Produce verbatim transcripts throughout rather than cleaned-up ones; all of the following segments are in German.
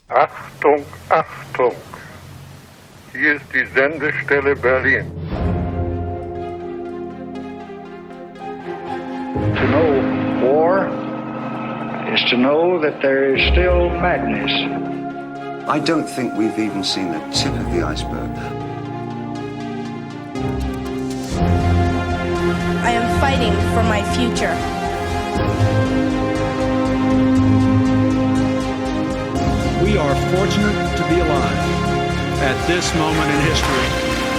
Achtung, Achtung! Hier ist die Sendestelle Berlin. To know war is to know that there is still madness. I don't think we've even seen the tip of the iceberg. I am fighting for my future. We are fortunate to be alive at this moment in history.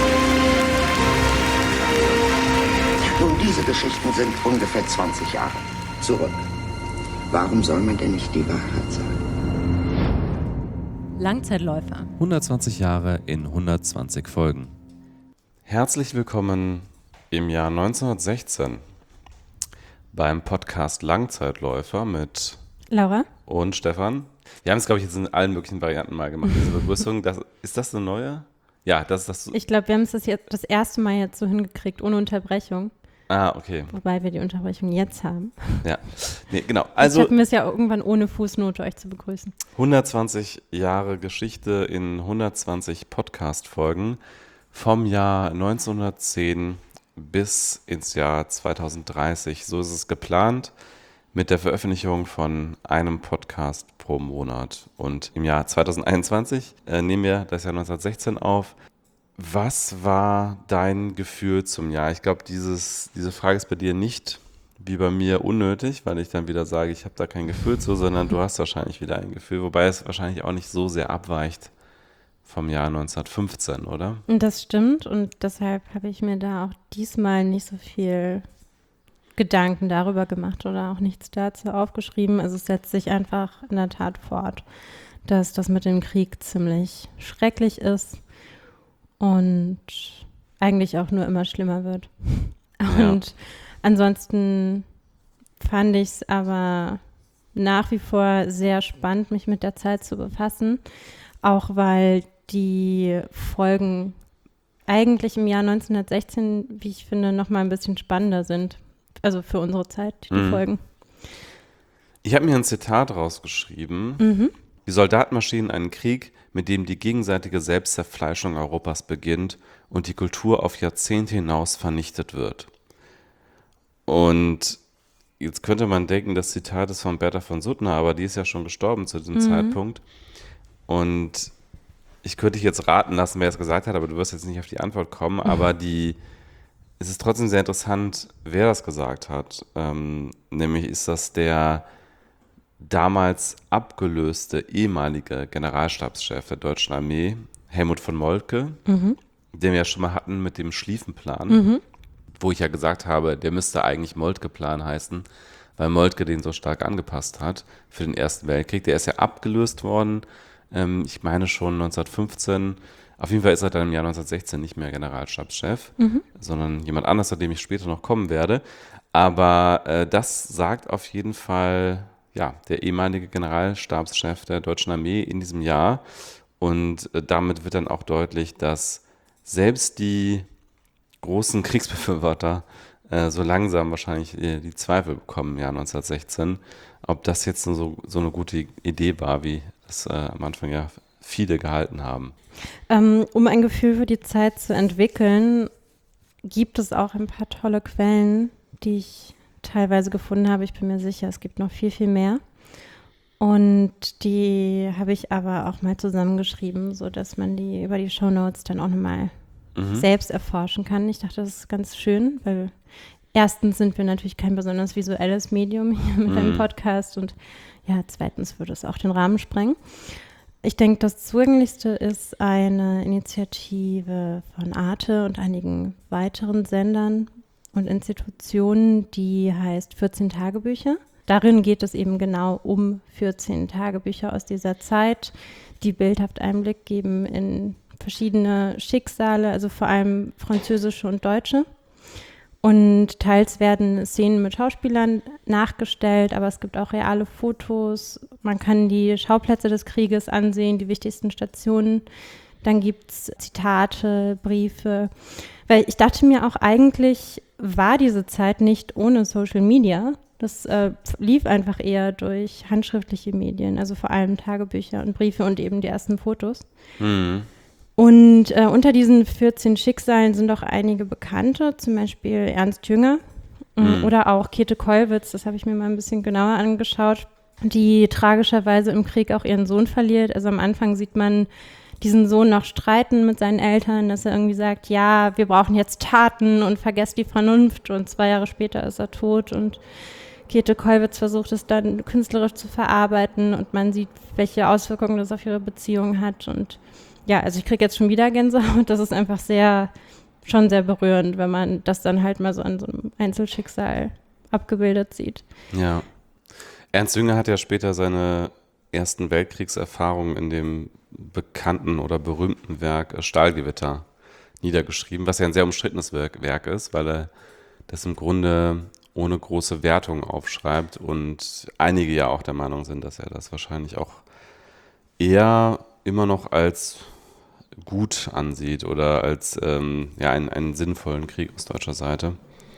Nun, diese Geschichten sind ungefähr zwanzig Jahre zurück. Warum soll man denn nicht die Wahrheit sagen? Langzeitläufer. hundertzwanzig Jahre in hundertzwanzig Folgen. Herzlich willkommen im Jahr neunzehnhundertsechzehn beim Podcast Langzeitläufer mit Laura und Stefan. Wir haben es, glaube ich, jetzt in allen möglichen Varianten mal gemacht, diese Begrüßung. Das, ist das eine neue? Ja, das ist das. Ich glaube, wir haben es das jetzt das erste Mal jetzt so hingekriegt, ohne Unterbrechung. Ah, okay. Wobei wir die Unterbrechung jetzt haben. Ja, nee, genau. Also hatten wir es ja irgendwann ohne Fußnote, euch zu begrüßen. hundertzwanzig Jahre Geschichte in hundertzwanzig Podcast-Folgen vom Jahr neunzehnhundertzehn bis ins Jahr zweitausenddreißig. So ist es geplant mit der Veröffentlichung von einem Podcast pro Monat. Und im Jahr zweitausendeinundzwanzig äh, nehmen wir das Jahr neunzehnhundertsechzehn auf. Was war dein Gefühl zum Jahr? Ich glaube, dieses diese Frage ist bei dir nicht wie bei mir unnötig, weil ich dann wieder sage, ich habe da kein Gefühl zu, sondern du hast wahrscheinlich wieder ein Gefühl, wobei es wahrscheinlich auch nicht so sehr abweicht vom Jahr neunzehnhundertfünfzehn, oder? Das stimmt und deshalb habe ich mir da auch diesmal nicht so viel Gedanken darüber gemacht oder auch nichts dazu aufgeschrieben. Also es setzt sich einfach in der Tat fort, dass das mit dem Krieg ziemlich schrecklich ist und eigentlich auch nur immer schlimmer wird. Und ja. Ansonsten fand ich es aber nach wie vor sehr spannend, mich mit der Zeit zu befassen, auch weil die Folgen eigentlich im Jahr neunzehnhundertsechzehn, wie ich finde, noch mal ein bisschen spannender sind. Also für unsere Zeit, die mhm. Folgen. Ich habe mir ein Zitat rausgeschrieben. Mhm. Die Soldaten marschieren einen Krieg, mit dem die gegenseitige Selbstzerfleischung Europas beginnt und die Kultur auf Jahrzehnte hinaus vernichtet wird. Und jetzt könnte man denken, das Zitat ist von Bertha von Suttner, aber die ist ja schon gestorben zu diesem mhm. Zeitpunkt. Und ich könnte dich jetzt raten lassen, wer es gesagt hat, aber du wirst jetzt nicht auf die Antwort kommen. Mhm. Aber die, es ist trotzdem sehr interessant, wer das gesagt hat. Ähm, nämlich ist das der damals abgelöste ehemalige Generalstabschef der Deutschen Armee, Helmut von Moltke, mhm. den wir ja schon mal hatten mit dem Schlieffenplan, mhm. wo ich ja gesagt habe, der müsste eigentlich Moltke-Plan heißen, weil Moltke den so stark angepasst hat für den Ersten Weltkrieg. Der ist ja abgelöst worden, ähm, ich meine schon neunzehnhundertfünfzehn. Auf jeden Fall ist er dann im Jahr neunzehnhundertsechzehn nicht mehr Generalstabschef, mhm. sondern jemand anderes, zu dem ich später noch kommen werde. Aber äh, das sagt auf jeden Fall ja, der ehemalige Generalstabschef der Deutschen Armee in diesem Jahr. Und äh, damit wird dann auch deutlich, dass selbst die großen Kriegsbefürworter äh, so langsam wahrscheinlich äh, die Zweifel bekommen im Jahr neunzehnhundertsechzehn, ob das jetzt so, so eine gute Idee war, wie das äh, am Anfang ja viele gehalten haben. Ähm, um ein Gefühl für die Zeit zu entwickeln, gibt es auch ein paar tolle Quellen, die ich teilweise gefunden habe. Ich bin mir sicher, es gibt noch viel, viel mehr. Und die habe ich aber auch mal zusammengeschrieben, sodass man die über die Shownotes dann auch nochmal mhm. selbst erforschen kann. Ich dachte, das ist ganz schön, weil erstens sind wir natürlich kein besonders visuelles Medium hier mit mhm. einem Podcast und ja, zweitens würde es auch den Rahmen sprengen. Ich denke, das Zugänglichste ist eine Initiative von Arte und einigen weiteren Sendern und Institutionen, die heißt vierzehn Tagebücher. Darin geht es eben genau um vierzehn Tagebücher aus dieser Zeit, die bildhaft Einblick geben in verschiedene Schicksale, also vor allem französische und deutsche. Und teils werden Szenen mit Schauspielern nachgestellt, aber es gibt auch reale Fotos. Man kann die Schauplätze des Krieges ansehen, die wichtigsten Stationen. Dann gibt es Zitate, Briefe. Weil ich dachte mir auch, eigentlich war diese Zeit nicht ohne Social Media. Das äh, lief einfach eher durch handschriftliche Medien, also vor allem Tagebücher und Briefe und eben die ersten Fotos. Mhm. Und äh, unter diesen vierzehn Schicksalen sind auch einige Bekannte, zum Beispiel Ernst Jünger mhm. oder auch Käthe Kollwitz, das habe ich mir mal ein bisschen genauer angeschaut, die tragischerweise im Krieg auch ihren Sohn verliert. Also am Anfang sieht man diesen Sohn noch streiten mit seinen Eltern, dass er irgendwie sagt, ja, wir brauchen jetzt Taten und vergesst die Vernunft. Und zwei Jahre später ist er tot und Käthe Kollwitz versucht es dann künstlerisch zu verarbeiten und man sieht, welche Auswirkungen das auf ihre Beziehung hat. Und ja, also ich kriege jetzt schon wieder Gänsehaut. Das ist einfach sehr, schon sehr berührend, wenn man das dann halt mal so an so einem Einzelschicksal abgebildet sieht. Ja. Ernst Jünger hat ja später seine ersten Weltkriegserfahrungen in dem bekannten oder berühmten Werk Stahlgewitter niedergeschrieben, was ja ein sehr umstrittenes Werk, Werk ist, weil er das im Grunde ohne große Wertung aufschreibt und einige ja auch der Meinung sind, dass er das wahrscheinlich auch eher immer noch als gut ansieht oder als ähm, ja, einen, einen sinnvollen Krieg aus deutscher Seite.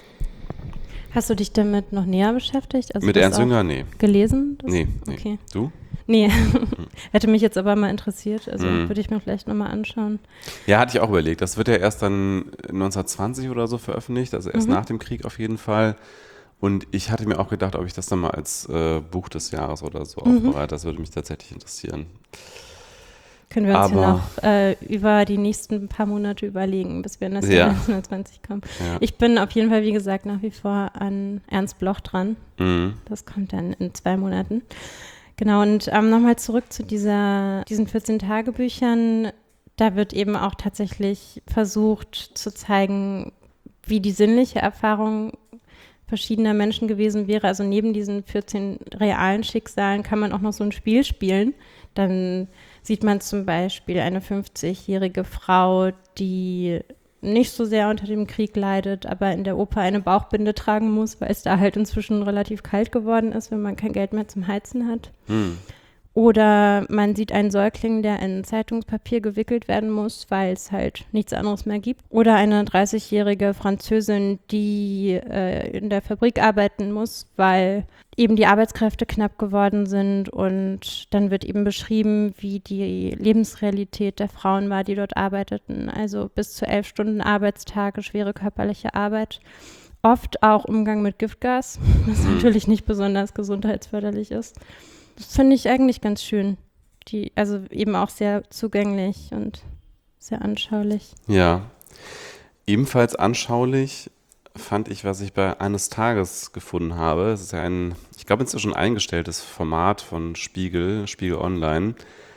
Hast du dich damit noch näher beschäftigt? Also Mit das Ernst auch Jünger? Nee. Gelesen? Das? Nee, nee. Okay. Du? Nee, hätte mich jetzt aber mal interessiert, also Mhm. würde ich mir vielleicht nochmal anschauen. Ja, hatte ich auch überlegt. Das wird ja erst dann neunzehnhundertzwanzig oder so veröffentlicht, also erst Mhm. nach dem Krieg auf jeden Fall. Und ich hatte mir auch gedacht, ob ich das dann mal als äh, Buch des Jahres oder so Mhm. aufbereite. Das würde mich tatsächlich interessieren. Können wir uns Aber- ja noch äh, über die nächsten paar Monate überlegen, bis wir in das Ja. Jahr neunzehnhundertzwanzig kommen. Ja. Ich bin auf jeden Fall, wie gesagt, nach wie vor an Ernst Bloch dran. Mhm. Das kommt dann in zwei Monaten. Genau, und ähm, nochmal zurück zu dieser, diesen vierzehn Tagebüchern. Da wird eben auch tatsächlich versucht zu zeigen, wie die sinnliche Erfahrung verschiedener Menschen gewesen wäre. Also neben diesen vierzehn realen Schicksalen kann man auch noch so ein Spiel spielen. Dann sieht man zum Beispiel eine fünfzigjährige Frau, die nicht so sehr unter dem Krieg leidet, aber in der Oper eine Bauchbinde tragen muss, weil es da halt inzwischen relativ kalt geworden ist, wenn man kein Geld mehr zum Heizen hat. Hm. Oder man sieht einen Säugling, der in Zeitungspapier gewickelt werden muss, weil es halt nichts anderes mehr gibt. Oder eine dreißigjährige Französin, die äh, in der Fabrik arbeiten muss, weil eben die Arbeitskräfte knapp geworden sind. Und dann wird eben beschrieben, wie die Lebensrealität der Frauen war, die dort arbeiteten. Also bis zu elf Stunden Arbeitstage, schwere körperliche Arbeit. Oft auch Umgang mit Giftgas, was natürlich nicht besonders gesundheitsförderlich ist. Das finde ich eigentlich ganz schön. Die, also eben auch sehr zugänglich und sehr anschaulich. Ja. Ebenfalls anschaulich fand ich, was ich bei Eines Tages gefunden habe. Es ist ja ein, ich glaube, inzwischen eingestelltes Format von Spiegel, Spiegel Online.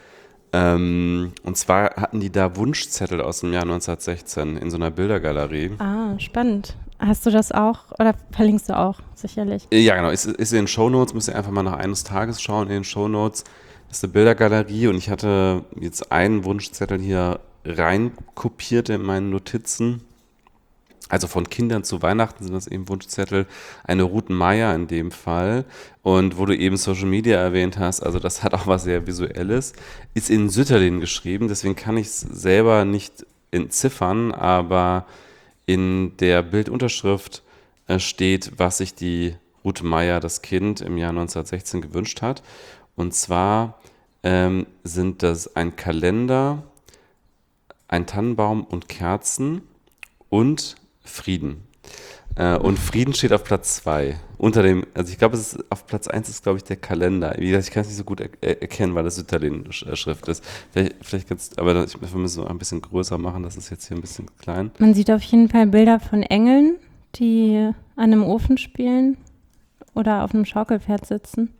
Ähm, und zwar hatten die da Wunschzettel aus dem Jahr neunzehnhundertsechzehn in so einer Bildergalerie. Ah, spannend. Hast du das auch oder verlinkst du auch, sicherlich? Ja, genau. Ist, ist in den Shownotes, müsst ihr einfach mal nach Eines Tages schauen. In den Shownotes ist eine Bildergalerie und ich hatte jetzt einen Wunschzettel hier rein kopiert in meinen Notizen. Also von Kindern zu Weihnachten sind das eben Wunschzettel. Eine Ruth Meyer in dem Fall. Und wo du eben Social Media erwähnt hast, also das hat auch was sehr Visuelles. Ist in Sütterlin geschrieben, deswegen kann ich es selber nicht entziffern, aber in der Bildunterschrift äh, steht, was sich die Ruth Meyer, das Kind, im Jahr neunzehnhundertsechzehn gewünscht hat. Und zwar ähm, sind das ein Kalender, ein Tannenbaum und Kerzen und Frieden. Äh, und Frieden steht auf Platz zwei. Unter dem, also ich glaube, es ist auf Platz eins ist, glaube ich, der Kalender. Wie gesagt, ich kann es nicht so gut er erkennen, weil das Sütterlin-Schrift ist. Vielleicht, vielleicht kannst aber ich müssen es so ein bisschen größer machen, das ist jetzt hier ein bisschen klein. Man sieht auf jeden Fall Bilder von Engeln, die an einem Ofen spielen oder auf einem Schaukelpferd sitzen.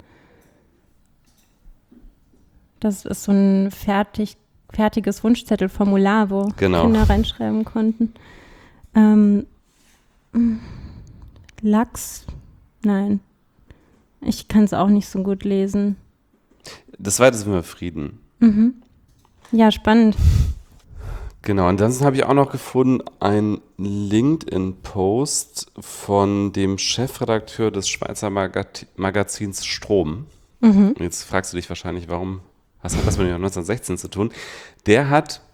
Das ist so ein fertig, fertiges Wunschzettelformular, wo Genau. Kinder reinschreiben konnten. Ähm, Lachs? Nein. Ich kann es auch nicht so gut lesen. Das zweite ist immer Frieden. Mhm. Ja, spannend. Genau, ansonsten habe ich auch noch gefunden einen LinkedIn-Post von dem Chefredakteur des Schweizer Magaz- Magazins Strom. Mhm. Jetzt fragst du dich wahrscheinlich, warum, was hat das mit dem Jahr neunzehnhundertsechzehn zu tun? Der hat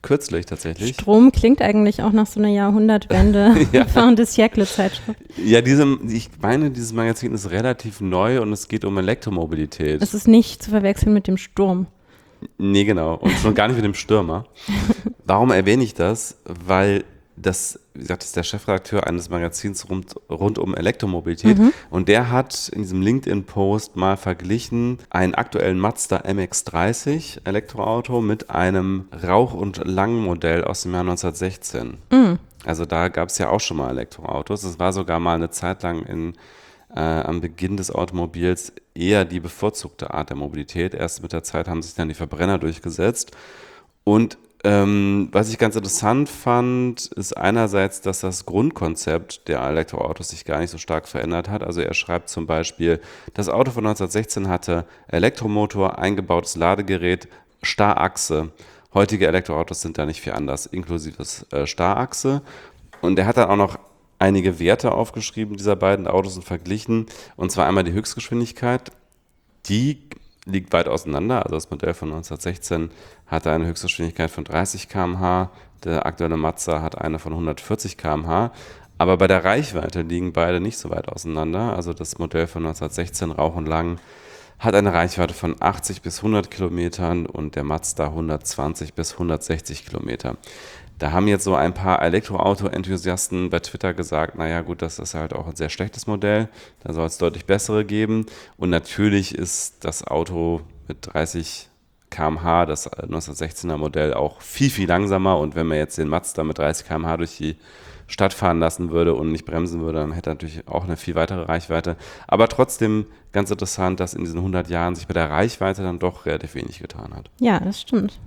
kürzlich tatsächlich. Strom klingt eigentlich auch nach so einer Jahrhundertwende Ja. Fin de Siècle-Zeitschrift. Ja, diese, ich meine, dieses Magazin ist relativ neu und es geht um Elektromobilität. Es ist nicht zu verwechseln mit dem Sturm. Nee, genau. Und schon gar nicht mit dem Stürmer. Warum erwähne ich das? Weil das, wie gesagt, das ist der Chefredakteur eines Magazins rund, rund um Elektromobilität. Mhm. Und der hat in diesem LinkedIn-Post mal verglichen einen aktuellen Mazda M X dreißig Elektroauto mit einem Rauch- und Lang-Modell aus dem Jahr neunzehnhundertsechzehn. Mhm. Also da gab es ja auch schon mal Elektroautos. Es war sogar mal eine Zeit lang in Äh, am Beginn des Automobils eher die bevorzugte Art der Mobilität. Erst mit der Zeit haben sich dann die Verbrenner durchgesetzt. Und ähm, was ich ganz interessant fand, ist einerseits, dass das Grundkonzept der Elektroautos sich gar nicht so stark verändert hat. Also er schreibt zum Beispiel, das Auto von neunzehnhundertsechzehn hatte Elektromotor, eingebautes Ladegerät, Starrachse. Heutige Elektroautos sind da nicht viel anders, inklusive äh, Starrachse. Und er hat dann auch noch einige Werte aufgeschrieben dieser beiden Autos und verglichen. Und zwar einmal die Höchstgeschwindigkeit. Die liegt weit auseinander. Also das Modell von neunzehnhundertsechzehn hatte eine Höchstgeschwindigkeit von dreißig Kilometer pro Stunde. Der aktuelle Mazda hat eine von hundertvierzig Kilometer pro Stunde. Aber bei der Reichweite liegen beide nicht so weit auseinander. Also das Modell von neunzehnhundertsechzehn, Rauch und Lang, hat eine Reichweite von achtzig bis hundert Kilometern und der Mazda hundertzwanzig bis hundertsechzig Kilometer. Da haben jetzt so ein paar Elektroauto-Enthusiasten bei Twitter gesagt, naja gut, das ist halt auch ein sehr schlechtes Modell, da soll es deutlich bessere geben. Und natürlich ist das Auto mit dreißig Kilometer pro Stunde, das neunzehnhundertsechzehner Modell, auch viel, viel langsamer. Und wenn man jetzt den Mazda mit dreißig Kilometer pro Stunde durch die Stadt fahren lassen würde und nicht bremsen würde, dann hätte er natürlich auch eine viel weitere Reichweite. Aber trotzdem ganz interessant, dass in diesen hundert Jahren sich bei der Reichweite dann doch relativ wenig getan hat. Ja, das stimmt.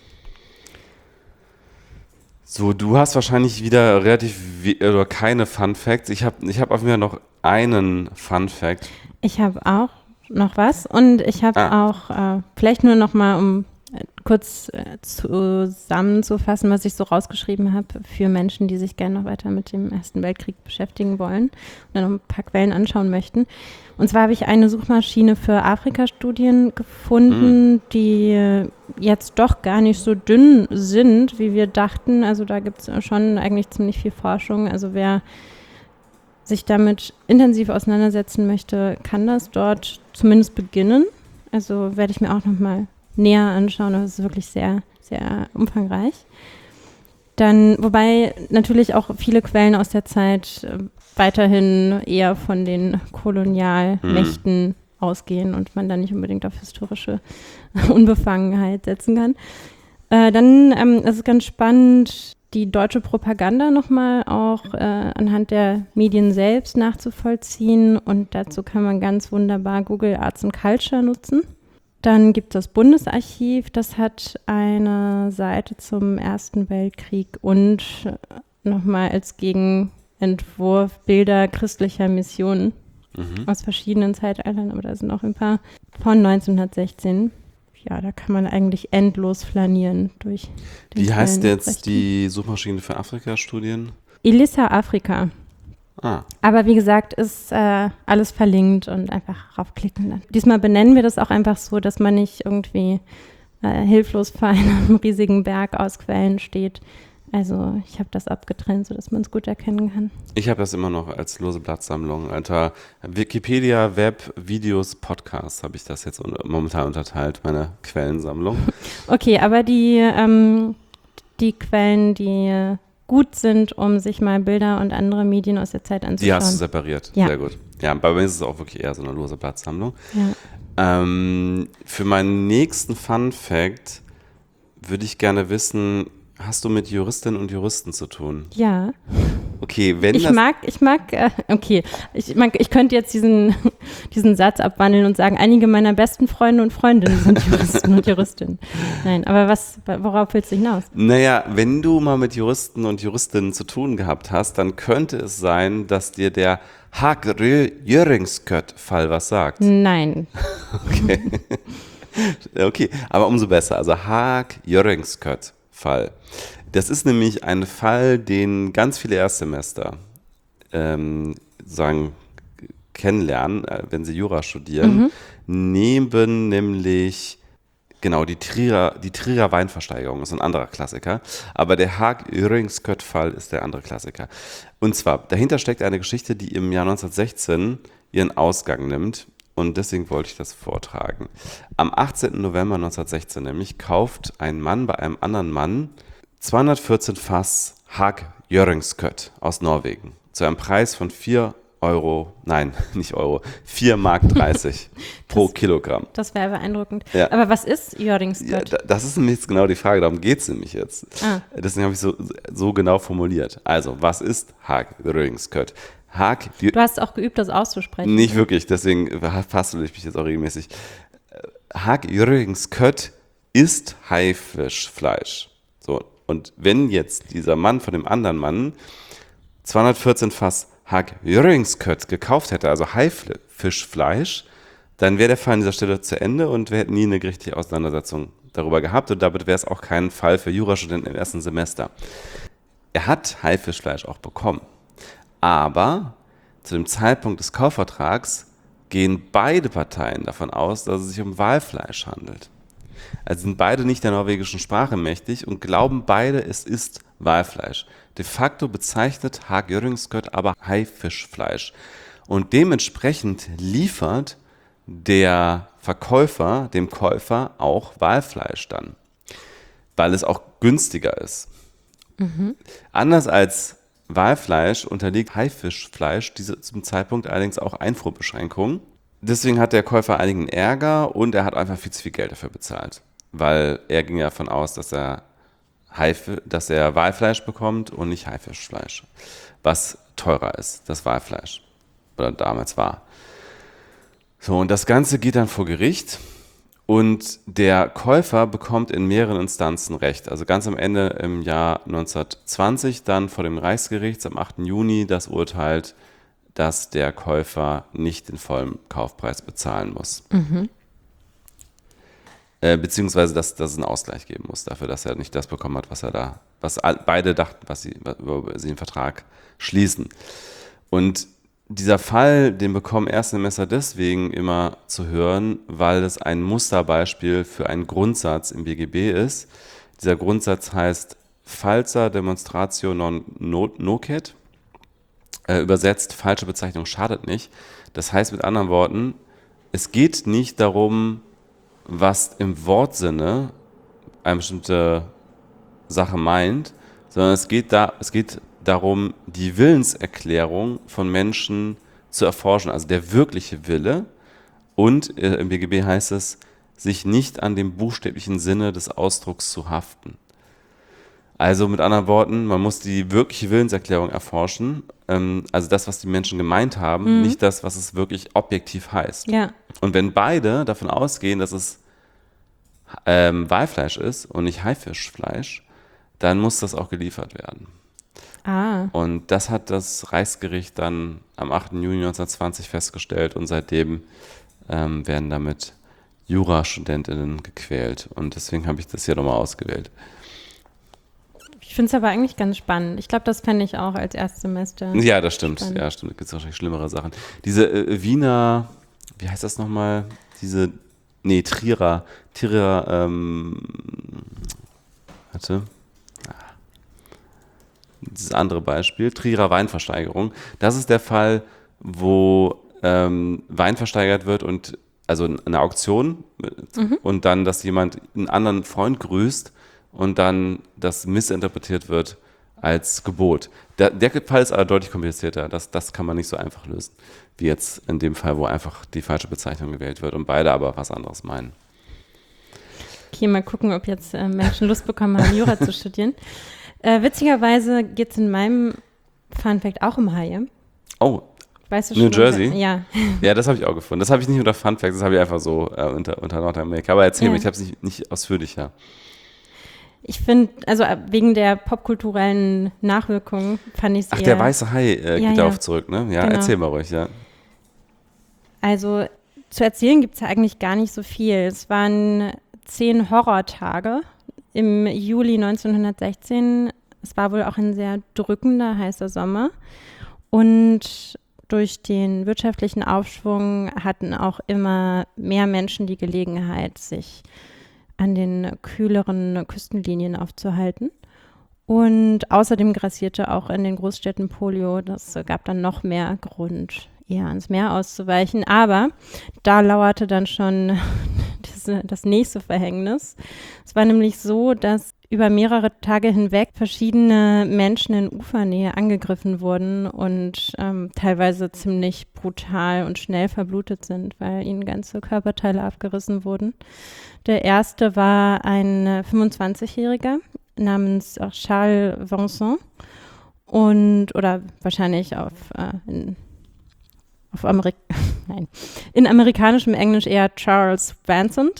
So, du hast wahrscheinlich wieder relativ we- oder keine Fun Facts. Ich habe ich hab auf jeden Fall noch einen Fun Fact. Ich habe auch noch was und ich habe Ah. auch, äh, vielleicht nur noch mal, um äh, kurz äh, zusammenzufassen, was ich so rausgeschrieben habe für Menschen, die sich gerne noch weiter mit dem Ersten Weltkrieg beschäftigen wollen und dann noch ein paar Quellen anschauen möchten. Und zwar habe ich eine Suchmaschine für Afrika-Studien gefunden, mhm. die jetzt doch gar nicht so dünn sind, wie wir dachten. Also da gibt es schon eigentlich ziemlich viel Forschung. Also wer sich damit intensiv auseinandersetzen möchte, kann das dort zumindest beginnen. Also werde ich mir auch nochmal näher anschauen. Das ist wirklich sehr, sehr umfangreich. Dann, wobei natürlich auch viele Quellen aus der Zeit äh, weiterhin eher von den Kolonialmächten hm. ausgehen und man da nicht unbedingt auf historische Unbefangenheit setzen kann. Äh, dann ähm, ist es ganz spannend, die deutsche Propaganda nochmal auch äh, anhand der Medien selbst nachzuvollziehen und dazu kann man ganz wunderbar Google Arts and Culture nutzen. Dann gibt es das Bundesarchiv, das hat eine Seite zum Ersten Weltkrieg und nochmal als Gegenentwurf Bilder christlicher Missionen mhm. aus verschiedenen Zeitaltern, aber da sind auch ein paar von neunzehnhundertsechzehn. Ja, da kann man eigentlich endlos flanieren durch den Wie heißt jetzt Rechten. die Suchmaschine für Afrika-Studien? Elissa Afrika. Ah. Aber wie gesagt, ist äh, alles verlinkt und einfach raufklicken dann. Diesmal benennen wir das auch einfach so, dass man nicht irgendwie äh, hilflos vor einem riesigen Berg aus Quellen steht. Also ich habe das abgetrennt, sodass man es gut erkennen kann. Ich habe das immer noch als lose Blattsammlung. Unter Wikipedia, Web, Videos, Podcasts habe ich das jetzt momentan unterteilt, meine Quellensammlung. Okay, aber die, ähm, die Quellen, die gut sind, um sich mal Bilder und andere Medien aus der Zeit anzuschauen. Die hast du separiert, ja. Sehr gut. Ja, bei mir ist es auch wirklich eher so eine lose Blattsammlung. Ja. Ähm, für meinen nächsten Fun Fact würde ich gerne wissen, hast du mit Juristinnen und Juristen zu tun? Ja. Okay, wenn ich das mag, ich mag, äh, okay, ich mag, ich könnte jetzt diesen, diesen Satz abwandeln und sagen, einige meiner besten Freunde und Freundinnen sind Juristen und Juristinnen. Nein, aber was, worauf willst du hinaus? Naja, wenn du mal mit Juristen und Juristinnen zu tun gehabt hast, dann könnte es sein, dass dir der Haag-Jöringskött-Fall was sagt. Nein. Okay. Okay, aber umso besser. Also Haag-Jöringskött-Fall. Das ist nämlich ein Fall, den ganz viele Erstsemester ähm, sagen, kennenlernen, wenn sie Jura studieren, mhm. neben nämlich Genau, die Trierer, die Trierer Weinversteigerung ist ein anderer Klassiker. Aber der Haag-Jöringskött-Fall ist der andere Klassiker. Und zwar, dahinter steckt eine Geschichte, die im Jahr neunzehnhundertsechzehn ihren Ausgang nimmt. Und deswegen wollte ich das vortragen. Am achtzehnten November neunzehnhundertsechzehn nämlich kauft ein Mann bei einem anderen Mann zweihundertvierzehn Fass Haag-Jöringskött aus Norwegen zu einem Preis von vier Euro, nein, nicht Euro, vier Mark dreißig pro Kilogramm. Das wäre beeindruckend. Ja. Aber was ist Jöringskött? Ja, da- das ist nämlich jetzt genau die Frage, darum geht es nämlich jetzt. Ah. Deswegen habe ich so, so genau formuliert. Also, was ist Haag-Jöringskött? Haag, Du hast auch geübt, das auszusprechen. nicht wirklich, deswegen fasse ich mich jetzt auch regelmäßig. Haag-Jöringskött ist Haifischfleisch. So, und wenn jetzt dieser Mann von dem anderen Mann zweihundertvierzehn Fass Haag-Jöringskött gekauft hätte, also Haifischfleisch, dann wäre der Fall an dieser Stelle zu Ende und wir hätten nie eine gerichtliche Auseinandersetzung darüber gehabt und damit wäre es auch kein Fall für Jurastudenten im ersten Semester. Er hat Haifischfleisch auch bekommen, aber zu dem Zeitpunkt des Kaufvertrags gehen beide Parteien davon aus, dass es sich um Walfleisch handelt. Also sind beide nicht der norwegischen Sprache mächtig und glauben beide, es ist Walfleisch. De facto bezeichnet Haag-Jöringskött aber Haifischfleisch. Und dementsprechend liefert der Verkäufer dem Käufer auch Walfleisch dann, weil es auch günstiger ist. Mhm. Anders als Walfleisch unterliegt Haifischfleisch diese, zum Zeitpunkt allerdings auch Einfuhrbeschränkungen. Deswegen hat der Käufer einigen Ärger und er hat einfach viel zu viel Geld dafür bezahlt, weil er ging ja davon aus, dass er, Haifi, dass er Walfleisch bekommt und nicht Haifischfleisch, was teurer ist, das Walfleisch, oder damals war. So, und das Ganze geht dann vor Gericht und der Käufer bekommt in mehreren Instanzen Recht. Also ganz am Ende im Jahr neunzehnhundertzwanzig dann vor dem Reichsgericht am achten Juni das Urteil, dass der Käufer nicht den vollen Kaufpreis bezahlen muss. Mhm. Äh, beziehungsweise, dass, dass es einen Ausgleich geben muss dafür, dass er nicht das bekommen hat, was er da, was all, beide dachten, was sie, über sie den Vertrag schließen. Und dieser Fall, den bekommen Erstsemester deswegen immer zu hören, weil es ein Musterbeispiel für einen Grundsatz im B G B ist. Dieser Grundsatz heißt Falsa demonstratio non nocet. Äh, übersetzt, falsche Bezeichnung schadet nicht. Das heißt mit anderen Worten, es geht nicht darum, was im Wortsinne eine bestimmte Sache meint, sondern es geht, da, es geht darum, die Willenserklärung von Menschen zu erforschen, also der wirkliche Wille. Und äh, im B G B heißt es, sich nicht an dem buchstäblichen Sinne des Ausdrucks zu haften. Also mit anderen Worten, man muss die wirkliche Willenserklärung erforschen, ähm, also das, was die Menschen gemeint haben, mhm. nicht das, was es wirklich objektiv heißt. Ja. Und wenn beide davon ausgehen, dass es ähm, Walfleisch ist und nicht Haifischfleisch, dann muss das auch geliefert werden. Ah. Und das hat das Reichsgericht dann am achten Juni neunzehnhundertzwanzig festgestellt und seitdem ähm, werden damit Jurastudentinnen gequält. Und deswegen habe ich das hier nochmal ausgewählt. Ich finde es aber eigentlich ganz spannend. Ich glaube, das fände ich auch als Erstsemester. Ja, das stimmt. Spannend. Ja, stimmt. Da gibt es wahrscheinlich schlimmere Sachen. Diese äh, Wiener, wie heißt das nochmal? Diese, nee, Trierer, Trierer, ähm, warte. Dieses andere Beispiel, Trierer Weinversteigerung. Das ist der Fall, wo ähm, Wein versteigert wird und also eine Auktion mhm. und dann, dass jemand einen anderen Freund grüßt und dann das missinterpretiert wird als Gebot. Der, der Fall ist aber deutlich komplizierter. Das, das kann man nicht so einfach lösen, wie jetzt in dem Fall, wo einfach die falsche Bezeichnung gewählt wird und beide aber was anderes meinen. Okay, mal gucken, ob jetzt äh, Menschen Lust bekommen haben, Jura zu studieren. Äh, witzigerweise geht es in meinem Funfact auch um Haie. Oh, weißt du New schon, Jersey? Ja. Ja, das habe ich auch gefunden. Das habe ich nicht unter Funfact, das habe ich einfach so äh, unter, unter Nordamerika. Aber erzähl ja. mir, ich habe es nicht, nicht ausführlicher. Ich finde, also wegen der popkulturellen Nachwirkungen fand ich es Ach, eher... der weiße Hai äh, ja, geht ja. darauf zurück, ne? Ja, genau. Erzähl mal ruhig, ja. Also zu erzählen gibt es ja eigentlich gar nicht so viel. Es waren zehn Horrortage im Juli neunzehnhundertsechzehn. Es war wohl auch ein sehr drückender, heißer Sommer. Und durch den wirtschaftlichen Aufschwung hatten auch immer mehr Menschen die Gelegenheit, sich an den kühleren Küstenlinien aufzuhalten. Und außerdem grassierte auch in den Großstädten Polio. Das gab dann noch mehr Grund, eher ans Meer auszuweichen. Aber da lauerte dann schon diese, das nächste Verhängnis. Es war nämlich so, dass über mehrere Tage hinweg verschiedene Menschen in Ufernähe angegriffen wurden und ähm, teilweise ziemlich brutal und schnell verblutet sind, weil ihnen ganze Körperteile abgerissen wurden. Der erste war ein fünfundzwanzigjähriger namens Charles Vincent und oder wahrscheinlich auf, äh, in, auf Amerik Nein, in amerikanischem Englisch eher Charles Vincent.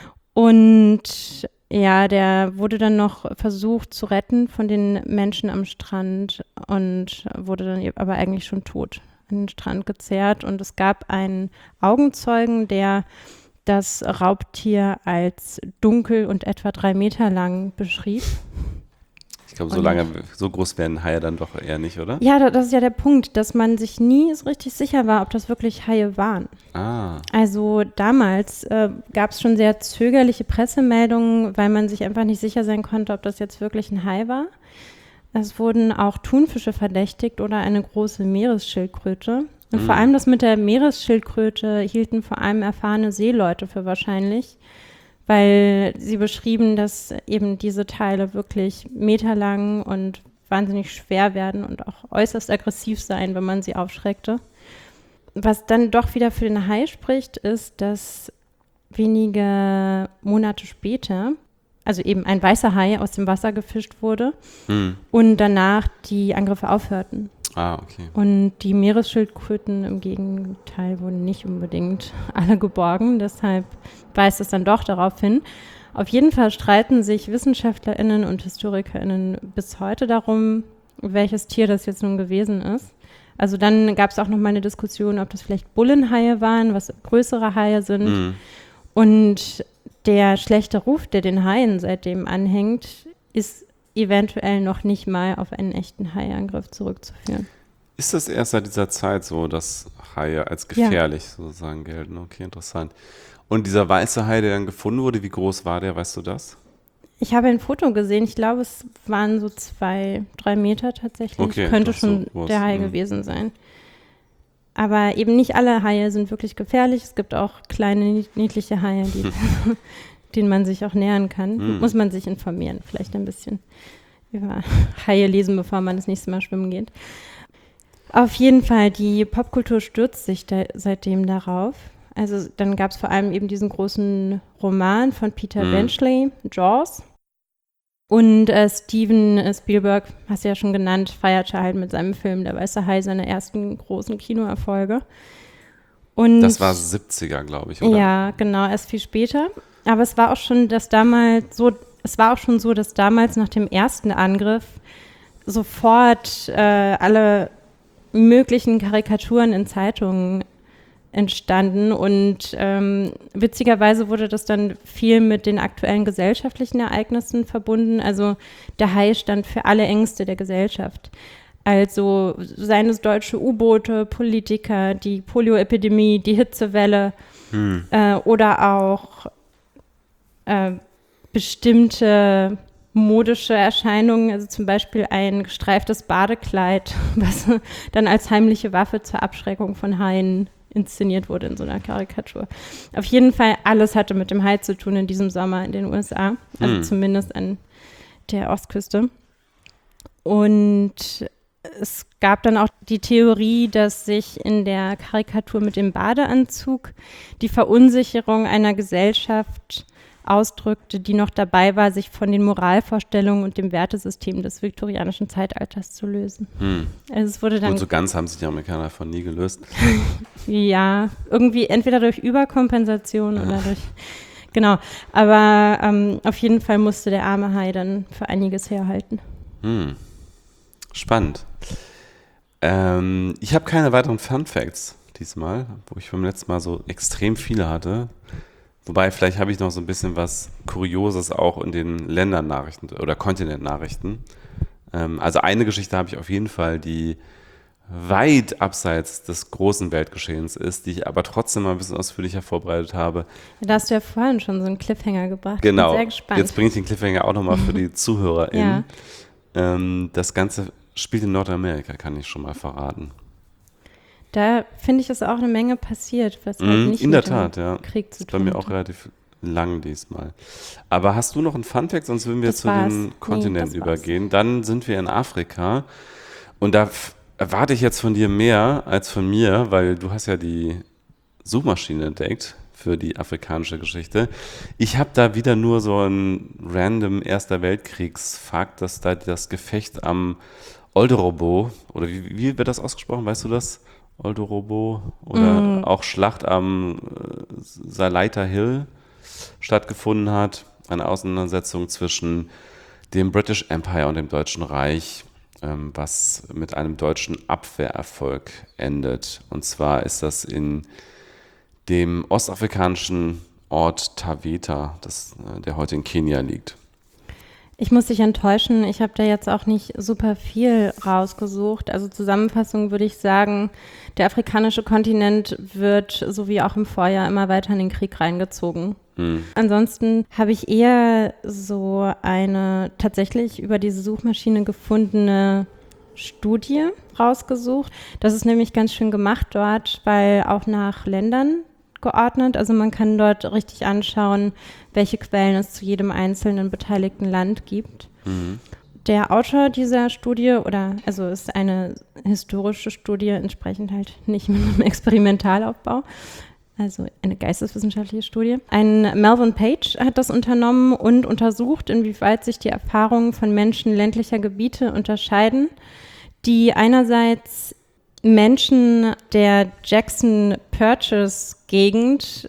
Und ja, der wurde dann noch versucht zu retten von den Menschen am Strand und wurde dann aber eigentlich schon tot an den Strand gezerrt. Und es gab einen Augenzeugen, der das Raubtier als dunkel und etwa drei Meter lang beschrieb. Ich glaube, so lange, so groß werden Haie dann doch eher nicht, oder? Ja, das ist ja der Punkt, dass man sich nie so richtig sicher war, ob das wirklich Haie waren. Ah. Also damals äh, gab es schon sehr zögerliche Pressemeldungen, weil man sich einfach nicht sicher sein konnte, ob das jetzt wirklich ein Hai war. Es wurden auch Thunfische verdächtigt oder eine große Meeresschildkröte. Und hm. vor allem das mit der Meeresschildkröte hielten vor allem erfahrene Seeleute für wahrscheinlich, weil sie beschrieben, dass eben diese Teile wirklich meterlang und wahnsinnig schwer werden und auch äußerst aggressiv sein, wenn man sie aufschreckte. Was dann doch wieder für den Hai spricht, ist, dass wenige Monate später, also eben ein weißer Hai aus dem Wasser gefischt wurde hm. und danach die Angriffe aufhörten. Ah, okay. Und die Meeresschildkröten im Gegenteil wurden nicht unbedingt alle geborgen, deshalb weist es dann doch darauf hin. Auf jeden Fall streiten sich WissenschaftlerInnen und HistorikerInnen bis heute darum, welches Tier das jetzt nun gewesen ist. Also dann gab es auch noch mal eine Diskussion, ob das vielleicht Bullenhaie waren, was größere Haie sind. Mhm. Und der schlechte Ruf, der den Haien seitdem anhängt, ist eventuell noch nicht mal auf einen echten Haiangriff zurückzuführen. Ist das erst seit dieser Zeit so, dass Haie als gefährlich ja. sozusagen gelten? Okay, interessant. Und dieser weiße Hai, der dann gefunden wurde, wie groß war der, weißt du das? Ich habe ein Foto gesehen, ich glaube, es waren so zwei, drei Meter tatsächlich. Okay, könnte schon so der Hai mhm. gewesen sein. Aber eben nicht alle Haie sind wirklich gefährlich. Es gibt auch kleine, niedliche Haie, die denen man sich auch nähern kann. Hm. Muss man sich informieren, vielleicht ein bisschen über Haie lesen, bevor man das nächste Mal schwimmen geht. Auf jeden Fall, die Popkultur stürzt sich da, seitdem darauf. Also dann gab es vor allem eben diesen großen Roman von Peter hm. Benchley, Jaws. Und äh, Steven Spielberg, hast du ja schon genannt, feierte halt mit seinem Film Der weiße Hai seine ersten großen Kinoerfolge. Und das war siebziger, glaube ich, oder? Ja, genau, erst viel später. Aber es war auch schon, dass damals so, es war auch schon so, dass damals nach dem ersten Angriff sofort äh, alle möglichen Karikaturen in Zeitungen entstanden und ähm, witzigerweise wurde das dann viel mit den aktuellen gesellschaftlichen Ereignissen verbunden. Also der Hai stand für alle Ängste der Gesellschaft. Also seien es deutsche U-Boote, Politiker, die Polioepidemie, die Hitzewelle hm. äh, oder auch Äh, bestimmte modische Erscheinungen, also zum Beispiel ein gestreiftes Badekleid, was dann als heimliche Waffe zur Abschreckung von Haien inszeniert wurde in so einer Karikatur. Auf jeden Fall, alles hatte mit dem Hai zu tun in diesem Sommer in den U S A, also hm. zumindest an der Ostküste. Und es gab dann auch die Theorie, dass sich in der Karikatur mit dem Badeanzug die Verunsicherung einer Gesellschaft ausdrückte, die noch dabei war, sich von den Moralvorstellungen und dem Wertesystem des viktorianischen Zeitalters zu lösen. Hm. Also es wurde dann und so ganz haben sich die Amerikaner davon nie gelöst. Ja, irgendwie entweder durch Überkompensation ja. oder durch, genau. Aber ähm, auf jeden Fall musste der arme Hai dann für einiges herhalten. Hm. Spannend. Ähm, ich habe keine weiteren Fun Facts diesmal, wo ich beim letzten Mal so extrem viele hatte. Wobei, vielleicht habe ich noch so ein bisschen was Kurioses auch in den Ländernachrichten oder Kontinentnachrichten. Ähm, also eine Geschichte habe ich auf jeden Fall, die weit abseits des großen Weltgeschehens ist, die ich aber trotzdem mal ein bisschen ausführlicher vorbereitet habe. Da hast du ja vorhin schon so einen Cliffhanger gebracht. Genau. Ich bin sehr gespannt. Jetzt bringe ich den Cliffhanger auch nochmal für die ZuhörerInnen. Ja. Ähm, das Ganze spielt in Nordamerika, kann ich schon mal verraten. Da finde ich, ist auch eine Menge passiert, was halt Mhm, nicht in mit der Tat, dem ja. Krieg zu Ist bei tun mir hat. auch relativ lang diesmal. Aber hast du noch einen Funfact, sonst würden wir Das zu war's. den Nee, Kontinenten das war's. übergehen. Dann sind wir in Afrika und da f- erwarte ich jetzt von dir mehr als von mir, weil du hast ja die Suchmaschine entdeckt für die afrikanische Geschichte. Ich habe da wieder nur so einen random Erster Weltkriegsfakt, dass da das Gefecht am Olderobo, oder wie, wie wird das ausgesprochen, weißt du das? Olderobo oder Mm. auch Schlacht am äh, Salaita Hill stattgefunden hat. Eine Auseinandersetzung zwischen dem British Empire und dem Deutschen Reich, ähm, was mit einem deutschen Abwehrerfolg endet. Und zwar ist das in dem ostafrikanischen Ort Taveta, das, äh, der heute in Kenia liegt. Ich muss dich enttäuschen, ich habe da jetzt auch nicht super viel rausgesucht. Also Zusammenfassung würde ich sagen, der afrikanische Kontinent wird, so wie auch im Vorjahr, immer weiter in den Krieg reingezogen. Hm. Ansonsten habe ich eher so eine tatsächlich über diese Suchmaschine gefundene Studie rausgesucht. Das ist nämlich ganz schön gemacht dort, weil auch nach Ländern geordnet. Also man kann dort richtig anschauen, welche Quellen es zu jedem einzelnen beteiligten Land gibt. Mhm. Der Autor dieser Studie, oder also ist eine historische Studie, entsprechend halt nicht mit einem Experimentalaufbau, also eine geisteswissenschaftliche Studie. Ein Melvin Page hat das unternommen und untersucht, inwieweit sich die Erfahrungen von Menschen ländlicher Gebiete unterscheiden, die einerseits Menschen der Jackson Purchase Gegend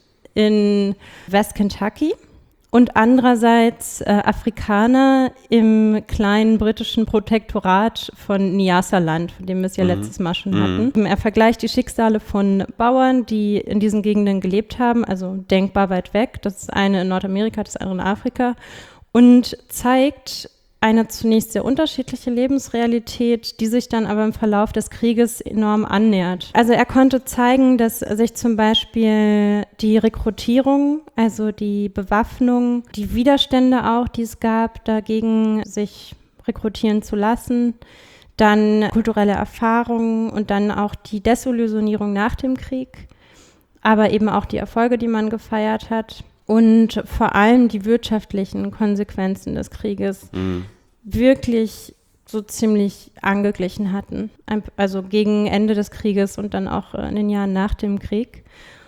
in West Kentucky und andererseits äh, Afrikaner im kleinen britischen Protektorat von Nyasaland, von dem wir es ja Mhm. letztes Mal schon Mhm. hatten. Er vergleicht die Schicksale von Bauern, die in diesen Gegenden gelebt haben, also denkbar weit weg. Das ist eine in Nordamerika, das andere in Afrika, und zeigt eine zunächst sehr unterschiedliche Lebensrealität, die sich dann aber im Verlauf des Krieges enorm annähert. Also er konnte zeigen, dass sich zum Beispiel die Rekrutierung, also die Bewaffnung, die Widerstände auch, die es gab, dagegen sich rekrutieren zu lassen, dann kulturelle Erfahrungen und dann auch die Desillusionierung nach dem Krieg, aber eben auch die Erfolge, die man gefeiert hat. Und vor allem die wirtschaftlichen Konsequenzen des Krieges Mhm. wirklich so ziemlich angeglichen hatten. Ein- Also gegen Ende des Krieges und dann auch in den Jahren nach dem Krieg.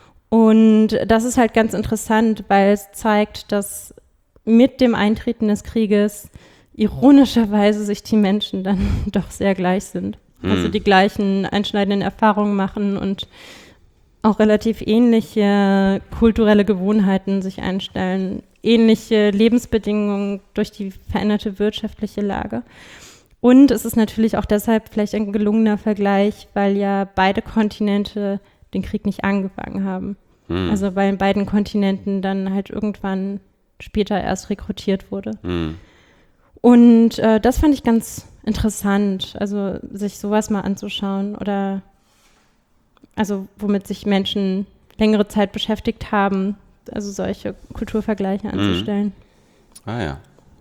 Und das ist halt ganz interessant, weil es zeigt, dass mit dem Eintreten des Krieges ironischerweise sich die Menschen dann doch sehr gleich sind. Also Mhm. die gleichen einschneidenden Erfahrungen machen und auch relativ ähnliche kulturelle Gewohnheiten sich einstellen, ähnliche Lebensbedingungen durch die veränderte wirtschaftliche Lage. Und es ist natürlich auch deshalb vielleicht ein gelungener Vergleich, weil ja beide Kontinente den Krieg nicht angefangen haben. Mhm. Also weil in beiden Kontinenten dann halt irgendwann später erst rekrutiert wurde. Mhm. Und äh, das fand ich ganz interessant, also sich sowas mal anzuschauen oder also womit sich Menschen längere Zeit beschäftigt haben, also solche Kulturvergleiche anzustellen. Ah ja.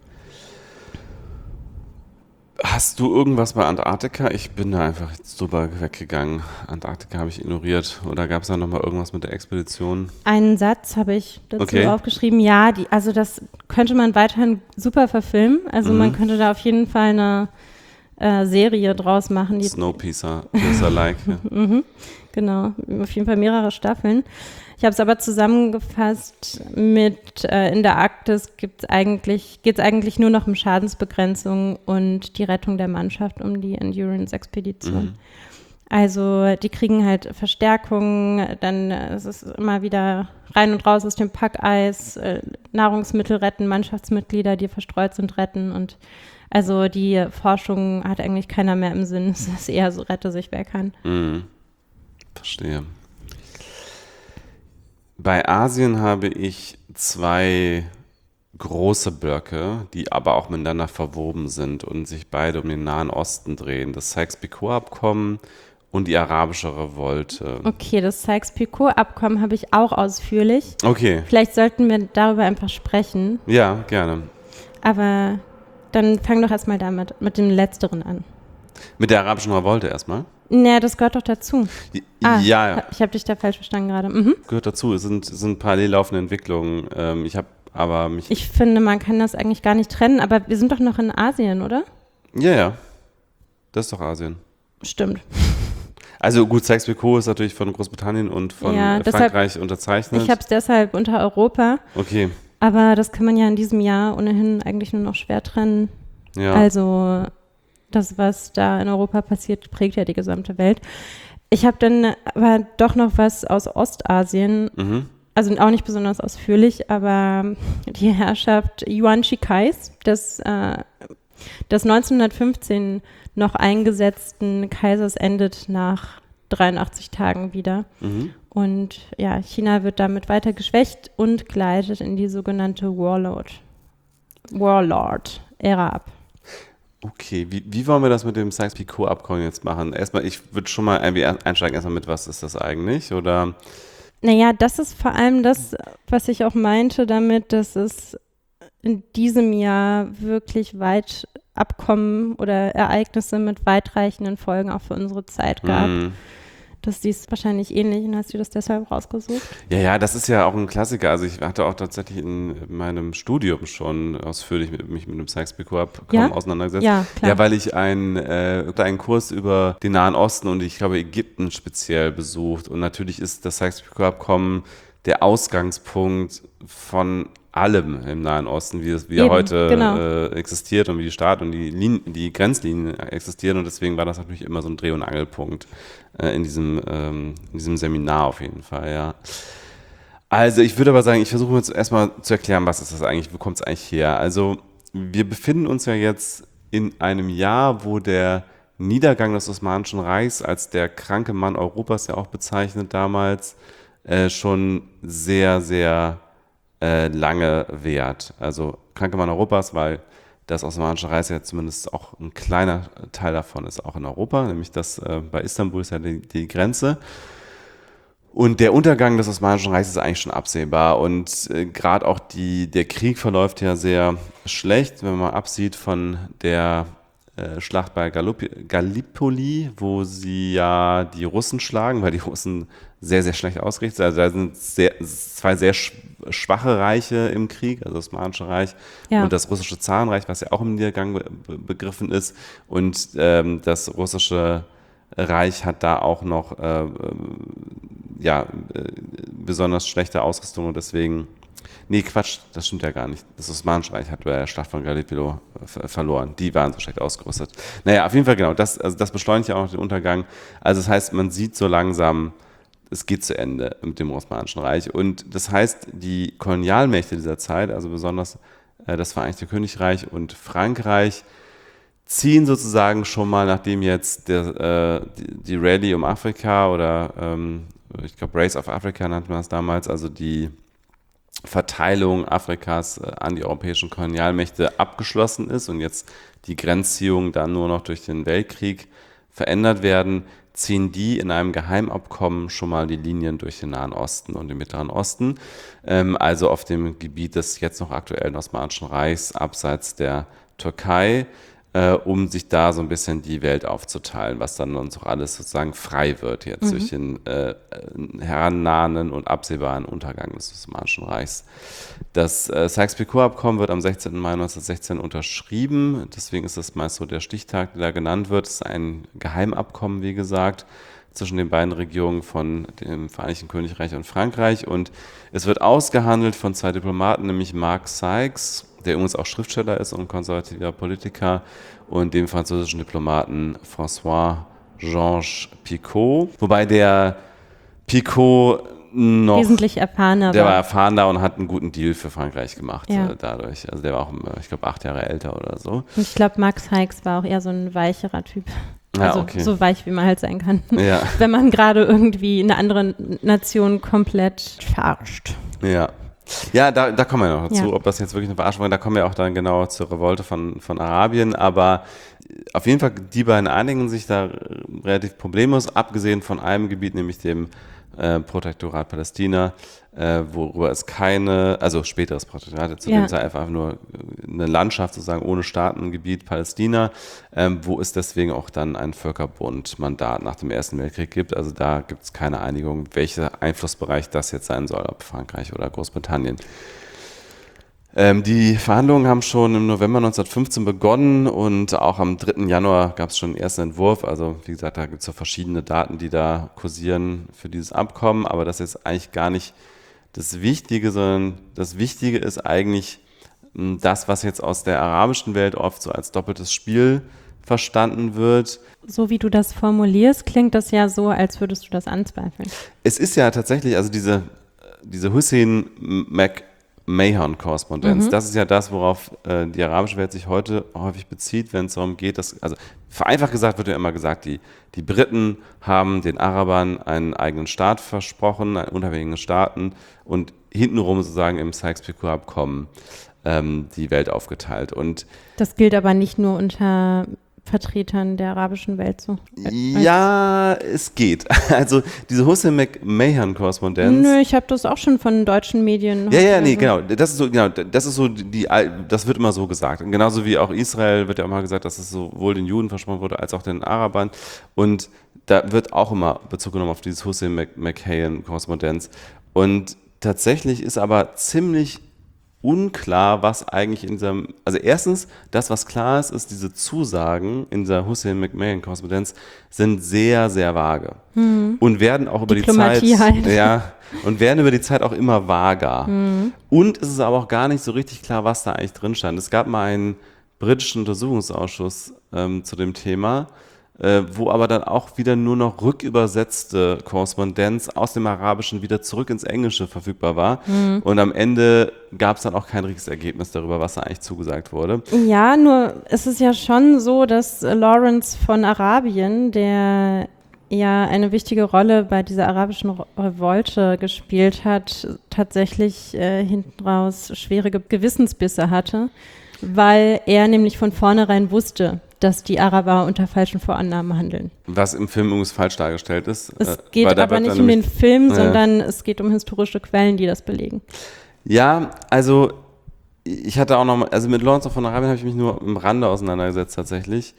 Hast du irgendwas bei Antarktika? Ich bin da einfach jetzt drüber weggegangen. Antarktika habe ich ignoriert. Oder gab es da nochmal irgendwas mit der Expedition? Einen Satz habe ich dazu Okay. aufgeschrieben. Ja, die, also das könnte man weiterhin super verfilmen. Also Mhm. man könnte da auf jeden Fall eine äh, Serie draus machen. Die, Snowpiercer, Piercer-like. Ja. Mhm, genau, auf jeden Fall mehrere Staffeln. Ich habe es aber zusammengefasst mit, äh, in der Arktis gibt's eigentlich, geht es eigentlich nur noch um Schadensbegrenzung und die Rettung der Mannschaft, um die Endurance-Expedition. Mhm. Also die kriegen halt Verstärkung, dann äh, es ist immer wieder rein und raus aus dem Packeis, äh, Nahrungsmittel retten, Mannschaftsmitglieder, die verstreut sind, retten und also die Forschung hat eigentlich keiner mehr im Sinn. Es ist eher so, rette sich wer kann. Mhm. Verstehe. Bei Asien habe ich zwei große Blöcke, die aber auch miteinander verwoben sind und sich beide um den Nahen Osten drehen. Das Sykes-Picot-Abkommen und die arabische Revolte. Okay, das Sykes-Picot-Abkommen habe ich auch ausführlich. Okay. Vielleicht sollten wir darüber einfach sprechen. Ja, gerne. Aber dann fang doch erstmal damit, mit dem Letzteren an. Mit der arabischen Revolte erstmal? Naja, das gehört doch dazu. Ah, ja, ich habe dich da falsch verstanden gerade. Mhm. gehört dazu. Es sind, es sind parallel laufende Entwicklungen. Ähm, ich habe aber mich... Ich finde, man kann das eigentlich gar nicht trennen, aber wir sind doch noch in Asien, oder? Ja, ja. Das ist doch Asien. Stimmt. Also gut, Sykes-Picot ist natürlich von Großbritannien und von Ja, äh, deshalb- Frankreich unterzeichnet. Ich habe es deshalb unter Europa, Okay, aber das kann man ja in diesem Jahr ohnehin eigentlich nur noch schwer trennen. ja. Also das, was da in Europa passiert, prägt ja die gesamte Welt. Ich habe dann aber doch noch was aus Ostasien, Mhm. also auch nicht besonders ausführlich, aber die Herrschaft Yuan Shikais, des, äh, des neunzehnhundertfünfzehn noch eingesetzten Kaisers, endet nach dreiundachtzig Tagen wieder. Mhm. Und ja, China wird damit weiter geschwächt und gleitet in die sogenannte Warlord, Warlord-Ära ab. Okay, wie, wie wollen wir das mit dem Sykes-Picot-Abkommen jetzt machen? Erstmal, ich würde schon mal irgendwie einsteigen, erstmal mit, was ist das eigentlich? Oder? Naja, das ist vor allem das, was ich auch meinte damit, dass es in diesem Jahr wirklich weit Abkommen oder Ereignisse mit weitreichenden Folgen auch für unsere Zeit gab. Mhm. Das siehst wahrscheinlich ähnlich und hast du das deshalb rausgesucht? Ja, ja, das ist ja auch ein Klassiker. Also ich hatte auch tatsächlich in meinem Studium schon ausführlich mit, mich mit dem Sykes-Picot-Abkommen Ja? auseinandergesetzt. Ja, klar. Ja, weil ich ein, äh, einen Kurs über den Nahen Osten und ich glaube Ägypten speziell besucht. Und natürlich ist das Sykes-Picot-Abkommen der Ausgangspunkt von allem im Nahen Osten, wie es wie er Eben, heute genau. äh, existiert und wie die Staat und die, Linien, die Grenzlinien existieren. Und deswegen war das natürlich immer so ein Dreh- und Angelpunkt äh, in, diesem, ähm, in diesem Seminar auf jeden Fall, ja. Also ich würde aber sagen, ich versuche jetzt erstmal zu erklären, was ist das eigentlich, wo kommt es eigentlich her? Also wir befinden uns ja jetzt in einem Jahr, wo der Niedergang des Osmanischen Reichs als der kranke Mann Europas ja auch bezeichnet damals, äh, schon sehr, sehr äh, lange währt. Also kranke Mann Europas, weil das Osmanische Reich ja zumindest auch ein kleiner Teil davon ist auch in Europa, nämlich das äh, bei Istanbul ist ja die, die Grenze. Und der Untergang des Osmanischen Reichs ist eigentlich schon absehbar und äh, gerade auch die, der Krieg verläuft ja sehr schlecht, wenn man absieht von der äh, Schlacht bei Gallup- Gallipoli, wo sie ja die Russen schlagen, weil die Russen sehr, sehr schlecht ausgerichtet sind. Also da sind sehr, zwei sehr sch- schwache Reiche im Krieg, also das Osmanische Reich Ja. und das russische Zarenreich, was ja auch im Niedergang be- be- begriffen ist. Und ähm, das russische Reich hat da auch noch äh, ja, äh, besonders schlechte Ausrüstung und deswegen, nee, Quatsch, das stimmt ja gar nicht. Das Osmanische Reich hat bei der Schlacht von Gallipoli äh, verloren. Die waren so schlecht ausgerüstet. Naja, auf jeden Fall genau, das, also das beschleunigt ja auch noch den Untergang. Also das heißt, man sieht so langsam, es geht zu Ende mit dem Osmanischen Reich und das heißt, die Kolonialmächte dieser Zeit, also besonders äh, das Vereinigte Königreich und Frankreich, ziehen sozusagen schon mal, nachdem jetzt der, äh, die, die Rallye um Afrika oder ähm, ich glaube Race of Africa nannte man es damals, also die Verteilung Afrikas äh, an die europäischen Kolonialmächte abgeschlossen ist und jetzt die Grenzziehungen dann nur noch durch den Weltkrieg verändert werden, ziehen die in einem Geheimabkommen schon mal die Linien durch den Nahen Osten und den Mittleren Osten, ähm, also auf dem Gebiet des jetzt noch aktuellen Osmanischen Reichs, abseits der Türkei, äh, um sich da so ein bisschen die Welt aufzuteilen, was dann uns auch alles sozusagen frei wird jetzt mhm. durch den äh, herannahenden und absehbaren Untergang des Osmanischen Reichs. Das äh, Sykes-Picot-Abkommen wird am sechzehnten Mai neunzehnhundertsechzehn unterschrieben, deswegen ist das meist so der Stichtag, der da genannt wird. Es ist ein Geheimabkommen, wie gesagt, zwischen den beiden Regierungen von dem Vereinigten Königreich und Frankreich und es wird ausgehandelt von zwei Diplomaten, nämlich Mark Sykes, der übrigens auch Schriftsteller ist und konservativer Politiker, und dem französischen Diplomaten François-Georges Picot. Wobei der Picot noch... Wesentlich erfahrener Der war. war erfahrener und hat einen guten Deal für Frankreich gemacht Ja. äh, dadurch. Also der war auch, ich glaube, acht Jahre älter oder so. Und ich glaube, Max Sykes war auch eher so ein weicherer Typ. Ja, Also okay. so weich, wie man halt sein kann. Ja. Wenn man gerade irgendwie eine andere Nation komplett verarscht. Ja. Ja, da, da kommen wir noch dazu, Ja. ob das jetzt wirklich eine Verarschung war. Da kommen wir auch dann genau zur Revolte von, von Arabien. Aber auf jeden Fall, die beiden einigen sich da relativ problemlos, abgesehen von einem Gebiet, nämlich dem äh, Protektorat Palästina, äh, worüber es keine, also späteres Protektorat, zu Ja. dem Zeit einfach nur eine Landschaft sozusagen ohne Staatengebiet Palästina, ähm, wo es deswegen auch dann ein Völkerbund-Mandat nach dem Ersten Weltkrieg gibt. Also da gibt es keine Einigung, welcher Einflussbereich das jetzt sein soll, ob Frankreich oder Großbritannien. Ähm, die Verhandlungen haben schon im November neunzehnhundertfünfzehn begonnen und auch am dritten Januar gab es schon einen ersten Entwurf. Also wie gesagt, da gibt es so verschiedene Daten, die da kursieren für dieses Abkommen, aber das ist eigentlich gar nicht das Wichtige, sondern das Wichtige ist eigentlich mh, das, was jetzt aus der arabischen Welt oft so als doppeltes Spiel verstanden wird. So wie du das formulierst, klingt das ja so, als würdest du das anzweifeln. Es ist ja tatsächlich, also diese, diese Hussein McMahon-Korrespondenz, mhm. das ist ja das, worauf äh, die arabische Welt sich heute häufig bezieht, wenn es darum geht, dass, also vereinfacht gesagt wird ja immer gesagt, die, die Briten haben den Arabern einen eigenen Staat versprochen, einen unabhängigen Staaten und hintenrum sozusagen im Sykes-Picot-Abkommen ähm, die Welt aufgeteilt. Und das gilt aber nicht nur unter Vertretern der arabischen Welt so. Ja, es geht. Also diese Hussein McMahon-Korrespondenz. Nö, ich habe das auch schon von deutschen Medien. Ja, ja, nee, so. genau. Das ist so, genau, das ist so die, das wird immer so gesagt. Und genauso wie auch Israel wird ja immer gesagt, dass es sowohl den Juden versprochen wurde, als auch den Arabern. Und da wird auch immer Bezug genommen auf dieses Hussein McMahon-Korrespondenz. Und tatsächlich ist aber ziemlich unklar, was eigentlich in diesem, also erstens, das, was klar ist, ist, diese Zusagen in dieser Hussein McMahon-Korrespondenz sind sehr, sehr vage mhm. und werden auch über Diplomatie die Zeit, halt. ja, und werden über die Zeit auch immer vager. Mhm. Und es ist aber auch gar nicht so richtig klar, was da eigentlich drin stand. Es gab mal einen britischen Untersuchungsausschuss ähm, zu dem Thema, äh, wo aber dann auch wieder nur noch rückübersetzte Korrespondenz aus dem Arabischen wieder zurück ins Englische verfügbar war. Mhm. Und am Ende gab es dann auch kein richtiges Ergebnis darüber, was da eigentlich zugesagt wurde. Ja, nur es ist ja schon so, dass Lawrence von Arabien, der ja eine wichtige Rolle bei dieser arabischen Revolte gespielt hat, tatsächlich äh, hinten raus schwere Gewissensbisse hatte, weil er nämlich von vornherein wusste, dass die Araber unter falschen Vorannahmen handeln. Was im Film übrigens falsch dargestellt ist. Es geht aber nicht um den Film, ja. sondern es geht um historische Quellen, die das belegen. Ja, also ich hatte auch noch mal, also mit Lawrence von Arabien habe ich mich nur im Rande auseinandergesetzt tatsächlich,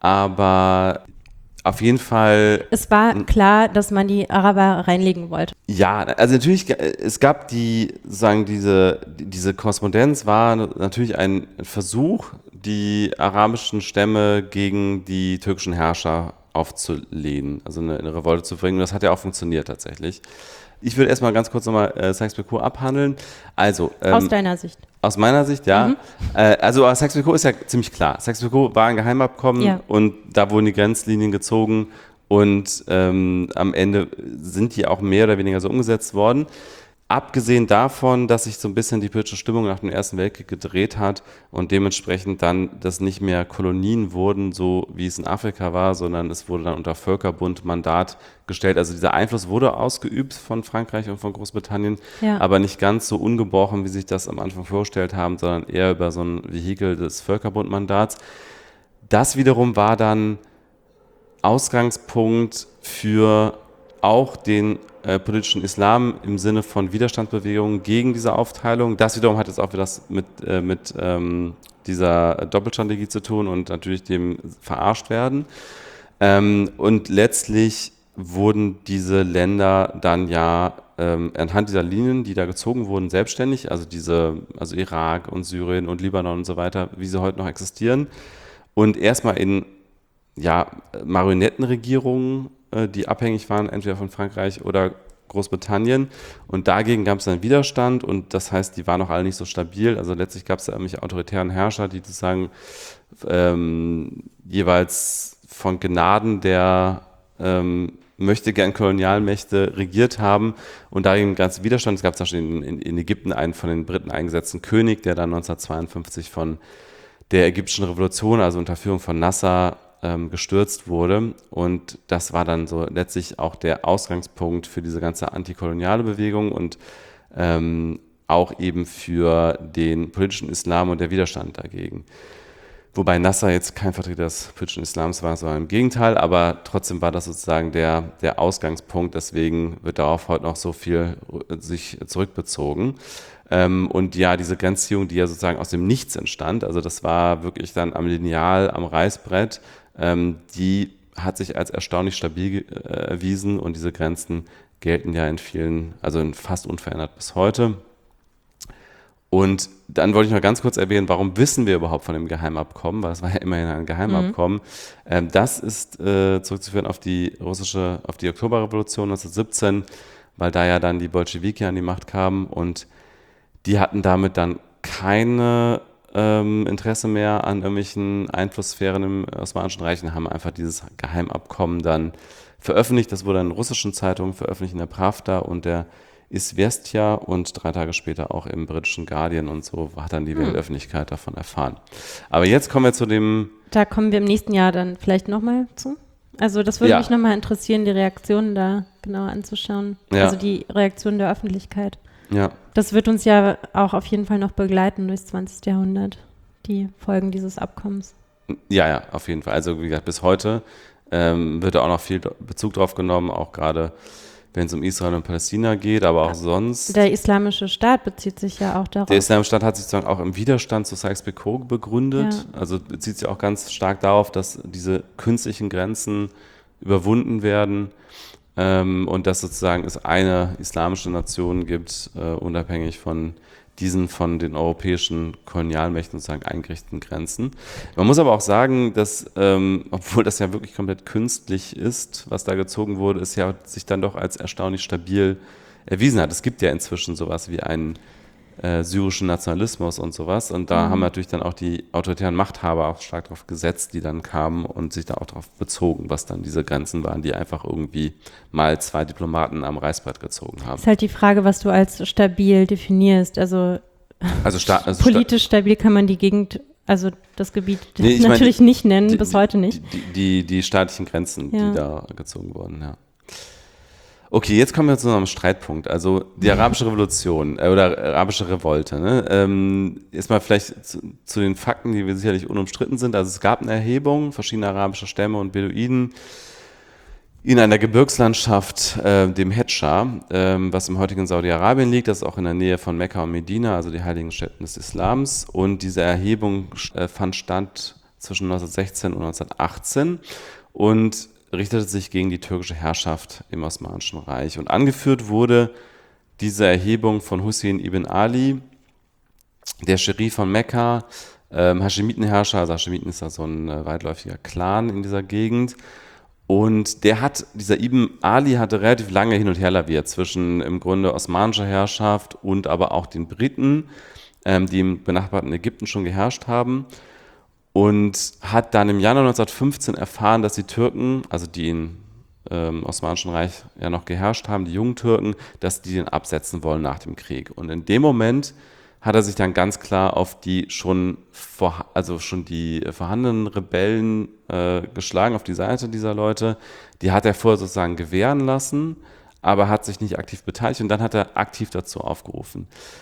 aber auf jeden Fall. Es war klar, dass man die Araber reinlegen wollte. Ja, also natürlich, es gab die, sagen diese, diese Korrespondenz war natürlich ein Versuch, die arabischen Stämme gegen die türkischen Herrscher aufzulehnen, also eine, eine Revolte zu bringen. Und das hat ja auch funktioniert tatsächlich. Ich will erstmal ganz kurz nochmal äh, Sykes-Picot abhandeln. Also, ähm, aus deiner Sicht? Aus meiner Sicht, ja. Mhm. Äh, also Sykes-Picot ist ja ziemlich klar. Sykes-Picot war ein Geheimabkommen ja. und da wurden die Grenzlinien gezogen und ähm, am Ende sind die auch mehr oder weniger so umgesetzt worden. Abgesehen davon, dass sich so ein bisschen die politische Stimmung nach dem Ersten Weltkrieg gedreht hat und dementsprechend dann das nicht mehr Kolonien wurden, so wie es in Afrika war, sondern es wurde dann unter Völkerbund-Mandat gestellt. Also dieser Einfluss wurde ausgeübt von Frankreich und von Großbritannien, ja. aber nicht ganz so ungebrochen, wie sich das am Anfang vorgestellt haben, sondern eher über so ein Vehikel des Völkerbund-Mandats. Das wiederum war dann Ausgangspunkt für auch den äh, politischen Islam im Sinne von Widerstandsbewegungen gegen diese Aufteilung. Das wiederum hat jetzt auch wieder das mit, äh, mit ähm, dieser Doppelstrategie zu tun und natürlich dem verarscht werden. Ähm, und letztlich wurden diese Länder dann ja ähm, anhand dieser Linien, die da gezogen wurden, selbstständig, also diese, also Irak und Syrien und Libanon und so weiter, wie sie heute noch existieren. Und erstmal in ja, Marionettenregierungen, die abhängig waren, entweder von Frankreich oder Großbritannien. Und dagegen gab es dann Widerstand und das heißt, die waren auch alle nicht so stabil. Also letztlich gab es da irgendwelche autoritären Herrscher, die sozusagen ähm, jeweils von Gnaden der ähm, möchte gern Kolonialmächte regiert haben und dagegen gab es Widerstand. Es gab zum Beispiel in, in, in Ägypten einen von den Briten eingesetzten König, der dann neunzehnhundertzweiundfünfzig von der ägyptischen Revolution, also unter Führung von Nasser, ähm, gestürzt wurde. Und das war dann so letztlich auch der Ausgangspunkt für diese ganze antikoloniale Bewegung und ähm, auch eben für den politischen Islam und der Widerstand dagegen. Wobei Nasser jetzt kein Vertreter des politischen Islams war, sondern im Gegenteil, aber trotzdem war das sozusagen der, der Ausgangspunkt, deswegen wird darauf heute noch so viel sich zurückbezogen. Ähm, und ja, diese Grenzziehung, die ja sozusagen aus dem Nichts entstand, also das war wirklich dann am Lineal, am Reißbrett, ähm, die hat sich als erstaunlich stabil äh, erwiesen und diese Grenzen gelten ja in vielen, also in fast unverändert bis heute. Und dann wollte ich noch ganz kurz erwähnen, warum wissen wir überhaupt von dem Geheimabkommen, weil es war ja immerhin ein Geheimabkommen. Mhm. Ähm, das ist äh, zurückzuführen auf die russische, auf die Oktoberrevolution neunzehnhundertsiebzehn, weil da ja dann die Bolschewiki an die Macht kamen und die hatten damit dann keine ähm, Interesse mehr an irgendwelchen Einflusssphären im Osmanischen Reich und haben einfach dieses Geheimabkommen dann veröffentlicht. Das wurde in russischen Zeitungen veröffentlicht, in der Pravda und der Izvestia und drei Tage später auch im britischen Guardian und so hat dann die hm. Weltöffentlichkeit davon erfahren. Aber jetzt kommen wir zu dem... Da kommen wir im nächsten Jahr dann vielleicht nochmal zu. Also das würde ja. mich nochmal interessieren, die Reaktionen da genauer anzuschauen. Ja. Also die Reaktionen der Öffentlichkeit. Ja. Das wird uns ja auch auf jeden Fall noch begleiten durchs zwanzigste Jahrhundert, die Folgen dieses Abkommens. Ja, ja, auf jeden Fall. Also wie gesagt, bis heute ähm, wird da auch noch viel Bezug drauf genommen, auch gerade wenn es um Israel und Palästina geht, aber auch sonst. Der Islamische Staat bezieht sich ja auch darauf. Der Islamische Staat hat sich sozusagen auch im Widerstand zu Sykes-Picot begründet. Ja. Also bezieht sich auch ganz stark darauf, dass diese künstlichen Grenzen überwunden werden ähm, und dass sozusagen es eine islamische Nation gibt, äh, unabhängig von diesen von den europäischen Kolonialmächten sozusagen eingerichteten Grenzen. Man muss aber auch sagen, dass, ähm, obwohl das ja wirklich komplett künstlich ist, was da gezogen wurde, es ja sich dann doch als erstaunlich stabil erwiesen hat. Es gibt ja inzwischen sowas wie einen äh, syrischen Nationalismus und sowas und da mhm. haben natürlich dann auch die autoritären Machthaber auch stark darauf gesetzt, die dann kamen und sich da auch darauf bezogen, was dann diese Grenzen waren, die einfach irgendwie mal zwei Diplomaten am Reißbrett gezogen haben. Ist halt die Frage, was du als stabil definierst. Also, also, sta- also politisch sta- stabil kann man die Gegend, also das Gebiet nee, natürlich meine, nicht nennen, die, bis heute nicht. Die, die, die, die staatlichen Grenzen, ja. die da gezogen wurden, ja. Okay, jetzt kommen wir zu einem Streitpunkt. Also die arabische Revolution äh, oder arabische Revolte. Ne? Ähm, erstmal vielleicht zu, zu den Fakten, die wir sicherlich unumstritten sind. Also es gab eine Erhebung verschiedener arabischer Stämme und Beduinen in einer Gebirgslandschaft, äh, dem Hedschar, äh, was im heutigen Saudi-Arabien liegt. Das ist auch in der Nähe von Mekka und Medina, also die heiligen Stätten des Islams. Und diese Erhebung äh, fand statt zwischen neunzehnhundertsechzehn und neunzehnhundertachtzehn und richtete sich gegen die türkische Herrschaft im Osmanischen Reich. Und angeführt wurde diese Erhebung von Hussein ibn Ali, der Scherif von Mekka, ähm, Haschemitenherrscher, also Haschemiten ist da so ein äh, weitläufiger Clan in dieser Gegend. Und der hat, dieser Ibn Ali hatte relativ lange hin und her laviert zwischen im Grunde osmanischer Herrschaft und aber auch den Briten, ähm, die im benachbarten Ägypten schon geherrscht haben. Und hat dann im Januar neunzehnhundertfünfzehn erfahren, dass die Türken, also die im ähm, Osmanischen Reich ja noch geherrscht haben, die jungen Türken, dass die den absetzen wollen nach dem Krieg. Und in dem Moment hat er sich dann ganz klar auf die schon, vor, also schon die vorhandenen Rebellen äh, geschlagen, auf die Seite dieser Leute. Die hat er vorher sozusagen gewähren lassen, aber hat sich nicht aktiv beteiligt und dann hat er aktiv dazu aufgerufen.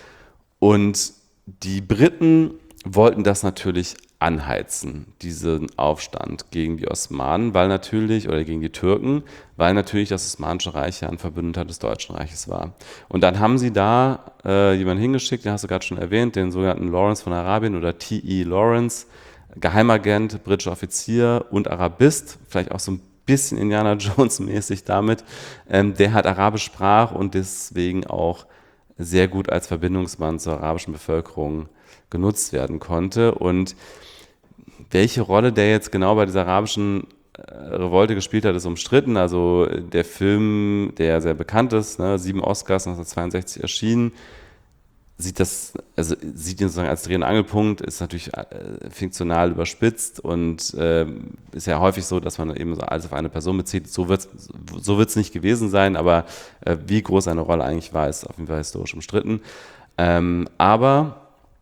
Und die Briten wollten das natürlich anheizen, diesen Aufstand gegen die Osmanen, weil natürlich, oder gegen die Türken, weil natürlich das Osmanische Reich ja ein Verbündeter des Deutschen Reiches war. Und dann haben sie da äh, jemanden hingeschickt, den hast du gerade schon erwähnt, den sogenannten Lawrence von Arabien oder T E Lawrence, Geheimagent, britischer Offizier und Arabist, vielleicht auch so ein bisschen Indiana Jones-mäßig damit, ähm, der halt Arabisch sprach und deswegen auch sehr gut als Verbindungsmann zur arabischen Bevölkerung genutzt werden konnte. Und welche Rolle der jetzt genau bei dieser arabischen Revolte gespielt hat, ist umstritten. Also der Film, der sehr bekannt ist, ne, sieben Oscars neunzehnhundertzweiundsechzig erschienen, sieht das, also sieht ihn sozusagen als Dreh- und Angelpunkt, ist natürlich äh, fiktional überspitzt und äh, ist ja häufig so, dass man eben so alles auf eine Person bezieht. So wird es so wird's nicht gewesen sein, aber äh, wie groß seine Rolle eigentlich war, ist auf jeden Fall historisch umstritten. Ähm, aber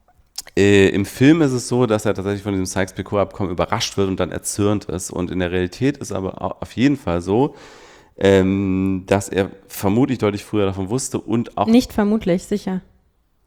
Äh, im Film ist es so, dass er tatsächlich von diesem Sykes-Picot-Abkommen überrascht wird und dann erzürnt ist. Und in der Realität ist aber auch auf jeden Fall so, ähm, dass er vermutlich deutlich früher davon wusste und auch... Nicht vermutlich, sicher. Ich,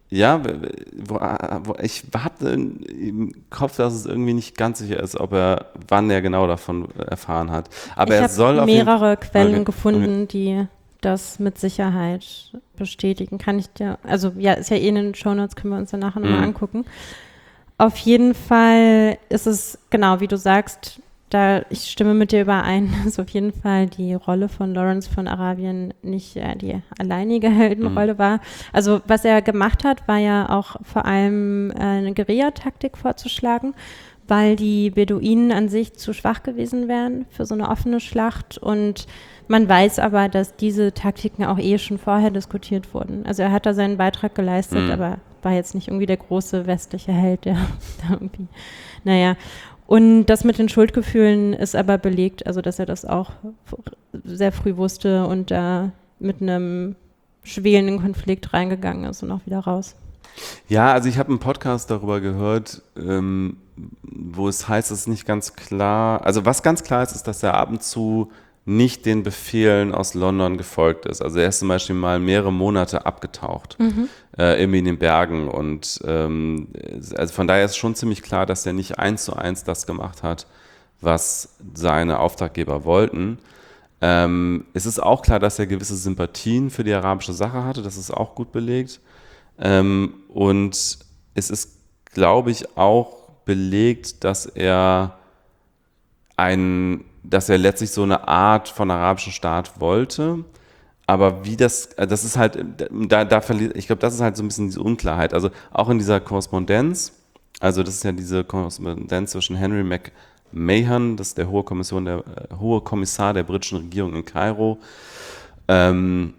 Ja, wo, wo, ich hatte im Kopf, dass es irgendwie nicht ganz sicher ist, ob er, wann er genau davon erfahren hat. Aber ich er soll habe auf jeden mehrere Quellen okay. gefunden, Okay. die das mit Sicherheit bestätigen. Kann ich dir, also ja, ist ja eh in den Shownotes, können wir uns dann nachher nochmal Mhm. angucken. Auf jeden Fall ist es, genau wie du sagst, da ich stimme mit dir überein, dass auf jeden Fall die Rolle von Lawrence von Arabien nicht äh, die alleinige Heldenrolle mhm. war. Also was er gemacht hat, war ja auch vor allem äh, eine Guerillataktik vorzuschlagen, weil die Beduinen an sich zu schwach gewesen wären für so eine offene Schlacht. Und man weiß aber, dass diese Taktiken auch eh schon vorher diskutiert wurden. Also er hat da seinen Beitrag geleistet, mhm. aber war jetzt nicht irgendwie der große westliche Held, der da irgendwie, naja. Und das mit den Schuldgefühlen ist aber belegt, also dass er das auch sehr früh wusste und da mit einem schwelenden Konflikt reingegangen ist und auch wieder raus. Ja, also ich habe einen Podcast darüber gehört, ähm, wo es heißt, es ist nicht ganz klar, also was ganz klar ist, ist, dass er ab und zu nicht den Befehlen aus London gefolgt ist. Also er ist zum Beispiel mal mehrere Monate abgetaucht, mhm. äh, irgendwie in den Bergen und ähm, also von daher ist schon ziemlich klar, dass er nicht eins zu eins das gemacht hat, was seine Auftraggeber wollten. Ähm, es ist auch klar, dass er gewisse Sympathien für die arabische Sache hatte, das ist auch gut belegt. Ähm, und es ist, glaube ich, auch belegt, dass er ein dass er letztlich so eine Art von arabischen Staat wollte, aber wie das, das ist halt, da, da verliert, ich glaube, das ist halt so ein bisschen diese Unklarheit, also auch in dieser Korrespondenz, also das ist ja diese Korrespondenz zwischen Henry McMahon, das ist der hohe, Kommission der, äh, hohe Kommissar der britischen Regierung in Kairo, ähm,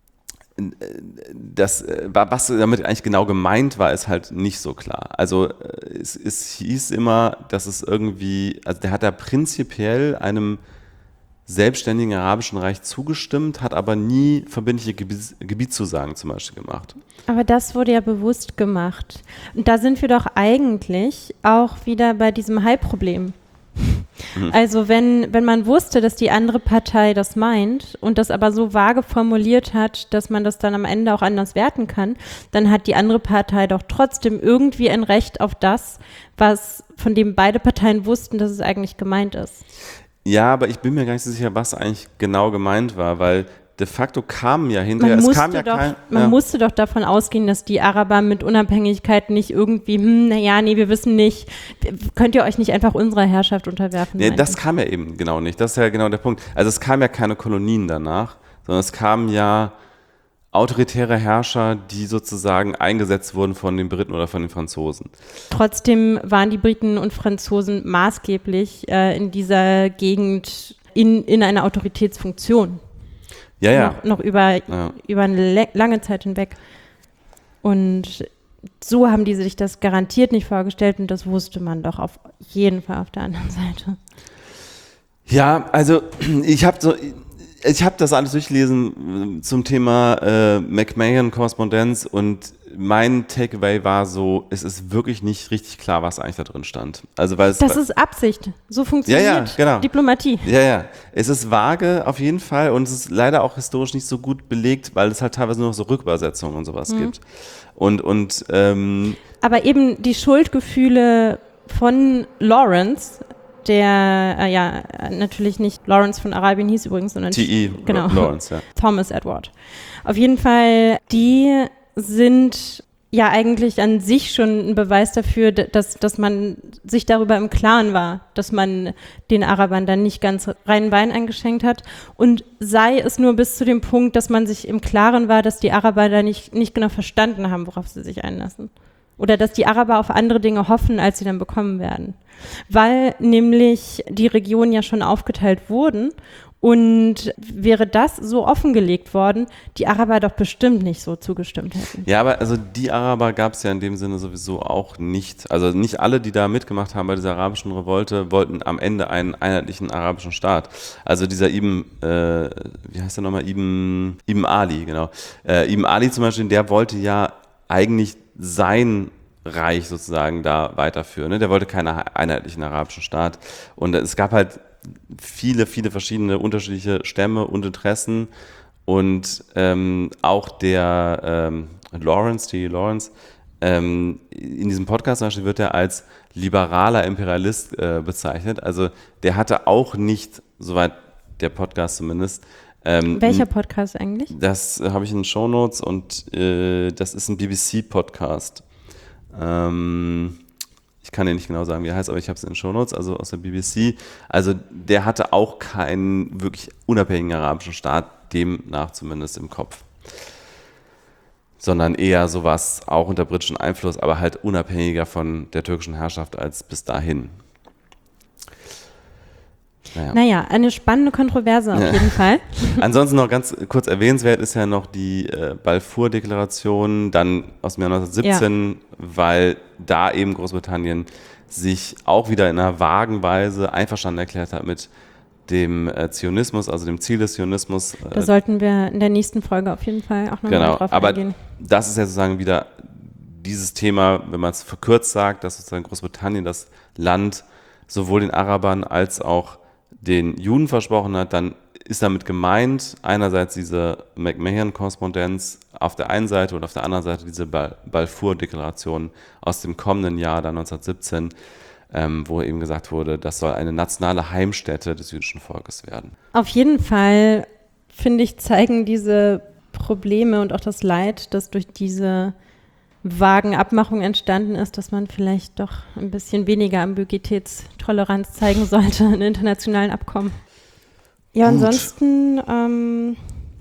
das, was damit eigentlich genau gemeint war, ist halt nicht so klar. Also es, es hieß immer, dass es irgendwie, also der hat da prinzipiell einem selbstständigen arabischen Reich zugestimmt, hat aber nie verbindliche Gebiets, Gebietszusagen zum Beispiel gemacht. Aber das wurde ja bewusst gemacht. Und da sind wir doch eigentlich auch wieder bei diesem Hai-Problem. Also wenn, wenn man wusste, dass die andere Partei das meint und das aber so vage formuliert hat, dass man das dann am Ende auch anders werten kann, dann hat die andere Partei doch trotzdem irgendwie ein Recht auf das, was von dem beide Parteien wussten, dass es eigentlich gemeint ist. Ja, aber ich bin mir gar nicht so sicher, was eigentlich genau gemeint war, weil de facto kamen ja hinterher, man es kam ja doch, kein... Man ja. musste doch davon ausgehen, dass die Araber mit Unabhängigkeit nicht irgendwie, hm, naja, nee, wir wissen nicht, könnt ihr euch nicht einfach unserer Herrschaft unterwerfen? Nee, das kam ja eben genau nicht, das ist ja genau der Punkt. Also es kamen ja keine Kolonien danach, sondern es kamen ja autoritäre Herrscher, die sozusagen eingesetzt wurden von den Briten oder von den Franzosen. Trotzdem waren die Briten und Franzosen maßgeblich äh, in dieser Gegend in, in einer Autoritätsfunktion. Ja, ja. Noch, noch über, ja. über eine lange Zeit hinweg. Und so haben die sich das garantiert nicht vorgestellt und das wusste man doch auf jeden Fall auf der anderen Seite. Ja, also ich habe so, ich habe das alles durchgelesen zum Thema äh, McMahon-Korrespondenz und mein Takeaway war so, es ist wirklich nicht richtig klar, was eigentlich da drin stand. Also weil es das ist Absicht. So funktioniert ja, ja, genau. Diplomatie. Ja, ja. Es ist vage auf jeden Fall und es ist leider auch historisch nicht so gut belegt, weil es halt teilweise nur noch so Rückübersetzungen und sowas mhm. gibt. Und, und ähm, aber eben die Schuldgefühle von Lawrence, der äh, ja natürlich nicht Lawrence von Arabien hieß übrigens, sondern T E genau, Lawrence, ja. Thomas Edward. Auf jeden Fall, die sind ja eigentlich an sich schon ein Beweis dafür, dass, dass man sich darüber im Klaren war, dass man den Arabern dann nicht ganz reinen Wein eingeschenkt hat und sei es nur bis zu dem Punkt, dass man sich im Klaren war, dass die Araber da nicht, nicht genau verstanden haben, worauf sie sich einlassen. Oder dass die Araber auf andere Dinge hoffen, als sie dann bekommen werden. Weil nämlich die Regionen ja schon aufgeteilt wurden und wäre das so offengelegt worden, die Araber doch bestimmt nicht so zugestimmt hätten. Ja, aber also die Araber gab es ja in dem Sinne sowieso auch nicht. Also nicht alle, die da mitgemacht haben bei dieser arabischen Revolte, wollten am Ende einen einheitlichen arabischen Staat. Also dieser Ibn, äh, wie heißt der nochmal, Ibn, Ibn Ali, genau. Äh, Ibn Ali zum Beispiel, der wollte ja eigentlich sein Reich sozusagen da weiterführen. Ne? Der wollte keinen einheitlichen arabischen Staat. Und es gab halt viele, viele verschiedene unterschiedliche Stämme und Interessen und ähm, auch der, ähm, Lawrence, T. Lawrence, ähm, in diesem Podcast zum Beispiel wird er als liberaler Imperialist äh, bezeichnet. Also der hatte auch nicht, soweit der Podcast zumindest. Ähm, Welcher Podcast eigentlich? Das äh, habe ich in den Shownotes und äh, das ist ein B B C-Podcast. Ähm, ich kann dir nicht genau sagen, wie er heißt, aber ich habe es in den Shownotes, also aus der B B C. Also der hatte auch keinen wirklich unabhängigen arabischen Staat, demnach zumindest im Kopf. Sondern eher sowas auch unter britischem Einfluss, aber halt unabhängiger von der türkischen Herrschaft als bis dahin. Naja, Naja, eine spannende Kontroverse auf Ja. jeden Fall. Ansonsten noch ganz kurz erwähnenswert ist ja noch die äh, Balfour-Deklaration, dann aus dem Jahr neunzehnhundertsiebzehn, weil da eben Großbritannien sich auch wieder in einer vagen Weise einverstanden erklärt hat mit dem äh, Zionismus, also dem Ziel des Zionismus. Da sollten wir in der nächsten Folge auf jeden Fall auch nochmal Genau, drauf aber eingehen. das ist ja sozusagen wieder dieses Thema, wenn man es verkürzt sagt, dass sozusagen Großbritannien das Land sowohl den Arabern als auch den Juden versprochen hat, dann ist damit gemeint einerseits diese McMahon-Korrespondenz auf der einen Seite und auf der anderen Seite diese Bal- Balfour-Deklaration aus dem kommenden Jahr, dann neunzehnhundertsiebzehn, ähm, wo eben gesagt wurde, das soll eine nationale Heimstätte des jüdischen Volkes werden. Auf jeden Fall, finde ich, zeigen diese Probleme und auch das Leid, das durch diese vagen Abmachung entstanden ist, dass man vielleicht doch ein bisschen weniger Ambiguitätstoleranz zeigen sollte in internationalen Abkommen. Ja, Gut. ansonsten, ähm,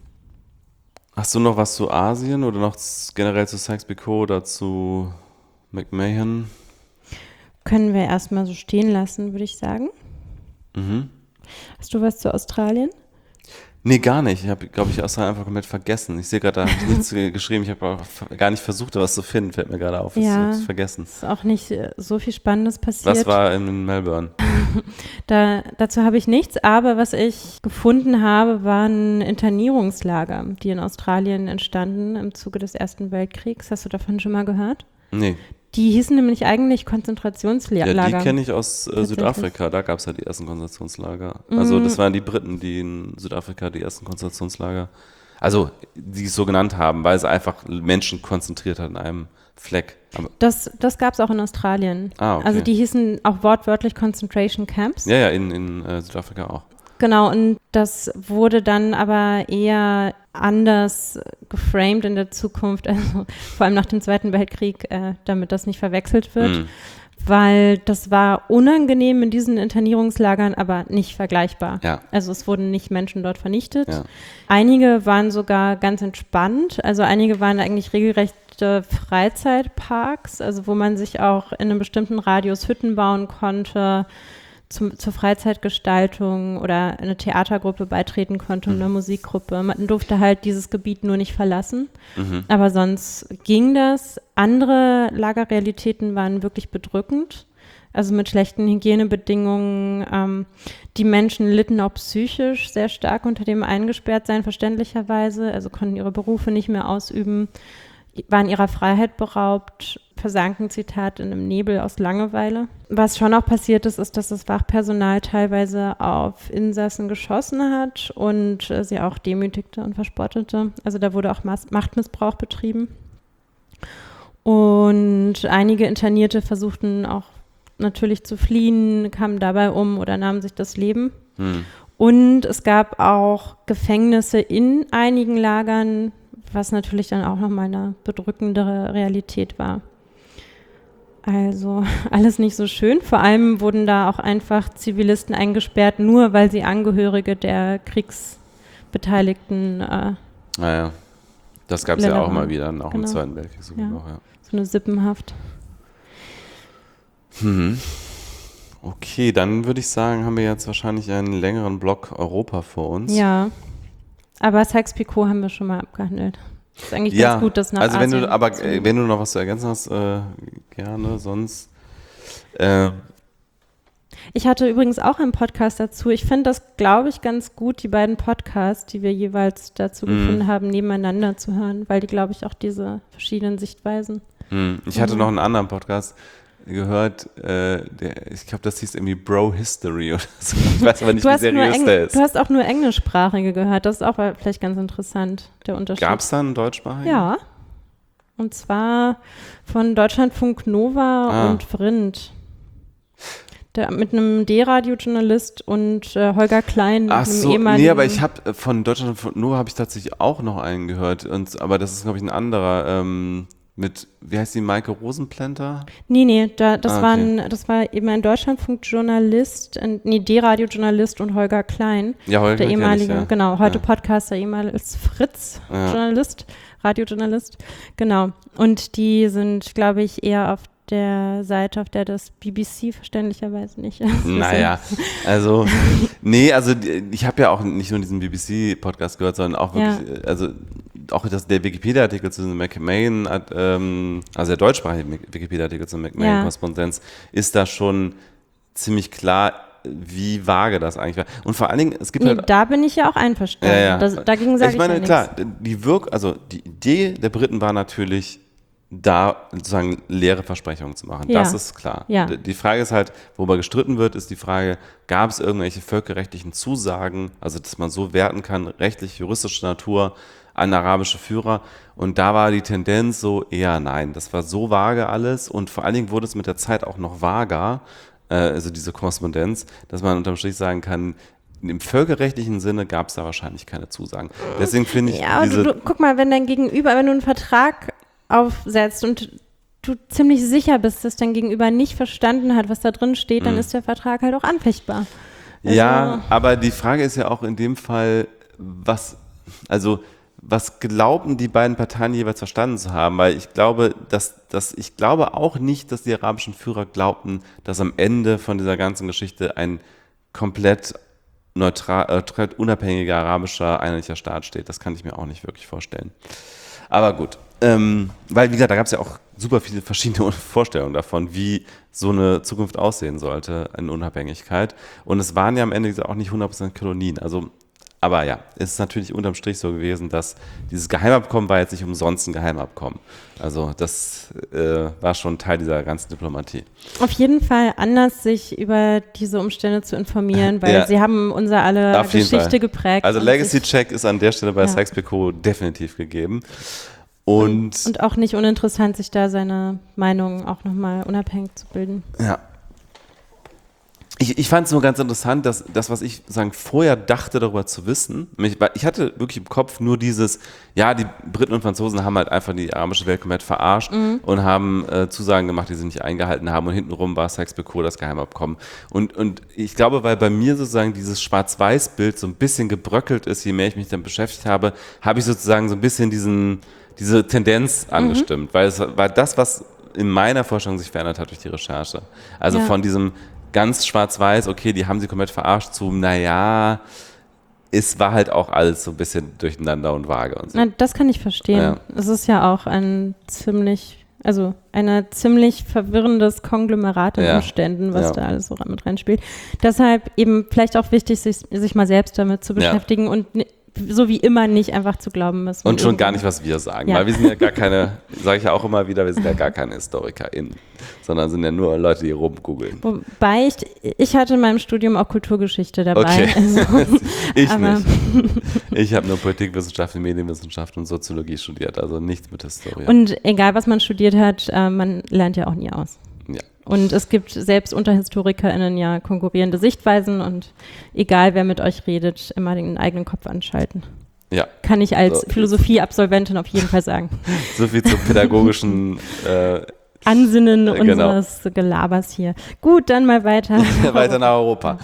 Hast du noch was zu Asien oder noch generell zu Sykes-Picot oder zu McMahon? können wir erstmal so stehen lassen, würde ich sagen. Mhm. Hast du was zu Australien? Nee, gar nicht. Ich habe, glaube ich, Australien einfach komplett vergessen. Ich sehe gerade, da habe ich nichts geschrieben. Ich habe auch gar nicht versucht, da was zu finden. Fällt mir gerade auf. Ich Ja. habe es vergessen. Ist auch nicht äh, so viel Spannendes passiert. Was war in Melbourne? Da, dazu habe ich nichts, aber was ich gefunden habe, waren Internierungslager, die in Australien entstanden im Zuge des Ersten Weltkriegs. Hast du davon schon mal gehört? Nee. Die hießen nämlich eigentlich Konzentrationslager. Ja, die kenne ich aus äh, Tatsächlich. Südafrika. Da gab es ja die ersten Konzentrationslager. Also das waren die Briten, die in Südafrika die ersten Konzentrationslager, also die es so genannt haben, weil es einfach Menschen konzentriert hat in einem Fleck. Aber, Das, das gab es auch in Australien. Ah, okay. Also die hießen auch wortwörtlich Concentration Camps. ja, ja, in, in äh, Südafrika auch. Genau, und das wurde dann aber eher anders geframed in der Zukunft, also vor allem nach dem Zweiten Weltkrieg, äh, damit das nicht verwechselt wird, Mhm. weil das war unangenehm in diesen Internierungslagern, aber nicht vergleichbar. Ja. Also es wurden nicht Menschen dort vernichtet. Ja. Einige waren sogar ganz entspannt, also einige waren eigentlich regelrechte Freizeitparks, also wo man sich auch in einem bestimmten Radius Hütten bauen konnte, zum, zur Freizeitgestaltung oder eine Theatergruppe beitreten konnte und eine Musikgruppe. Man durfte halt dieses Gebiet nur nicht verlassen, Mhm. aber sonst ging das. Andere Lagerrealitäten waren wirklich bedrückend, also mit schlechten Hygienebedingungen. Ähm, die Menschen litten auch psychisch sehr stark unter dem Eingesperrtsein, verständlicherweise, also konnten ihre Berufe nicht mehr ausüben, waren ihrer Freiheit beraubt, versanken, Zitat, in einem Nebel aus Langeweile. Was schon auch passiert ist, ist, dass das Wachpersonal teilweise auf Insassen geschossen hat und äh, sie auch demütigte und verspottete. Also da wurde auch Mas- Machtmissbrauch betrieben. Und einige Internierte versuchten auch natürlich zu fliehen, kamen dabei um oder nahmen sich das Leben. Mhm. Und es gab auch Gefängnisse in einigen Lagern, was natürlich dann auch nochmal eine bedrückendere Realität war. Also alles nicht so schön. Vor allem wurden da auch einfach Zivilisten eingesperrt, nur weil sie Angehörige der Kriegsbeteiligten, äh, Naja, das gab es ja Länder auch waren. mal wieder, auch im Genau. Zweiten Weltkrieg sogar Ja. noch, ja. so eine Sippenhaft. Mhm. Okay, dann würde ich sagen, haben wir jetzt wahrscheinlich einen längeren Block Europa vor uns. Ja, aber Sykes-Picot haben wir schon mal abgehandelt. Ist eigentlich Ja, ganz gut, das nach also wenn Asien du, aber zu- äh, wenn du noch was zu ergänzen hast, äh, gerne, sonst. Äh, Ich hatte übrigens auch einen Podcast dazu. Ich finde das, glaube ich, ganz gut, die beiden Podcasts, die wir jeweils dazu Mhm. gefunden haben, nebeneinander zu hören, weil die, glaube ich, auch diese verschiedenen Sichtweisen. hm, ich hatte noch einen anderen Podcast gehört, äh, der, ich glaube, das hieß irgendwie Bro History oder so. Ich weiß aber nicht, Du wie hast, nur seriös Engl- der ist. du hast auch nur englischsprachige gehört. Das ist auch vielleicht ganz interessant, der Unterschied. Gab es da einen deutschsprachigen? Ja, Und zwar von Deutschlandfunk Nova Ah. und Vrindt. Der, mit einem D-Radio-Journalist und äh, Holger Klein, Ach mit einem so, ehemaligen... nee, aber ich habe von Deutschland von nur habe ich tatsächlich auch noch einen gehört. Und, aber das ist, glaube ich, ein anderer. Ähm, mit, wie heißt die, Maike Rosenplanter? Nee, nee, da, das, Ah, war okay. ein, das war eben ein Deutschlandfunk-Journalist, ein- nee, D-Radio-Journalist und Holger Klein. Ja, Holger Der kenn ich, ehemalige, ja. genau, heute Ja. Podcaster, ehemals Ja. Fritz-Journalist, Radiojournalist. Genau. Und die sind, glaube ich, eher auf der Seite, auf der das B B C verständlicherweise nicht ist. Naja, also, nee, also die- ich habe ja auch nicht nur diesen B B C-Podcast gehört, sondern auch wirklich, äh, also auch das, der Wikipedia-Artikel zu dem McMahon, hat, ähm, also der deutschsprachige Wikipedia-Artikel zur McMahon-Korrespondenz, ist da schon ziemlich klar, wie vage das eigentlich war. Und vor allen Dingen, es gibt Nee, halt... da bin ich ja auch einverstanden. Ja, ja. Das, dagegen sage ich, ich meine, ja nichts. klar, die Wirk, also die Idee der Briten war natürlich, da sozusagen leere Versprechungen zu machen. Ja. Das ist klar. Ja. D- Die Frage ist halt, worüber gestritten wird, ist die Frage, gab es irgendwelche völkerrechtlichen Zusagen, also dass man so werten kann, rechtlich, juristische Natur an arabische Führer. Und da war die Tendenz so eher nein. Das war so vage alles und vor allen Dingen wurde es mit der Zeit auch noch vager, äh, also diese Korrespondenz, dass man unterm Strich sagen kann, im völkerrechtlichen Sinne gab es da wahrscheinlich keine Zusagen. Deswegen finde ich Ja, aber diese... du, du, guck mal, wenn dein Gegenüber, wenn du einen Vertrag aufsetzt und du ziemlich sicher bist, dass dein Gegenüber nicht verstanden hat, was da drin steht, dann Mhm. ist der Vertrag halt auch anfechtbar. Also, Ja, aber die Frage ist ja auch in dem Fall, was, also was glauben die beiden Parteien jeweils verstanden zu haben? Weil ich glaube, dass, dass ich glaube auch nicht, dass die arabischen Führer glaubten, dass am Ende von dieser ganzen Geschichte ein komplett neutral, äh, komplett unabhängiger arabischer einheitlicher Staat steht. Das kann ich mir auch nicht wirklich vorstellen. Aber gut, ähm, weil wie gesagt, da gab es ja auch super viele verschiedene Vorstellungen davon, wie so eine Zukunft aussehen sollte in Unabhängigkeit. Und es waren ja am Ende auch nicht hundert Prozent Kolonien. Also, aber ja, es ist natürlich unterm Strich so gewesen, dass dieses Geheimabkommen war jetzt nicht umsonst ein Geheimabkommen. Also das äh, war schon Teil dieser ganzen Diplomatie. auf jeden Fall anders, sich über diese Umstände zu informieren, weil Ja. sie haben unser aller Auf jeden Geschichte Fall. geprägt. Also und Legacy-Check ist an der Stelle bei Ja. Sykes-Picot definitiv gegeben. Und, sich, und auch nicht uninteressant, sich da seine Meinung auch nochmal unabhängig zu bilden. ja. Ich, ich fand es nur ganz interessant, dass das, was ich sagen, vorher dachte, darüber zu wissen, mich, weil ich hatte wirklich im Kopf nur dieses, ja, die Briten und Franzosen haben halt einfach die arabische Welt komplett verarscht Mhm. und haben äh, Zusagen gemacht, die sie nicht eingehalten haben und hintenrum war Sykes-Picot das Geheimabkommen. Und, und ich glaube, weil bei mir sozusagen dieses Schwarz-Weiß-Bild so ein bisschen gebröckelt ist, je mehr ich mich damit beschäftigt habe, habe ich sozusagen so ein bisschen diesen, diese Tendenz angestimmt, weil es war das, was in meiner Vorstellung sich verändert hat durch die Recherche. Also Ja. von diesem ganz schwarz-weiß, okay, die haben sie komplett verarscht, zu, naja, es war halt auch alles so ein bisschen durcheinander und vage und so. Na, das kann ich verstehen. Ja. Es ist ja auch ein ziemlich, also ein ziemlich verwirrendes Konglomerat an Ja. Umständen, was Ja. da alles so mit reinspielt. Deshalb eben vielleicht auch wichtig, sich, sich mal selbst damit zu Ja. beschäftigen und ni- so wie immer nicht einfach zu glauben, was man Und schon gar irgendwo- nicht, was wir sagen, Ja. weil wir sind ja gar keine, sage ich ja auch immer wieder, wir sind ja gar keine HistorikerInnen, sondern sind ja nur Leute, die rumgoogeln. Wobei ich, ich hatte in meinem Studium auch Kulturgeschichte dabei. Okay. Also, Ich aber- nicht. Ich habe nur Politikwissenschaft, Medienwissenschaft und Soziologie studiert, also nichts mit Historie. Und egal, was man studiert hat, äh, man lernt ja auch nie aus. ja. Und es gibt selbst unter HistorikerInnen ja konkurrierende Sichtweisen und egal, wer mit euch redet, immer den eigenen Kopf anschalten. ja, Kann ich als So. Philosophie-Absolventin auf jeden Fall sagen. so viel zum pädagogischen äh, Ansinnen Äh, genau. unseres Gelabers hier. Gut, dann mal weiter. weiter nach Europa.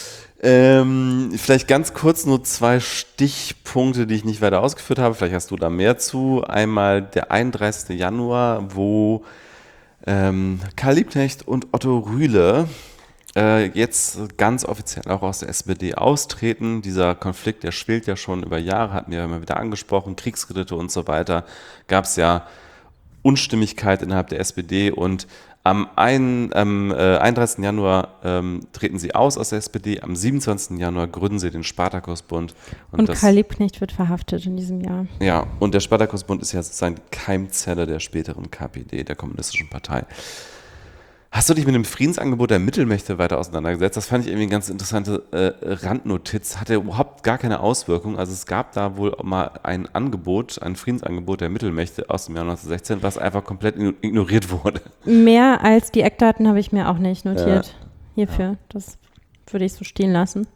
Ähm, vielleicht ganz kurz nur zwei Stichpunkte, die ich nicht weiter ausgeführt habe. Vielleicht hast du da mehr zu. Einmal der einunddreißigste Januar, wo ähm, Karl Liebknecht und Otto Rühle äh, jetzt ganz offiziell auch aus der S P D austreten. Dieser Konflikt, der schwelt ja schon über Jahre, hatten wir immer wieder angesprochen, Kriegskredite und so weiter. Gab es ja Unstimmigkeit innerhalb der S P D und am ein, ähm, äh, einunddreißigsten Januar ähm, treten sie aus aus der S P D, am siebenundzwanzigsten Januar gründen sie den Spartakusbund. Und das, Karl Liebknecht wird verhaftet in diesem Jahr. ja, und der Spartakusbund ist ja sozusagen die Keimzelle der späteren K P D, der Kommunistischen Partei. Hast du dich mit dem Friedensangebot der Mittelmächte weiter auseinandergesetzt? Das fand ich irgendwie eine ganz interessante äh, Randnotiz. Hatte überhaupt gar keine Auswirkung. Also es gab da wohl mal ein Angebot, ein Friedensangebot der Mittelmächte aus dem Jahr neunzehnhundertsechzehn, was einfach komplett ignoriert wurde. Mehr als die Eckdaten habe ich mir auch nicht notiert Ja. hierfür. Ja. Das würde ich so stehen lassen.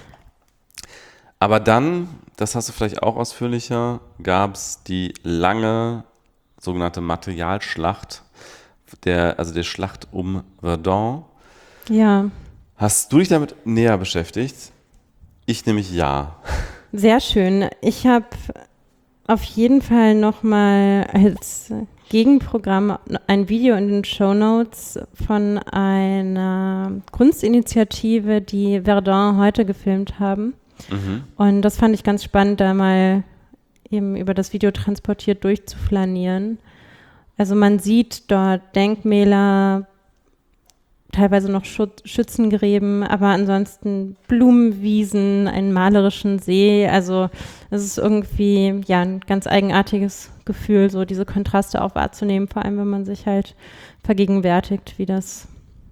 Aber dann, das hast du vielleicht auch ausführlicher, gab es die lange sogenannte Materialschlacht, der, also der Schlacht um Verdun. Ja. Hast du dich damit näher beschäftigt? Ich nämlich ja. Sehr schön. Ich habe auf jeden Fall nochmal als Gegenprogramm ein Video in den Shownotes von einer Kunstinitiative, die Verdun heute gefilmt haben. Mhm. Und das fand ich ganz spannend, da mal eben über das Video transportiert durchzuflanieren. Also man sieht dort Denkmäler, teilweise noch Schut- Schützengräben, aber ansonsten Blumenwiesen, einen malerischen See. Also es ist irgendwie ja ein ganz eigenartiges Gefühl, so diese Kontraste auch wahrzunehmen, vor allem wenn man sich halt vergegenwärtigt, wie das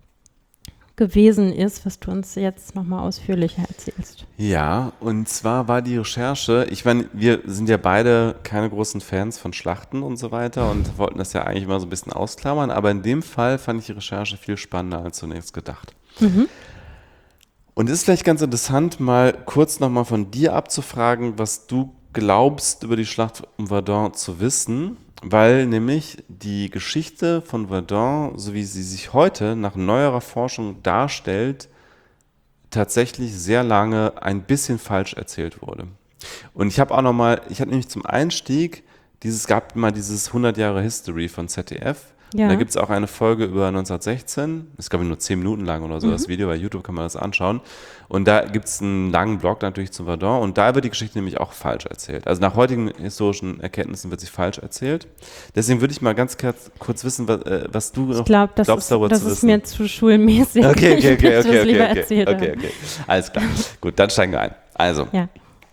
gewesen ist, was du uns jetzt nochmal ausführlicher erzählst. Ja, und zwar war die Recherche, ich meine, wir sind ja beide keine großen Fans von Schlachten und so weiter und wollten das ja eigentlich immer so ein bisschen ausklammern, aber in dem Fall fand ich die Recherche viel spannender als zunächst gedacht. Mhm. Und es ist vielleicht ganz interessant, mal kurz nochmal von dir abzufragen, was du glaubst, über die Schlacht um Verdun zu wissen, weil nämlich die Geschichte von Verdun, so wie sie sich heute nach neuerer Forschung darstellt, tatsächlich sehr lange ein bisschen falsch erzählt wurde. Und ich habe auch nochmal, ich hatte nämlich zum Einstieg, dieses gab mal dieses hundert Jahre History von Z D F. Ja. Und da gibt es auch eine Folge über neunzehnhundertsechzehn, ist glaube ich nur zehn Minuten lang oder so, Mhm. das Video, bei YouTube kann man das anschauen. Und da gibt es einen langen Blog natürlich zum Verdun und da wird die Geschichte nämlich auch falsch erzählt. Also nach heutigen historischen Erkenntnissen wird sie falsch erzählt. Deswegen würde ich mal ganz kurz, kurz wissen, was, äh, was du noch Ich glaube, das, glaubst, ist, darüber das zu ist wissen. mir zu schulmäßig. Okay, okay, Ich okay, möchte okay, das lieber okay, erzählt okay, okay, haben. okay. Alles klar. Gut, dann steigen wir ein. Also, Ja.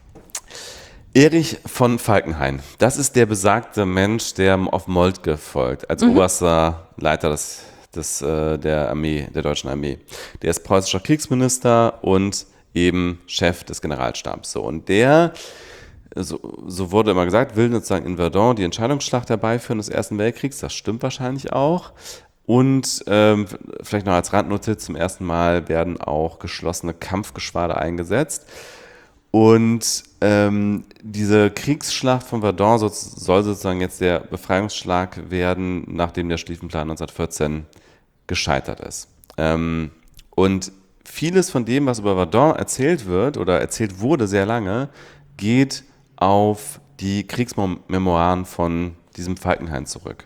Erich von Falkenhayn, das ist der besagte Mensch, der auf Moltke folgt, als Mhm. oberster Leiter des, des, äh, der Armee, der deutschen Armee. Der ist preußischer Kriegsminister und eben Chef des Generalstabs. So, und der, so, so wurde immer gesagt, will sozusagen in Verdun die Entscheidungsschlacht herbeiführen des Ersten Weltkriegs. Das stimmt wahrscheinlich auch. Und ähm, vielleicht noch als Randnotiz, zum ersten Mal werden auch geschlossene Kampfgeschwader eingesetzt. Und ähm, diese Kriegsschlacht von Verdun so, soll sozusagen jetzt der Befreiungsschlag werden, nachdem der Schlieffenplan neunzehnhundertvierzehn gescheitert ist. Ähm, und vieles von dem, was über Verdun erzählt wird oder erzählt wurde sehr lange, geht auf die Kriegsmemoiren von diesem Falkenhayn zurück.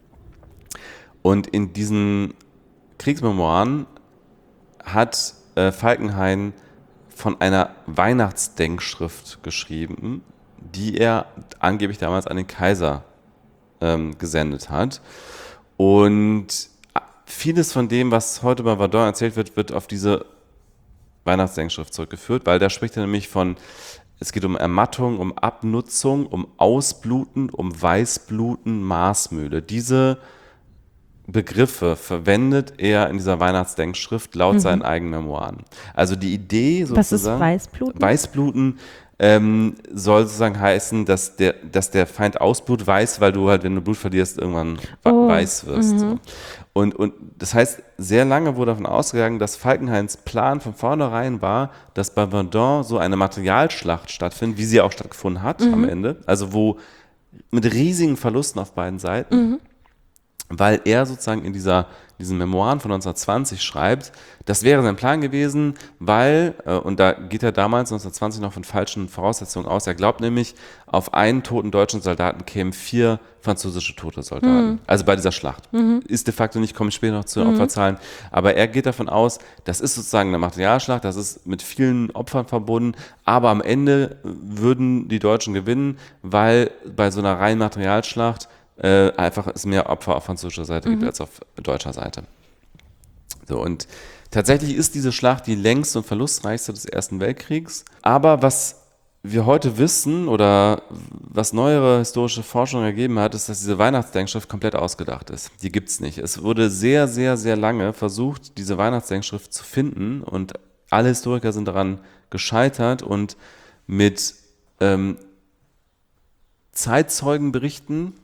Und in diesen Kriegsmemoiren hat äh, Falkenhayn von einer Weihnachtsdenkschrift geschrieben, die er angeblich damals an den Kaiser ähm, gesendet hat. Und vieles von dem, was heute bei Verdun erzählt wird, wird auf diese Weihnachtsdenkschrift zurückgeführt, weil da spricht er nämlich von, es geht um Ermattung, um Abnutzung, um Ausbluten, um Weißbluten, Marsmühle. Diese Begriffe verwendet er in dieser Weihnachtsdenkschrift laut mhm. seinen eigenen Memoiren. Also die Idee sozusagen. Was ist Weißbluten? Weißbluten ähm, soll sozusagen heißen, dass der, dass der Feind Ausblut weiß, weil du halt, wenn du Blut verlierst, irgendwann oh. weiß wirst. Mhm. So. Und, und das heißt, sehr lange wurde davon ausgegangen, dass Falkenhayns Plan von vornherein war, dass bei Verdun so eine Materialschlacht stattfindet, wie sie auch stattgefunden hat mhm. am Ende. Also wo mit riesigen Verlusten auf beiden Seiten. Mhm. Weil er sozusagen in dieser, diesen Memoiren von neunzehnhundertzwanzig schreibt, das wäre sein Plan gewesen, weil, äh, und da geht er damals neunzehnhundertzwanzig noch von falschen Voraussetzungen aus, er glaubt nämlich, auf einen toten deutschen Soldaten kämen vier französische tote Soldaten. Mhm. Also bei dieser Schlacht. Mhm. Ist de facto nicht, komme ich später noch zu den mhm. Opferzahlen, aber er geht davon aus, das ist sozusagen eine Materialschlacht, das ist mit vielen Opfern verbunden, aber am Ende würden die Deutschen gewinnen, weil bei so einer reinen Materialschlacht Äh, einfach es mehr Opfer auf französischer Seite mhm. gibt als auf deutscher Seite. So, und tatsächlich ist diese Schlacht die längste und verlustreichste des Ersten Weltkriegs. Aber was wir heute wissen oder was neuere historische Forschung ergeben hat, ist, dass diese Weihnachtsdenkschrift komplett ausgedacht ist. Die gibt es nicht. Es wurde sehr, sehr, sehr lange versucht, diese Weihnachtsdenkschrift zu finden und alle Historiker sind daran gescheitert und mit ähm, Zeitzeugenberichten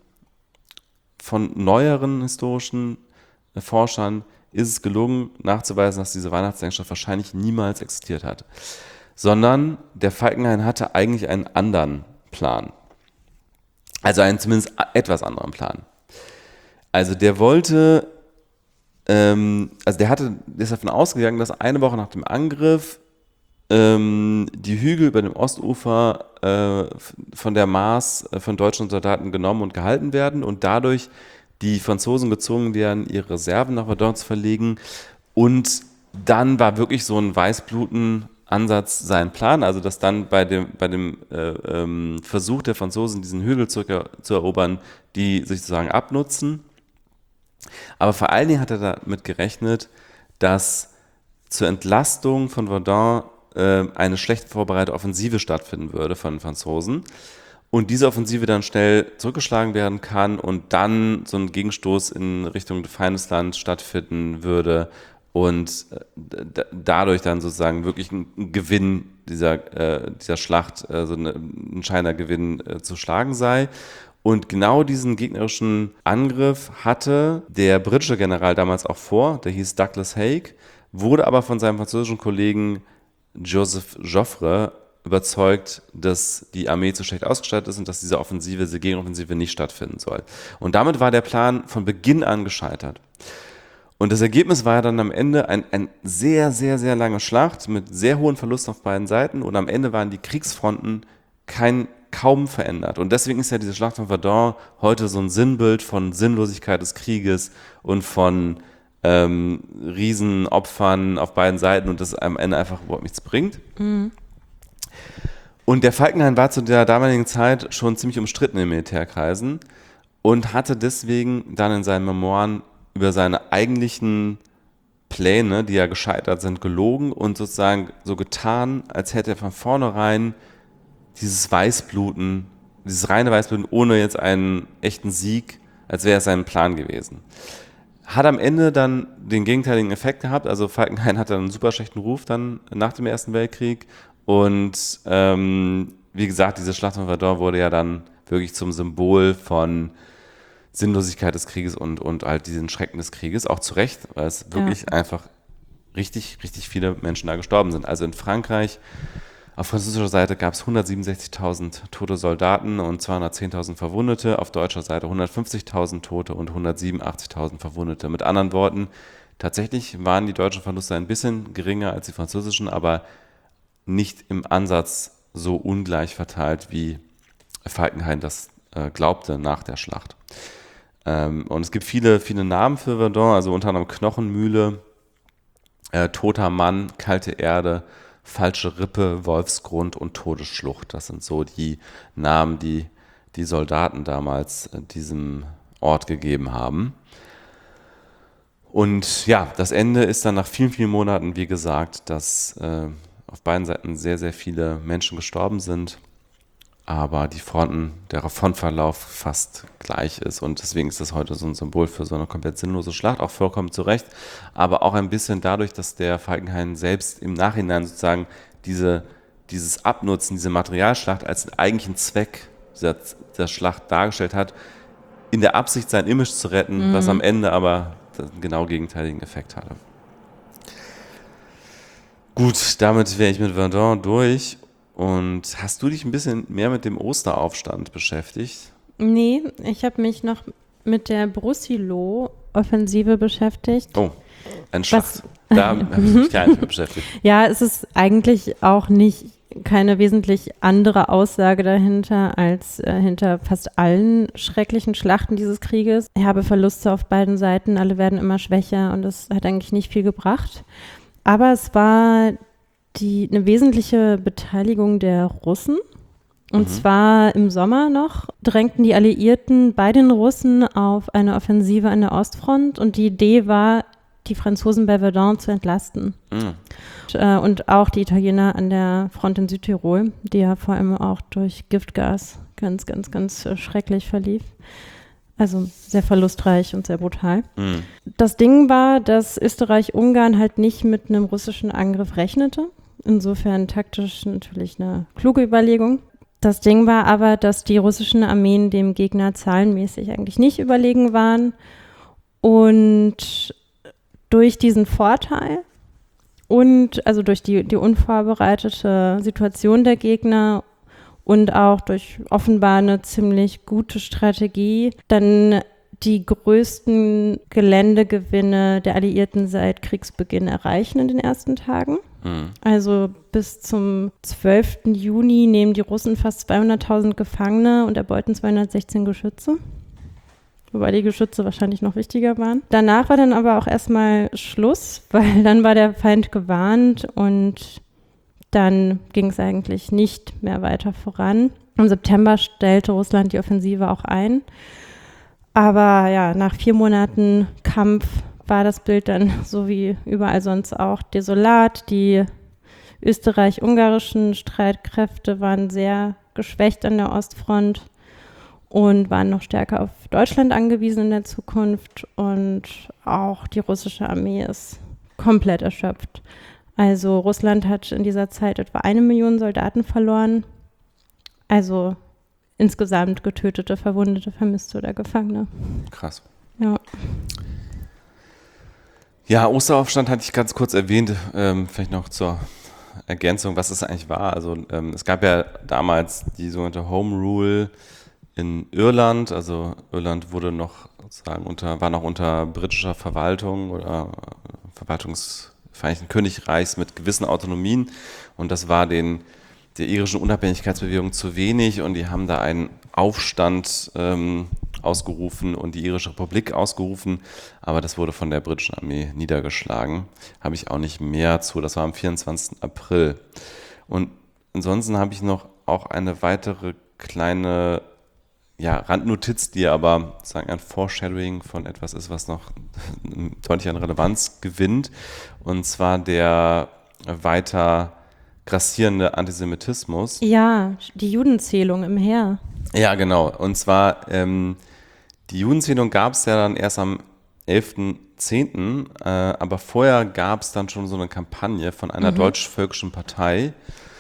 von neueren historischen äh, Forschern ist es gelungen, nachzuweisen, dass diese Weihnachtsdenkschrift wahrscheinlich niemals existiert hat. Sondern der Falkenhayn hatte eigentlich einen anderen Plan. Also einen zumindest etwas anderen Plan. Also der wollte, ähm, also der hatte, der ist davon ausgegangen, dass eine Woche nach dem Angriff ähm, die Hügel über dem Ostufer äh, von der Maas äh, von deutschen Soldaten genommen und gehalten werden und dadurch die Franzosen gezwungen werden, ihre Reserven nach Verdun zu verlegen. Und dann war wirklich so ein Weißbluten-Ansatz sein Plan, also dass dann bei dem, bei dem äh, ähm, Versuch der Franzosen, diesen Hügel zu, zu erobern, die sich sozusagen abnutzen. Aber vor allen Dingen hat er damit gerechnet, dass zur Entlastung von Verdun äh, eine schlecht vorbereitete Offensive stattfinden würde von den Franzosen. Und diese Offensive dann schnell zurückgeschlagen werden kann und dann so ein Gegenstoß in Richtung Feindesland stattfinden würde und d- dadurch dann sozusagen wirklich ein Gewinn dieser, äh, dieser Schlacht, äh, so ein entscheidender Gewinn äh, zu schlagen sei. Und genau diesen gegnerischen Angriff hatte der britische General damals auch vor, der hieß Douglas Haig, wurde aber von seinem französischen Kollegen Joseph Joffre überzeugt, dass die Armee zu schlecht ausgestattet ist und dass diese Offensive, diese Gegenoffensive nicht stattfinden soll. Und damit war der Plan von Beginn an gescheitert. Und das Ergebnis war ja dann am Ende ein, ein sehr, sehr, sehr lange Schlacht mit sehr hohen Verlusten auf beiden Seiten und am Ende waren die Kriegsfronten kein, kaum verändert. Und deswegen ist ja diese Schlacht von Verdun heute so ein Sinnbild von Sinnlosigkeit des Krieges und von ähm, Riesenopfern auf beiden Seiten und das am Ende einfach überhaupt nichts bringt. Mhm. Und der Falkenhayn war zu der damaligen Zeit schon ziemlich umstritten in Militärkreisen und hatte deswegen dann in seinen Memoiren über seine eigentlichen Pläne, die ja gescheitert sind, gelogen und sozusagen so getan, als hätte er von vornherein dieses Weißbluten, dieses reine Weißbluten ohne jetzt einen echten Sieg, als wäre es sein Plan gewesen. Hat am Ende dann den gegenteiligen Effekt gehabt, also Falkenhayn hatte einen super schlechten Ruf dann nach dem Ersten Weltkrieg. Und ähm, wie gesagt, diese Schlacht von Verdun wurde ja dann wirklich zum Symbol von Sinnlosigkeit des Krieges und, und halt diesen Schrecken des Krieges, auch zu Recht, weil es wirklich ja. einfach richtig, richtig viele Menschen da gestorben sind. Also in Frankreich, auf französischer Seite gab es hundertsiebenundsechzigtausend tote Soldaten und zweihundertzehntausend Verwundete, auf deutscher Seite hundertfünfzigtausend Tote und hundertsiebenundachtzigtausend Verwundete. Mit anderen Worten, tatsächlich waren die deutschen Verluste ein bisschen geringer als die französischen, aber nicht im Ansatz so ungleich verteilt, wie Falkenhayn das äh, glaubte nach der Schlacht. Ähm, und es gibt viele, viele Namen für Verdun, also unter anderem Knochenmühle, äh, Toter Mann, Kalte Erde, Falsche Rippe, Wolfsgrund und Todesschlucht. Das sind so die Namen, die die Soldaten damals äh, diesem Ort gegeben haben. Und ja, das Ende ist dann nach vielen, vielen Monaten, wie gesagt, dass äh, auf beiden Seiten sehr, sehr viele Menschen gestorben sind, aber die Fronten, der Frontverlauf fast gleich ist und deswegen ist das heute so ein Symbol für so eine komplett sinnlose Schlacht, auch vollkommen zu Recht, aber auch ein bisschen dadurch, dass der Falkenhayn selbst im Nachhinein sozusagen diese, dieses Abnutzen, diese Materialschlacht als den eigentlichen Zweck dieser, dieser Schlacht dargestellt hat, in der Absicht, sein Image zu retten, mhm. was am Ende aber den genau gegenteiligen Effekt hatte. Gut, damit wäre ich mit Verdun durch. Und hast du dich ein bisschen mehr mit dem Osteraufstand beschäftigt? Nee, ich habe mich noch mit der Brusilov-Offensive beschäftigt. Oh, ein Schlacht. Da habe ich mich gar nicht mehr beschäftigt. Ja, es ist eigentlich auch nicht keine wesentlich andere Aussage dahinter als äh, hinter fast allen schrecklichen Schlachten dieses Krieges. Herbe Verluste auf beiden Seiten, alle werden immer schwächer und das hat eigentlich nicht viel gebracht. Aber es war die, eine wesentliche Beteiligung der Russen. Und mhm. zwar im Sommer noch drängten die Alliierten bei den Russen auf eine Offensive an der Ostfront. Und die Idee war, die Franzosen bei Verdun zu entlasten. Mhm. Und, äh, und auch die Italiener an der Front in Südtirol, die ja vor allem auch durch Giftgas ganz, ganz, ganz äh, schrecklich verlief. Also sehr verlustreich und sehr brutal. Mhm. Das Ding war, dass Österreich-Ungarn halt nicht mit einem russischen Angriff rechnete. Insofern taktisch natürlich eine kluge Überlegung. Das Ding war aber, dass die russischen Armeen dem Gegner zahlenmäßig eigentlich nicht überlegen waren. Und durch diesen Vorteil und also durch die, die unvorbereitete Situation der Gegner und auch durch offenbar eine ziemlich gute Strategie dann die größten Geländegewinne der Alliierten seit Kriegsbeginn erreichen in den ersten Tagen. Mhm. Also bis zum zwölften Juni nehmen die Russen fast zweihunderttausend Gefangene und erbeuten zweihundertsechzehn Geschütze. Wobei die Geschütze wahrscheinlich noch wichtiger waren. Danach war dann aber auch erstmal Schluss, weil dann war der Feind gewarnt und dann ging es eigentlich nicht mehr weiter voran. Im September stellte Russland die Offensive auch ein. Aber ja, nach vier Monaten Kampf war das Bild dann so wie überall sonst auch desolat. Die österreich-ungarischen Streitkräfte waren sehr geschwächt an der Ostfront und waren noch stärker auf Deutschland angewiesen in der Zukunft. Und auch die russische Armee ist komplett erschöpft. Also Russland hat in dieser Zeit etwa eine Million Soldaten verloren. Also insgesamt getötete, Verwundete, Vermisste oder Gefangene. Krass. Ja. Ja, Osteraufstand hatte ich ganz kurz erwähnt, ähm, vielleicht noch zur Ergänzung, was es eigentlich war. Also ähm, es gab ja damals die sogenannte Home Rule in Irland. Also Irland wurde noch sozusagen unter, war noch unter britischer Verwaltung oder Verwaltung des Vereinigten Königreichs mit gewissen Autonomien. Und das war den der irischen Unabhängigkeitsbewegung zu wenig und die haben da einen Aufstand ähm, ausgerufen und die irische Republik ausgerufen, aber das wurde von der britischen Armee niedergeschlagen. Habe ich auch nicht mehr zu, das war am vierundzwanzigsten April. Und ansonsten habe ich noch auch eine weitere kleine ja, Randnotiz, die aber sozusagen ein Foreshadowing von etwas ist, was noch deutlich an Relevanz gewinnt, und zwar der weiter grassierende Antisemitismus. Ja, die Judenzählung im Heer. Ja, genau. Und zwar, ähm, die Judenzählung gab es ja dann erst am elften zehnten, äh, aber vorher gab es dann schon so eine Kampagne von einer mhm. deutsch-völkischen Partei.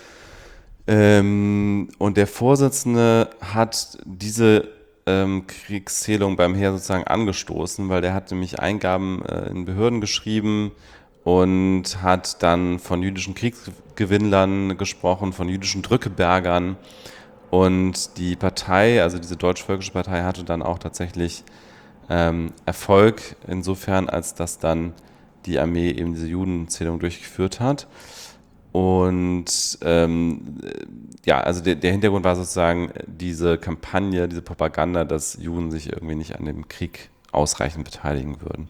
Ähm, und der Vorsitzende hat diese ähm, Kriegszählung beim Heer sozusagen angestoßen, weil der hat nämlich Eingaben äh, in Behörden geschrieben und hat dann von jüdischen Kriegsgewinnlern gesprochen, von jüdischen Drückebergern. Und die Partei, also diese deutsch-völkische Partei, hatte dann auch tatsächlich ähm, Erfolg, insofern, als dass dann die Armee eben diese Judenzählung durchgeführt hat. Und ähm, ja, also der, der Hintergrund war sozusagen diese Kampagne, diese Propaganda, dass Juden sich irgendwie nicht an dem Krieg ausreichend beteiligen würden.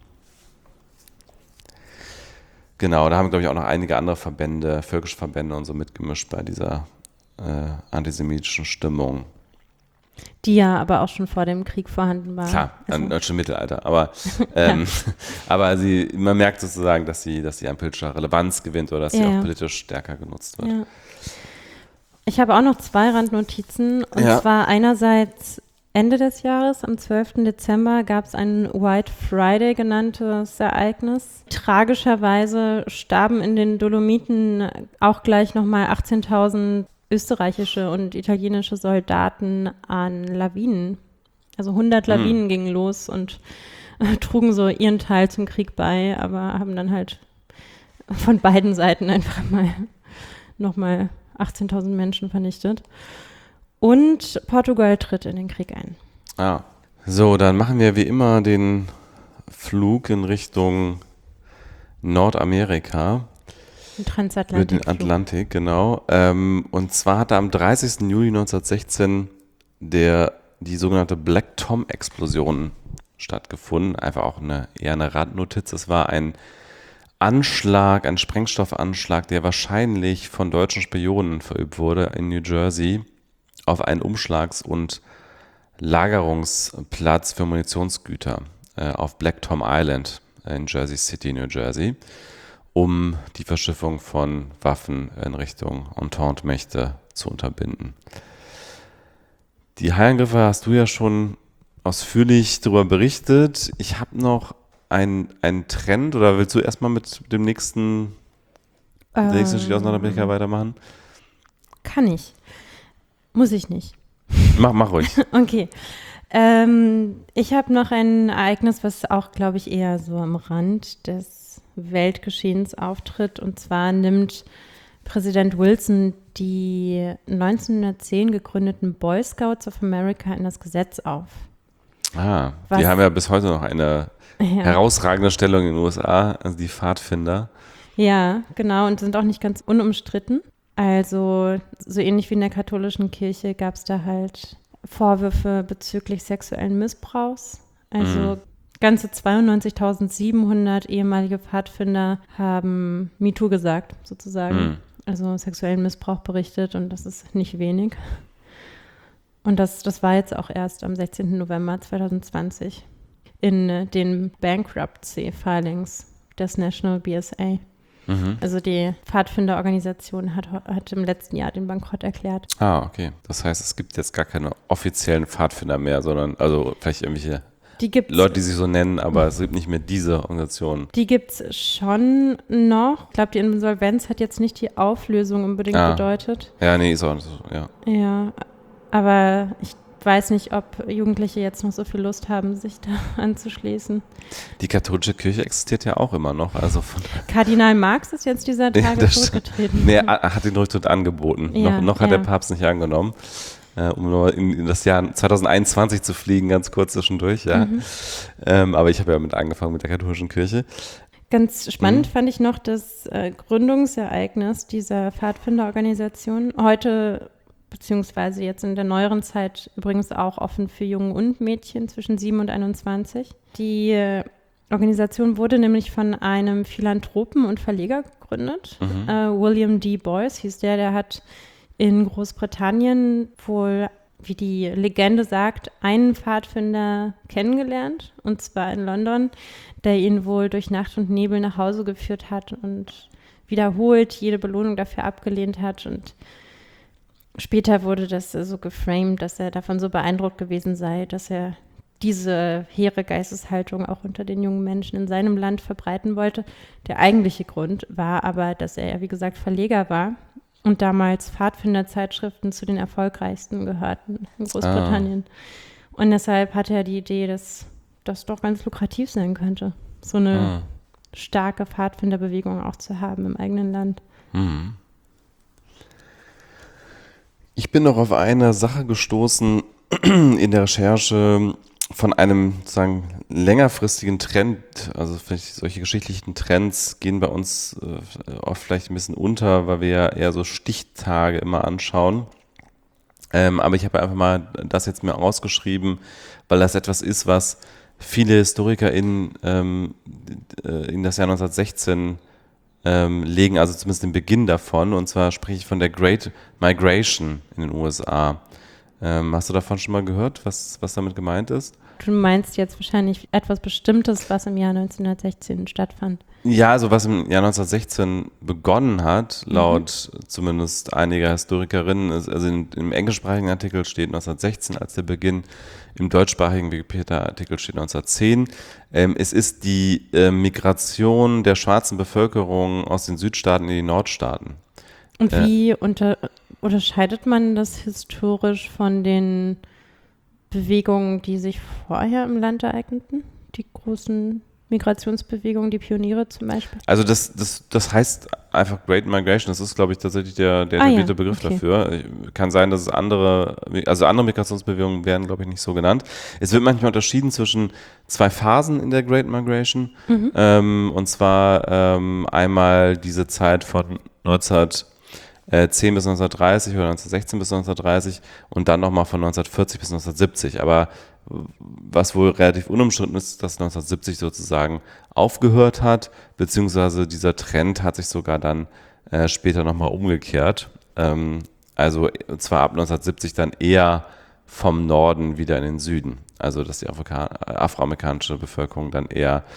Genau, da haben, glaube ich, auch noch einige andere Verbände, völkische Verbände und so mitgemischt bei dieser äh, antisemitischen Stimmung. Die ja aber auch schon vor dem Krieg vorhanden war. Klar, also. im deutschen Mittelalter. Aber, ähm, aber sie, man merkt sozusagen, dass sie, dass sie an politischer Relevanz gewinnt oder dass ja, sie auch ja. politisch stärker genutzt wird. Ja. Ich habe auch noch zwei Randnotizen. Und ja. zwar einerseits Ende des Jahres, am zwölften Dezember, gab es ein White Friday genanntes Ereignis. Tragischerweise starben in den Dolomiten auch gleich nochmal achtzehntausend österreichische und italienische Soldaten an Lawinen. Also hundert Lawinen hm. gingen los und äh, trugen so ihren Teil zum Krieg bei, aber haben dann halt von beiden Seiten einfach mal nochmal achtzehntausend Menschen vernichtet. Und Portugal tritt in den Krieg ein. Ah. So, dann machen wir wie immer den Flug in Richtung Nordamerika. Den Transatlantik. Über den Atlantik, genau. Ähm, und zwar hatte am dreißigsten Juli neunzehnhundertsechzehn der, die sogenannte Black Tom-Explosion stattgefunden. Einfach auch eine, eher eine Randnotiz. Es war ein Anschlag, ein Sprengstoffanschlag, der wahrscheinlich von deutschen Spionen verübt wurde in New Jersey auf einen Umschlags- und Lagerungsplatz für Munitionsgüter äh, auf Black Tom Island. in Jersey City, New Jersey, um die Verschiffung von Waffen in Richtung Entente-Mächte zu unterbinden. Die Haiangriffe hast du ja schon ausführlich darüber berichtet. Ich habe noch einen, einen Trend, oder willst du erstmal mit dem nächsten, ähm, der nächsten Auseinanderblick weitermachen? Kann ich. Muss ich nicht. Mach, mach ruhig. Okay. Ähm, ich habe noch ein Ereignis, was auch, glaube ich, eher so am Rand des Weltgeschehens auftritt. Und zwar nimmt Präsident Wilson die neunzehnhundertzehn gegründeten Boy Scouts of America in das Gesetz auf. Ah, was, die haben ja bis heute noch eine ja. herausragende Stellung in den U S A, also die Pfadfinder. Ja, genau, und sind auch nicht ganz unumstritten. Also so ähnlich wie in der katholischen Kirche gab es da halt Vorwürfe bezüglich sexuellen Missbrauchs. Also mhm. ganze zweiundneunzigtausendsiebenhundert ehemalige Pfadfinder haben MeToo gesagt, sozusagen. Mhm. Also sexuellen Missbrauch berichtet, und das ist nicht wenig. Und das, das war jetzt auch erst am sechzehnten November zweitausendzwanzig in äh, den Bankruptcy-Filings des National B S A. Mhm. Also die Pfadfinderorganisation hat, hat im letzten Jahr den Bankrott erklärt. Ah, okay. Das heißt, es gibt jetzt gar keine offiziellen Pfadfinder mehr, sondern also vielleicht irgendwelche die Leute, die sich so nennen, aber es gibt nicht mehr diese Organisation. Die gibt es schon noch. Ich glaube, die Insolvenz hat jetzt nicht die Auflösung unbedingt ah. bedeutet. Ja, nee, ist auch nicht so, ja. Ja, aber ich weiß nicht, ob Jugendliche jetzt noch so viel Lust haben, sich da anzuschließen. Die katholische Kirche existiert ja auch immer noch. Also von Kardinal Marx ist jetzt dieser Tage ja, zurückgetreten. Nee, er hat den Rücktritt angeboten. Ja, noch noch hat ja. der Papst nicht angenommen. Äh, um nur in, in das Jahr zweitausendeinundzwanzig zu fliegen, ganz kurz zwischendurch. Ja. Mhm. Ähm, aber ich habe ja mit angefangen mit der katholischen Kirche. Ganz spannend mhm. fand ich noch das äh, Gründungsereignis dieser Pfadfinderorganisation. Heute beziehungsweise jetzt in der neueren Zeit übrigens auch offen für Jungen und Mädchen zwischen sieben und einundzwanzig. Die äh, Organisation wurde nämlich von einem Philanthropen und Verleger gegründet. Mhm. Äh, William D. Boyce hieß der, der hat in Großbritannien wohl, wie die Legende sagt, einen Pfadfinder kennengelernt, und zwar in London, der ihn wohl durch Nacht und Nebel nach Hause geführt hat und wiederholt jede Belohnung dafür abgelehnt hat. Und später wurde das so geframed, dass er davon so beeindruckt gewesen sei, dass er diese hehre Geisteshaltung auch unter den jungen Menschen in seinem Land verbreiten wollte. Der eigentliche Grund war aber, dass er ja, wie gesagt, Verleger war und damals Pfadfinderzeitschriften zu den erfolgreichsten gehörten in Großbritannien. Ah. Und deshalb hatte er die Idee, dass das doch ganz lukrativ sein könnte, so eine ah. starke Pfadfinderbewegung auch zu haben im eigenen Land. Mhm. Ich bin noch auf eine Sache gestoßen in der Recherche von einem sozusagen längerfristigen Trend. Also vielleicht solche geschichtlichen Trends gehen bei uns äh, oft vielleicht ein bisschen unter, weil wir ja eher so Stichtage immer anschauen. Ähm, aber ich habe einfach mal das jetzt mir ausgeschrieben, weil das etwas ist, was viele HistorikerInnen ähm, in das Jahr neunzehnhundertsechzehn Ähm, legen, also zumindest den Beginn davon, und zwar spreche ich von der Great Migration in den U S A. Ähm, hast du davon schon mal gehört, was, was damit gemeint ist? Du meinst jetzt wahrscheinlich etwas Bestimmtes, was im Jahr neunzehnhundertsechzehn stattfand. Ja, also was im Jahr neunzehnhundertsechzehn begonnen hat, laut mhm. zumindest einiger Historikerinnen, ist, also in, im englischsprachigen Artikel steht neunzehnhundertsechzehn als der Beginn, im deutschsprachigen Wikipedia-Artikel steht neunzehnhundertzehn. Ähm, es ist die äh, Migration der schwarzen Bevölkerung aus den Südstaaten in die Nordstaaten. Und wie äh, unter, unterscheidet man das historisch von den Bewegungen, die sich vorher im Land ereigneten? Die großen Migrationsbewegungen, die Pioniere zum Beispiel? Also das, das, das heißt einfach Great Migration. Das ist, glaube ich, tatsächlich der, der ah, etablierte ja. Begriff okay. dafür. Kann sein, dass es andere, also andere Migrationsbewegungen werden, glaube ich, nicht so genannt. Es wird manchmal unterschieden zwischen zwei Phasen in der Great Migration. Mhm. Ähm, und zwar ähm, einmal diese Zeit von neunzehnhundertzehn bis neunzehnhundertdreißig oder neunzehnhundertsechzehn bis neunzehnhundertdreißig und dann nochmal von neunzehnhundertvierzig bis neunzehnhundertsiebzig. Aber was wohl relativ unumstritten ist, dass neunzehnhundertsiebzig sozusagen aufgehört hat, beziehungsweise dieser Trend hat sich sogar dann äh, später nochmal umgekehrt. Ähm, also zwar ab neunzehnhundertsiebzig dann eher vom Norden wieder in den Süden. Also dass die Afrika- afroamerikanische Bevölkerung dann eher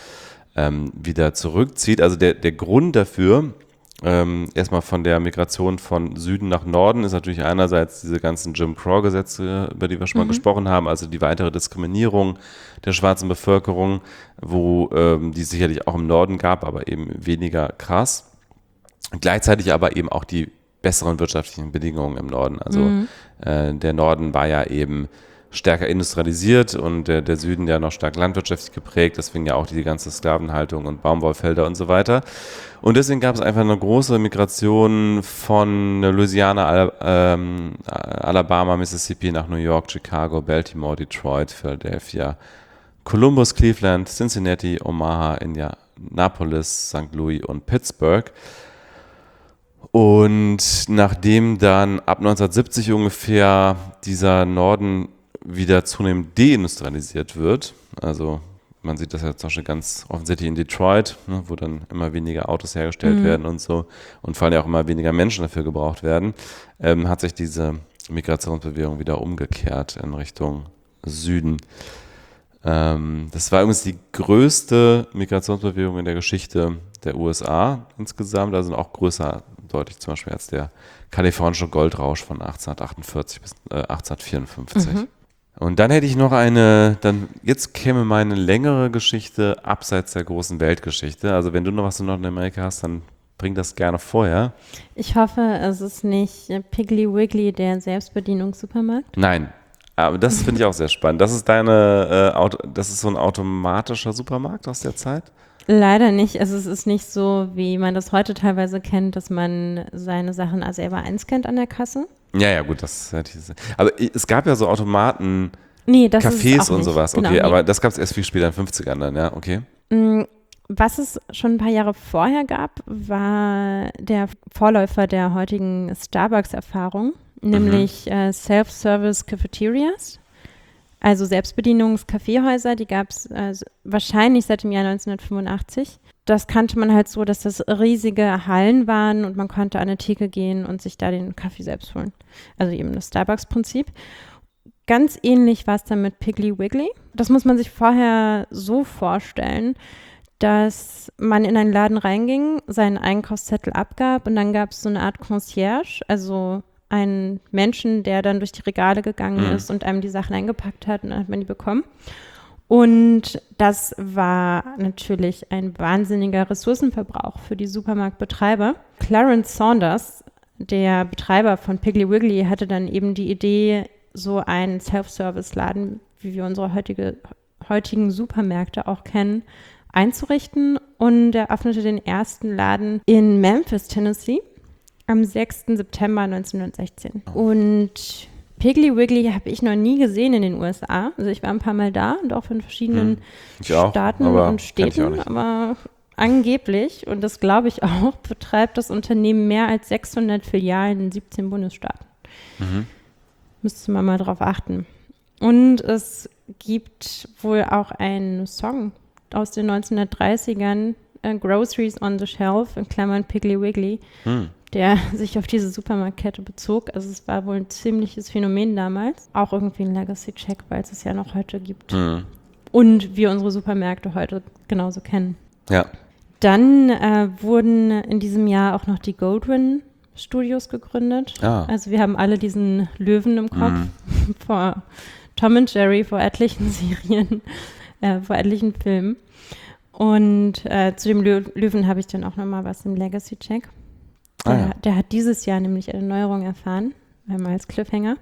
ähm, wieder zurückzieht. Also der, der Grund dafür, ähm, erstmal von der Migration von Süden nach Norden, ist natürlich einerseits diese ganzen Jim Crow-Gesetze, über die wir schon mal Mhm. gesprochen haben, also die weitere Diskriminierung der schwarzen Bevölkerung, wo ähm, die sicherlich auch im Norden gab, aber eben weniger krass. Gleichzeitig aber eben auch die besseren wirtschaftlichen Bedingungen im Norden. Also Mhm. äh, der Norden war ja eben stärker industrialisiert und der, der Süden ja noch stark landwirtschaftlich geprägt, deswegen ja auch die ganze Sklavenhaltung und Baumwollfelder und so weiter. Und deswegen gab es einfach eine große Migration von Louisiana, Al- ähm, Alabama, Mississippi nach New York, Chicago, Baltimore, Detroit, Philadelphia, Columbus, Cleveland, Cincinnati, Omaha, Indianapolis, Sankt Louis und Pittsburgh. Und nachdem dann ab neunzehnhundertsiebzig ungefähr dieser Norden wieder zunehmend deindustrialisiert wird, also man sieht das ja zum Beispiel ganz offensichtlich in Detroit, ne, wo dann immer weniger Autos hergestellt Mhm. werden und so und vor allem auch immer weniger Menschen dafür gebraucht werden, ähm, hat sich diese Migrationsbewegung wieder umgekehrt in Richtung Süden. Ähm, das war übrigens die größte Migrationsbewegung in der Geschichte der U S A insgesamt, also auch größer deutlich zum Beispiel als der kalifornische Goldrausch von achtzehnhundertachtundvierzig bis äh, achtzehnhundertvierundfünfzig. Mhm. Und dann hätte ich noch eine, dann jetzt käme meine längere Geschichte abseits der großen Weltgeschichte. Also wenn du noch was in Nordamerika hast, dann bring das gerne vorher. Ich hoffe, es ist nicht äh, Piggly Wiggly, der Selbstbedienungssupermarkt. Nein, aber das finde ich auch sehr spannend. Das ist deine, äh, Auto, das ist so ein automatischer Supermarkt aus der Zeit? Leider nicht. Also es ist nicht so, wie man das heute teilweise kennt, dass man seine Sachen also selber einscannt an der Kasse. Ja, ja, gut, das hätte ich. Aber es gab ja so Automaten, Nee, das ist es Cafés auch und nicht. sowas, okay, Genau, nee. aber das gab es erst viel später in den fünfzigern dann, ja, okay. Mm, Was es schon ein paar Jahre vorher gab, war der Vorläufer der heutigen Starbucks-Erfahrung, nämlich äh, Self-Service Cafeterias, also Selbstbedienungs-Kaffeehäuser, die gab es äh, wahrscheinlich seit dem Jahr neunzehnhundertfünfundachtzig. Das kannte man halt so, dass das riesige Hallen waren und man konnte an eine Theke gehen und sich da den Kaffee selbst holen. Also eben das Starbucks-Prinzip. Ganz ähnlich war es dann mit Piggly Wiggly. Das muss man sich vorher so vorstellen, dass man in einen Laden reinging, seinen Einkaufszettel abgab und dann gab es so eine Art Concierge, also einen Menschen, der dann durch die Regale gegangen Mhm. ist und einem die Sachen eingepackt hat und dann hat man die bekommen. Und das war natürlich ein wahnsinniger Ressourcenverbrauch für die Supermarktbetreiber. Clarence Saunders, der Betreiber von Piggly Wiggly, hatte dann eben die Idee, so einen Self-Service-Laden, wie wir unsere heutige, heutigen Supermärkte auch kennen, einzurichten. Und er öffnete den ersten Laden in Memphis, Tennessee, am sechsten September neunzehnhundertsechzehn. Und Piggly Wiggly habe ich noch nie gesehen in den U S A. Also ich war ein paar Mal da und auch in verschiedenen Ich auch, Staaten aber und kenn ich auch Städten, nicht. aber angeblich, und das glaube ich auch, betreibt das Unternehmen mehr als sechshundert Filialen in siebzehn Bundesstaaten. Mhm. Müsste man mal drauf achten. Und es gibt wohl auch einen Song aus den neunzehnhundertdreißigern, äh, Groceries on the Shelf, in Klammern Piggly Wiggly, Hm. der sich auf diese Supermarktkette bezog. Also es war wohl ein ziemliches Phänomen damals. Auch irgendwie ein Legacy-Check, weil es es ja noch heute gibt. Hm. Und wir unsere Supermärkte heute genauso kennen. Ja. Dann äh, wurden in diesem Jahr auch noch die Goldwyn Studios gegründet. Ah. Also wir haben alle diesen Löwen im Kopf Mhm. vor Tom und Jerry, vor etlichen Serien, äh, vor etlichen Filmen. Und äh, zu dem Lö- Löwen habe ich dann auch nochmal was im Legacy-Check. Der, Ah, ja. der hat dieses Jahr nämlich eine Neuerung erfahren, einmal als Cliffhanger.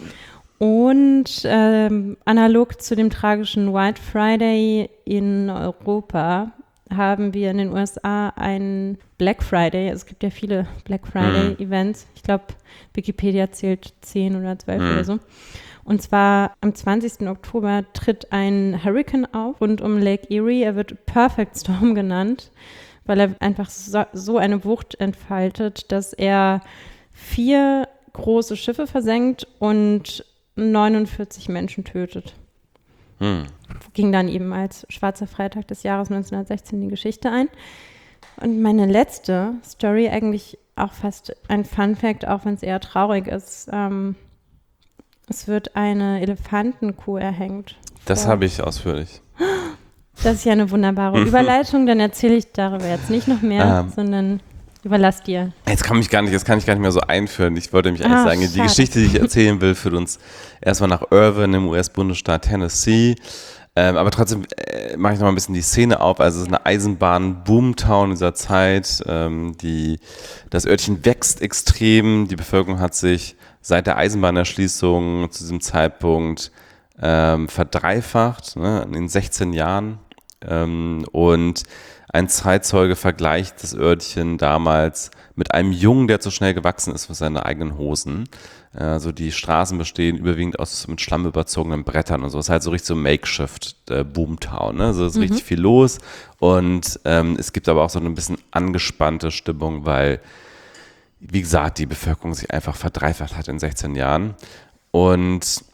Und ähm, analog zu dem tragischen White Friday in Europa haben wir in den U S A einen Black Friday. Es gibt ja viele Black Friday-Events. Ich glaube, Wikipedia zählt zehn oder zwölf Mhm. oder so. Und zwar am zwanzigsten Oktober tritt ein Hurricane auf rund um Lake Erie. Er wird Perfect Storm genannt, weil er einfach so, so eine Wucht entfaltet, dass er vier große Schiffe versenkt und neunundvierzig Menschen tötet. Hm. Ging dann eben als Schwarzer Freitag des Jahres neunzehnhundertsechzehn die Geschichte ein. Und meine letzte Story, eigentlich auch fast ein Fun-Fact, auch wenn es eher traurig ist. Ähm, es wird eine Elefantenkuh erhängt. Das vor- habe ich ausführlich. Das ist ja eine wunderbare Überleitung. Dann erzähle ich darüber jetzt nicht noch mehr, Ähm. sondern überlass dir. Jetzt kann, mich gar nicht, jetzt kann ich gar nicht mehr so einführen. Ich wollte nämlich eigentlich Ah, sagen, die schade. Geschichte, die ich erzählen will, führt uns erstmal nach Irvine im U S-Bundesstaat Tennessee. Ähm, aber trotzdem äh, mache ich noch mal ein bisschen die Szene auf. Also es ist eine Eisenbahn-Boomtown dieser Zeit. Ähm, die, das Örtchen wächst extrem. Die Bevölkerung hat sich seit der Eisenbahnerschließung zu diesem Zeitpunkt ähm, verdreifacht, ne, in den sechzehn Jahren. Ähm, und ein Zeitzeuge vergleicht das Örtchen damals mit einem Jungen, der zu schnell gewachsen ist für seine eigenen Hosen. Also die Straßen bestehen überwiegend aus mit Schlamm überzogenen Brettern und so. Es ist halt so richtig so Makeshift äh, Boomtown. Ne? Also es ist richtig viel los und ähm, es gibt aber auch so ein bisschen angespannte Stimmung, weil, wie gesagt, die Bevölkerung sich einfach verdreifacht hat in sechzehn Jahren. Und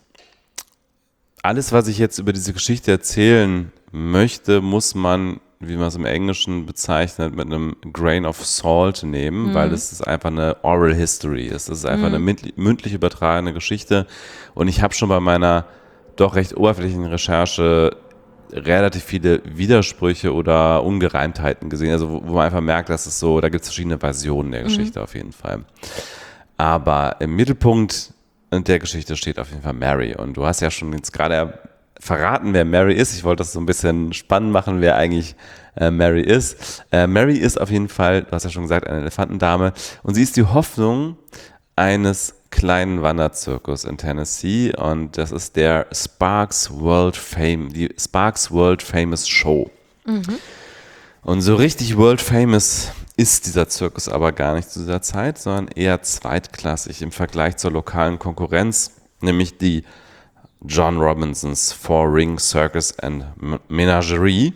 alles, was ich jetzt über diese Geschichte erzählen möchte, muss man, wie man es im Englischen bezeichnet, mit einem Grain of Salt nehmen, mhm. weil es ist einfach eine Oral History. Es ist einfach mhm. eine mündlich, mündlich übertragene Geschichte. Und ich habe schon bei meiner doch recht oberflächlichen Recherche relativ viele Widersprüche oder Ungereimtheiten gesehen, also wo, wo man einfach merkt, dass es so, da gibt es verschiedene Versionen der Geschichte mhm. auf jeden Fall. Aber im Mittelpunkt der Geschichte steht auf jeden Fall Mary. Und du hast ja schon jetzt gerade verraten, wer Mary ist. Ich wollte das so ein bisschen spannend machen, wer eigentlich äh, Mary ist. Äh, Mary ist auf jeden Fall, du hast ja schon gesagt, eine Elefantendame. Und sie ist die Hoffnung eines kleinen Wanderzirkus in Tennessee. Und das ist der Sparks World Fame, die Sparks World Famous Show. Mhm. Und so richtig World Famous ist dieser Zirkus aber gar nicht zu dieser Zeit, sondern eher zweitklassig im Vergleich zur lokalen Konkurrenz, nämlich die John Robinsons Four Ring Circus and Menagerie.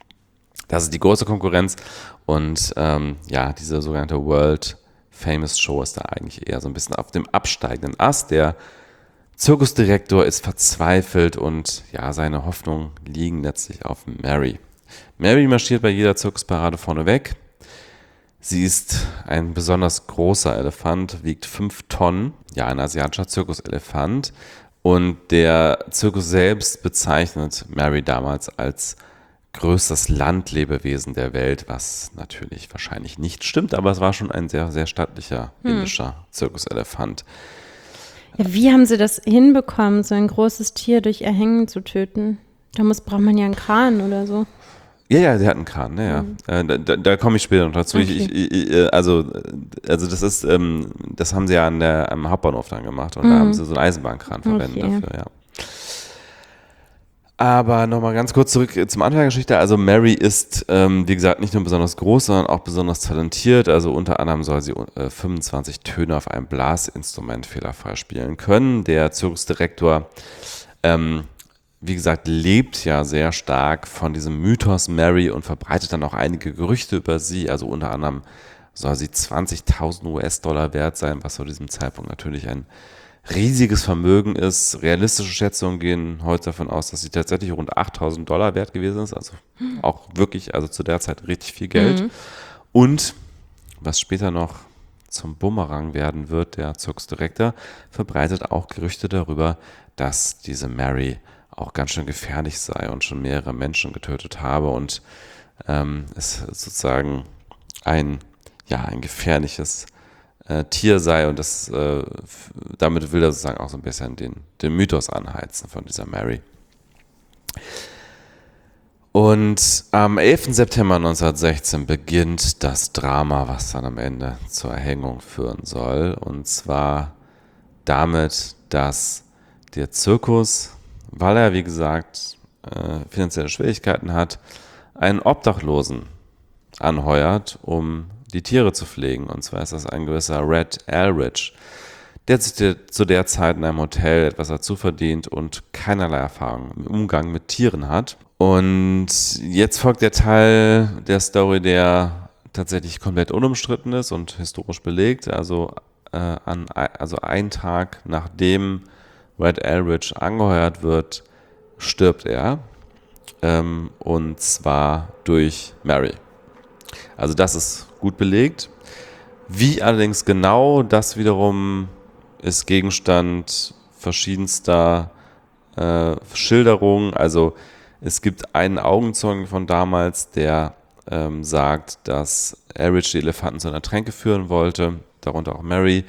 Das ist die große Konkurrenz und ähm, ja, diese sogenannte World Famous Show ist da eigentlich eher so ein bisschen auf dem absteigenden Ast. Der Zirkusdirektor ist verzweifelt und ja, seine Hoffnungen liegen letztlich auf Mary. Mary marschiert bei jeder Zirkusparade vorneweg. Sie ist ein besonders großer Elefant, wiegt fünf Tonnen, ja, ein asiatischer Zirkuselefant. Und der Zirkus selbst bezeichnet Mary damals als größtes Landlebewesen der Welt, was natürlich wahrscheinlich nicht stimmt, aber es war schon ein sehr, sehr stattlicher indischer hm. Zirkuselefant. Ja, wie haben sie das hinbekommen, so ein großes Tier durch Erhängen zu töten? Da muss, braucht man ja einen Kran oder so. Ja, ja, der hat einen Kran, ne, ja. Mhm. Äh, da, da komme ich später noch dazu. Okay. Ich, ich, ich, also, also das ist, ähm, das haben sie ja an der, am Hauptbahnhof dann gemacht und mhm. da haben sie so einen Eisenbahnkran verwendet okay. dafür, ja. Aber nochmal ganz kurz zurück zum Anfang der Geschichte. Also Mary ist, ähm, wie gesagt, nicht nur besonders groß, sondern auch besonders talentiert. Also unter anderem soll sie äh, fünfundzwanzig Töne auf einem Blasinstrument fehlerfrei spielen können. Der Zirkusdirektor ähm, wie gesagt, lebt ja sehr stark von diesem Mythos Mary und verbreitet dann auch einige Gerüchte über sie. Also unter anderem soll sie zwanzigtausend U S-Dollar wert sein, was zu diesem Zeitpunkt natürlich ein riesiges Vermögen ist. Realistische Schätzungen gehen heute davon aus, dass sie tatsächlich rund achttausend Dollar wert gewesen ist. Also auch wirklich, also zu der Zeit richtig viel Geld. Mhm. Und was später noch zum Bumerang werden wird, der Zirkusdirektor verbreitet auch Gerüchte darüber, dass diese Mary auch ganz schön gefährlich sei und schon mehrere Menschen getötet habe und ähm, es sozusagen ein, ja, ein gefährliches äh, Tier sei und das, äh, f- damit will er sozusagen auch so ein bisschen den, den Mythos anheizen von dieser Mary. Und am elften September neunzehnhundertsechzehn beginnt das Drama, was dann am Ende zur Erhängung führen soll, und zwar damit, dass der Zirkus, weil er, wie gesagt, äh, finanzielle Schwierigkeiten hat, einen Obdachlosen anheuert, um die Tiere zu pflegen. Und zwar ist das ein gewisser Red Eldridge, der zu der Zeit in einem Hotel etwas dazu verdient und keinerlei Erfahrung im Umgang mit Tieren hat. Und jetzt folgt der Teil der Story, der tatsächlich komplett unumstritten ist und historisch belegt. Also, äh, an, also einen Tag nachdem Red Eldridge angeheuert wird, stirbt er, ähm, und zwar durch Mary. Also das ist gut belegt. Wie allerdings genau, das wiederum ist Gegenstand verschiedenster äh, Schilderungen. Also Es gibt einen Augenzeugen von damals, der ähm, sagt, dass Elrich die Elefanten zu einer Tränke führen wollte, darunter auch Mary.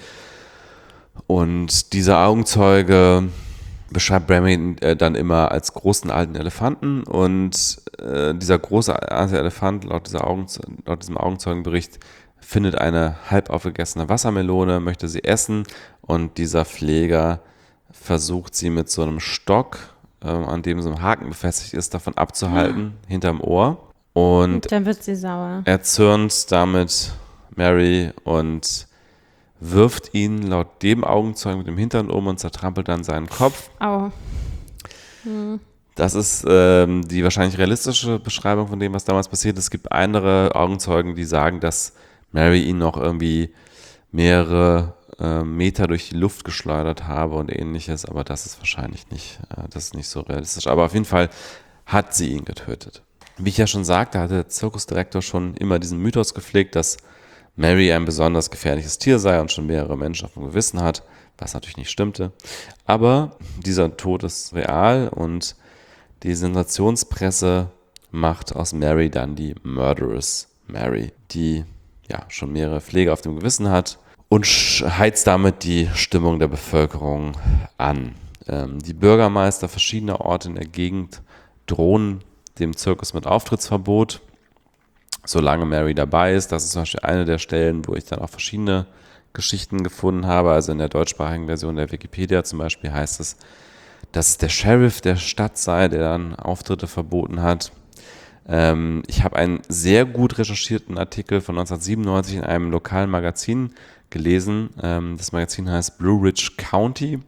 Und dieser Augenzeuge beschreibt Brammy äh, dann immer als großen alten Elefanten. Und äh, dieser große alte Elefant, laut, dieser Augen, laut diesem Augenzeugenbericht, findet eine halb aufgegessene Wassermelone, möchte sie essen. Und dieser Pfleger versucht sie mit so einem Stock, äh, an dem so ein Haken befestigt ist, davon abzuhalten, ah. hinterm Ohr. Und, und dann wird sie sauer. Er zürnt damit Mary und wirft ihn laut dem Augenzeugen mit dem Hintern um und zertrampelt dann seinen Kopf. Au. Hm. Das ist ähm, die wahrscheinlich realistische Beschreibung von dem, was damals passiert ist. Es gibt andere Augenzeugen, die sagen, dass Mary ihn noch irgendwie mehrere äh, Meter durch die Luft geschleudert habe und ähnliches, aber das ist wahrscheinlich nicht, äh, das ist nicht so realistisch. Aber auf jeden Fall hat sie ihn getötet. Wie ich ja schon sagte, hatte der Zirkusdirektor schon immer diesen Mythos gepflegt, dass Mary ein besonders gefährliches Tier sei und schon mehrere Menschen auf dem Gewissen hat, was natürlich nicht stimmte. Aber dieser Tod ist real und die Sensationspresse macht aus Mary dann die Murderous Mary, die ja schon mehrere Pfleger auf dem Gewissen hat und heizt damit die Stimmung der Bevölkerung an. Ähm, die Bürgermeister verschiedener Orte in der Gegend drohen dem Zirkus mit Auftrittsverbot, solange Mary dabei ist. Das ist zum Beispiel eine der Stellen, wo ich dann auch verschiedene Geschichten gefunden habe. Also in der deutschsprachigen Version der Wikipedia zum Beispiel heißt es, dass es der Sheriff der Stadt sei, der dann Auftritte verboten hat. Ähm, ich habe einen sehr gut recherchierten Artikel von neunzehnhundertsiebenundneunzig in einem lokalen Magazin gelesen. Ähm, das Magazin heißt Blue Ridge County.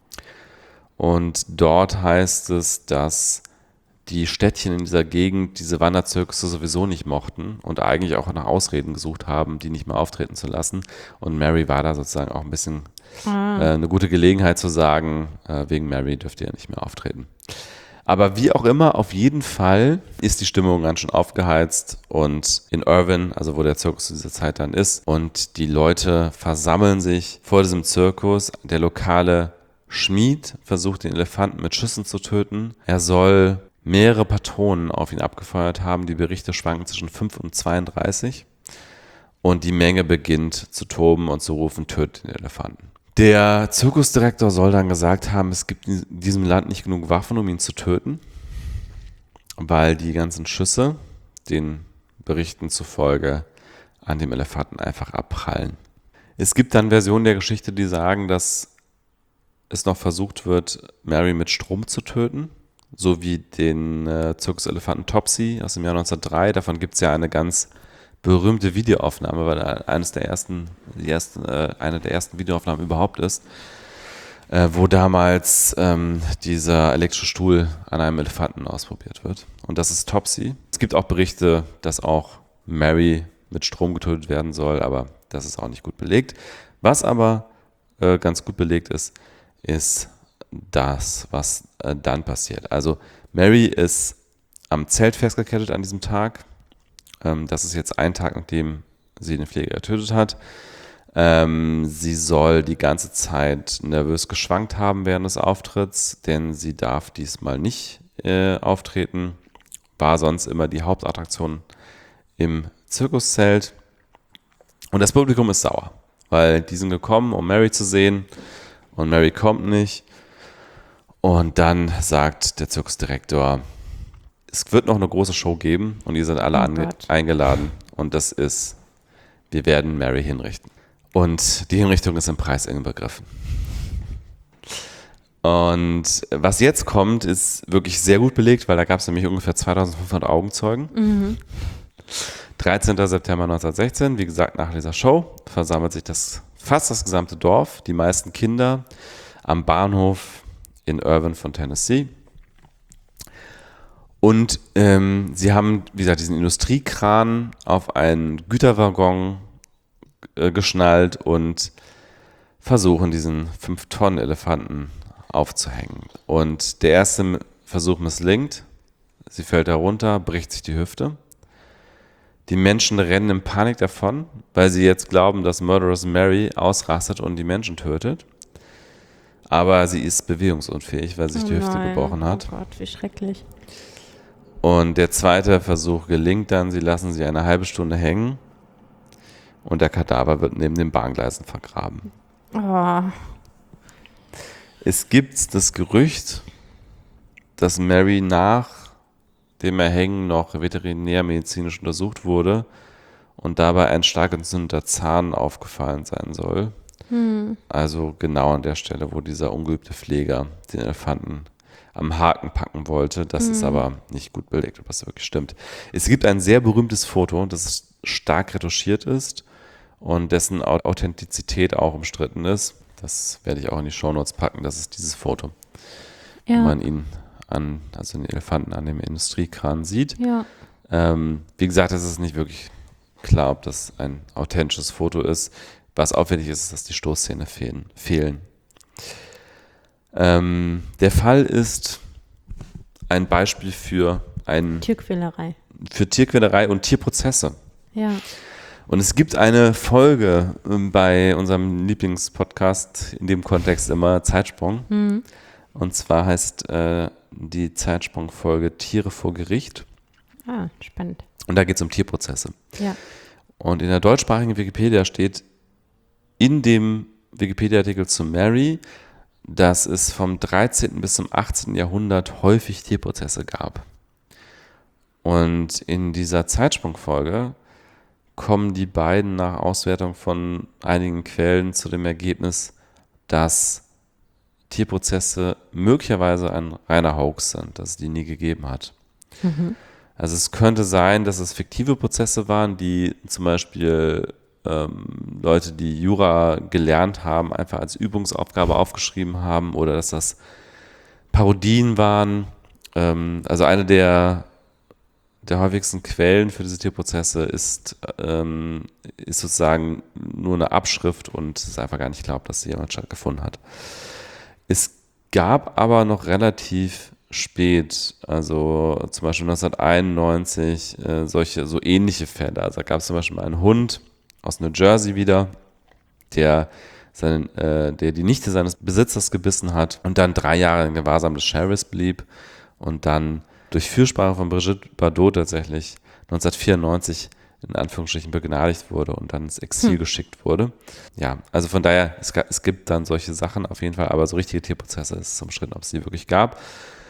Und dort heißt es, dass die Städtchen in dieser Gegend diese Wanderzirkusse sowieso nicht mochten und eigentlich auch nach Ausreden gesucht haben, die nicht mehr auftreten zu lassen. Und Mary war da sozusagen auch ein bisschen ah. äh, eine gute Gelegenheit zu sagen, äh, wegen Mary dürft ihr ja nicht mehr auftreten. Aber wie auch immer, auf jeden Fall ist die Stimmung ganz schön aufgeheizt und in Irvine, also wo der Zirkus zu dieser Zeit dann ist, und die Leute versammeln sich vor diesem Zirkus. Der lokale Schmied versucht, den Elefanten mit Schüssen zu töten. Er soll mehrere Patronen auf ihn abgefeuert haben. Die Berichte schwanken zwischen fünf und zweiunddreißig. Und die Menge beginnt zu toben und zu rufen, tötet den Elefanten. Der Zirkusdirektor soll dann gesagt haben, es gibt in diesem Land nicht genug Waffen, um ihn zu töten, weil die ganzen Schüsse, den Berichten zufolge, an dem Elefanten einfach abprallen. Es gibt dann Versionen der Geschichte, die sagen, dass es noch versucht wird, Mary mit Strom zu töten, so wie den äh, Zirkuselefanten Topsy aus dem Jahr neunzehnhundertdrei. Davon gibt es ja eine ganz berühmte Videoaufnahme, weil eines der ersten, die ersten, äh, eine der ersten Videoaufnahmen überhaupt ist, äh, wo damals ähm, dieser elektrische Stuhl an einem Elefanten ausprobiert wird. Und das ist Topsy. Es gibt auch Berichte, dass auch Mary mit Strom getötet werden soll, aber das ist auch nicht gut belegt. Was aber äh, ganz gut belegt ist, ist das, was äh, dann passiert. Also Mary ist am Zelt festgekettet an diesem Tag. Ähm, das ist jetzt ein Tag, nachdem sie den Pfleger getötet hat. Ähm, sie soll die ganze Zeit nervös geschwankt haben während des Auftritts, denn sie darf diesmal nicht äh, auftreten. War sonst immer die Hauptattraktion im Zirkuszelt. Und das Publikum ist sauer, weil die sind gekommen, um Mary zu sehen, und Mary kommt nicht. Und dann sagt der Zirkusdirektor, es wird noch eine große Show geben und ihr seid alle oh ange- eingeladen. Und das ist, wir werden Mary hinrichten. Und die Hinrichtung ist im Preis eng begriffen. Und was jetzt kommt, ist wirklich sehr gut belegt, weil da gab es nämlich ungefähr zweitausendfünfhundert Augenzeugen. Mhm. dreizehnten September neunzehnhundertsechzehn, wie gesagt, nach dieser Show versammelt sich das fast das gesamte Dorf, die meisten Kinder am Bahnhof in Irvine von Tennessee. Und ähm, sie haben, wie gesagt, diesen Industriekran auf einen Güterwaggon äh, geschnallt und versuchen, diesen fünf Tonnen Elefanten aufzuhängen. Und der erste Versuch misslingt. Sie fällt herunter, bricht sich die Hüfte. Die Menschen rennen in Panik davon, weil sie jetzt glauben, dass Murderous Mary ausrastet und die Menschen tötet. Aber sie ist bewegungsunfähig, weil sich oh die Hüfte nein. gebrochen hat. Oh Gott, wie schrecklich. Und der zweite Versuch gelingt dann, sie lassen sie eine halbe Stunde hängen und der Kadaver wird neben den Bahngleisen vergraben. Oh. Es gibt das Gerücht, dass Mary nach dem Erhängen noch veterinärmedizinisch untersucht wurde und dabei ein stark entzündeter Zahn aufgefallen sein soll. Hm. Also genau an der Stelle, wo dieser ungeübte Pfleger den Elefanten am Haken packen wollte. Das hm. ist aber nicht gut belegt, ob das wirklich stimmt. Es gibt ein sehr berühmtes Foto, das stark retuschiert ist und dessen Authentizität auch umstritten ist. Das werde ich auch in die Shownotes packen. Das ist dieses Foto, ja. wo man ihn an, also den Elefanten an dem Industriekran sieht. Ja. Ähm, wie gesagt, es ist nicht wirklich klar, ob das ein authentisches Foto ist. Was auffällig ist, ist, dass die Stoßzähne fehlen. fehlen. Ähm, der Fall ist ein Beispiel für ein Tierquälerei. Für Tierquälerei und Tierprozesse. Ja. Und es gibt eine Folge bei unserem Lieblingspodcast, in dem Kontext immer Zeitsprung. Mhm. Und zwar heißt äh, die Zeitsprung-Folge Tiere vor Gericht. Ah, spannend. Und da geht es um Tierprozesse. Ja. Und in der deutschsprachigen Wikipedia steht in dem Wikipedia-Artikel zu Mary, dass es vom dreizehnten bis zum achtzehnten Jahrhundert häufig Tierprozesse gab. Und in dieser Zeitsprung-Folge kommen die beiden nach Auswertung von einigen Quellen zu dem Ergebnis, dass Tierprozesse möglicherweise ein reiner Hoax sind, dass es die nie gegeben hat. Mhm. Also es könnte sein, dass es fiktive Prozesse waren, die zum Beispiel ähm, Leute, die Jura gelernt haben, einfach als Übungsaufgabe aufgeschrieben haben oder dass das Parodien waren. Ähm, also eine der der häufigsten Quellen für diese Tierprozesse ist, ähm, ist sozusagen nur eine Abschrift und es ist einfach gar nicht klar, ob das jemals stattgefunden hat. Es gab aber noch relativ spät, also zum Beispiel neunzehnhunderteinundneunzig, äh, solche so ähnliche Fälle. Also da gab es zum Beispiel einen Hund aus New Jersey wieder, der, seinen, äh, der die Nichte seines Besitzers gebissen hat und dann drei Jahre in Gewahrsam des Sheriffs blieb und dann durch Fürsprache von Brigitte Bardot tatsächlich neunzehnhundertvierundneunzig in Anführungsstrichen begnadigt wurde und dann ins Exil hm. geschickt wurde. Ja, also von daher, es, es gibt dann solche Sachen auf jeden Fall, aber so richtige Tierprozesse ist es umstritten, ob es die wirklich gab.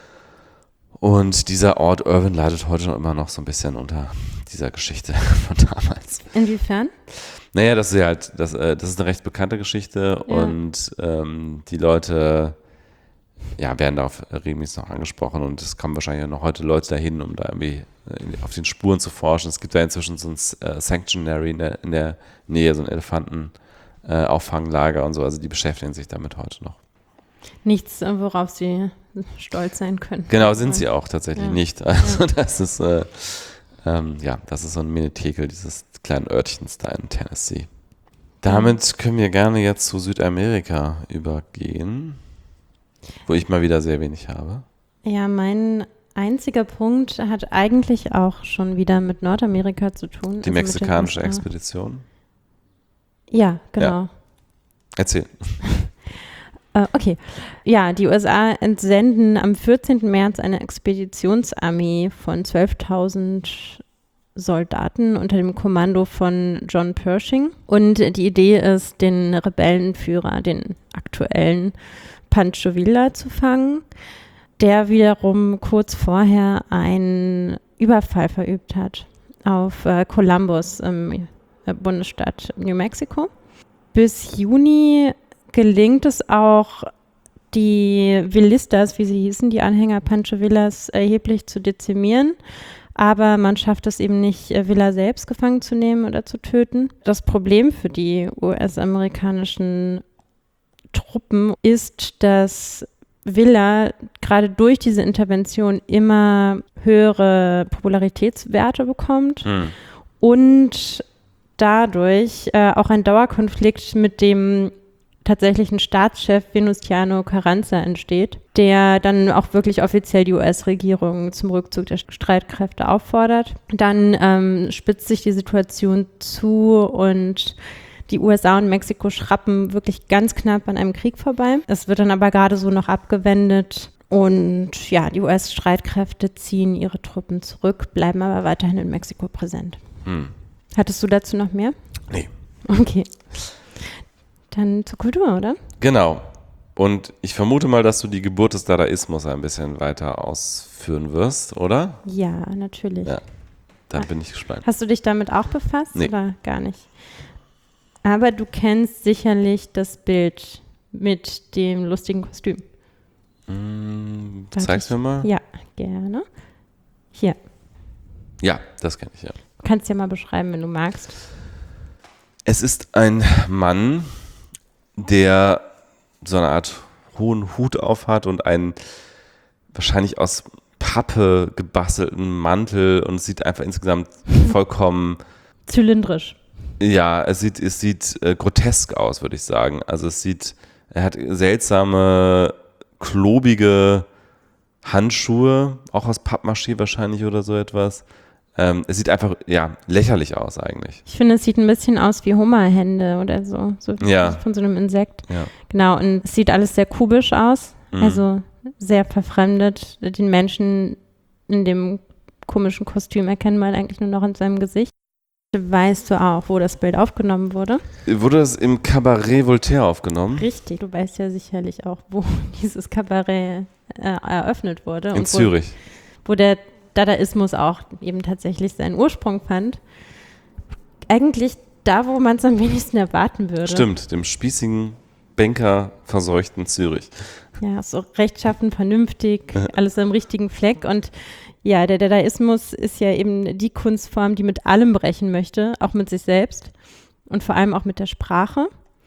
Und dieser Ort Irvine leidet heute noch immer noch so ein bisschen unter dieser Geschichte von damals. Inwiefern? Naja, das ist ja halt, das, das ist eine recht bekannte Geschichte ja. und ähm, die Leute ja, werden darauf regelmäßig noch angesprochen und es kommen wahrscheinlich noch heute Leute dahin, um da irgendwie auf den Spuren zu forschen. Es gibt da inzwischen so ein äh, Sanctuary in der, in der Nähe, so ein Elefantenauffanklager äh, und so, also die beschäftigen sich damit heute noch. Nichts, worauf sie stolz sein können. Genau, sind sie auch tatsächlich ja. nicht. Also ja. das ist äh, ähm, ja, das ist so ein Mini-Tekel dieses kleinen Örtchens da in Tennessee. Damit können wir gerne jetzt zu Südamerika übergehen, wo ich mal wieder sehr wenig habe. Ja, mein einziger Punkt hat eigentlich auch schon wieder mit Nordamerika zu tun. Die also mexikanische Expedition? Ja, genau. Ja. Erzähl. uh, okay. Ja, die U S A entsenden am vierzehnten März eine Expeditionsarmee von zwölftausend Soldaten unter dem Kommando von John Pershing. Und die Idee ist, den Rebellenführer, den aktuellen Pancho Villa zu fangen, der wiederum kurz vorher einen Überfall verübt hat auf äh, Columbus im äh, Bundesstaat New Mexico. Bis Juni gelingt es auch, die Villistas, wie sie hießen, die Anhänger Pancho Villas, erheblich zu dezimieren. Aber man schafft es eben nicht, Villa selbst gefangen zu nehmen oder zu töten. Das Problem für die U S-amerikanischen Truppen ist, dass Villa gerade durch diese Intervention immer höhere Popularitätswerte bekommt mhm. und dadurch äh, auch ein Dauerkonflikt mit dem tatsächlichen Staatschef Venustiano Carranza entsteht, der dann auch wirklich offiziell die U S-Regierung zum Rückzug der Streitkräfte auffordert. Dann ähm, spitzt sich die Situation zu und die U S A und Mexiko schrappen wirklich ganz knapp an einem Krieg vorbei. Es wird dann aber gerade so noch abgewendet Und ja, die U S-Streitkräfte ziehen ihre Truppen zurück, bleiben aber weiterhin in Mexiko präsent. Hm. Hattest du dazu noch mehr? Nee. Okay. Dann zur Kultur, oder? Genau. Und ich vermute mal, dass du die Geburt des Dadaismus ein bisschen weiter ausführen wirst, oder? Ja, natürlich. Ja, da bin ich gespannt. Hast du dich damit auch befasst Nee. oder gar nicht? Aber du kennst sicherlich das Bild mit dem lustigen Kostüm. Mm, Darf zeig's ich- mir mal. Ja, gerne. Hier. Ja, das kenne ich, ja. Kannst ja mal beschreiben, wenn du magst. Es ist ein Mann, der so eine Art hohen Hut auf hat und einen wahrscheinlich aus Pappe gebastelten Mantel und es sieht einfach insgesamt vollkommen, Zylindrisch. ja, es sieht, es sieht äh, grotesk aus, würde ich sagen. Also es sieht, er hat seltsame, klobige Handschuhe, auch aus Pappmaché wahrscheinlich oder so etwas. Ähm, es sieht einfach, ja, lächerlich aus eigentlich. Ich finde, es sieht ein bisschen aus wie Hummerhände oder so. so Ja. Von so einem Insekt. Ja. Genau, und es sieht alles sehr kubisch aus. Mhm. Also sehr verfremdet. Den Menschen in dem komischen Kostüm erkennt man eigentlich nur noch in seinem Gesicht. Weißt du auch, wo das Bild aufgenommen wurde? Wurde das im Cabaret Voltaire aufgenommen? Richtig, du weißt ja sicherlich auch, wo dieses Kabarett äh, eröffnet wurde. In und wo, Zürich. Wo der Dadaismus auch eben tatsächlich seinen Ursprung fand. Eigentlich da, wo man es am wenigsten erwarten würde. Stimmt, dem spießigen, Banker verseuchten Zürich. Ja, so rechtschaffen, vernünftig, alles am richtigen Fleck. Und ja, der Dadaismus ist ja eben die Kunstform, die mit allem brechen möchte, auch mit sich selbst und vor allem auch mit der Sprache.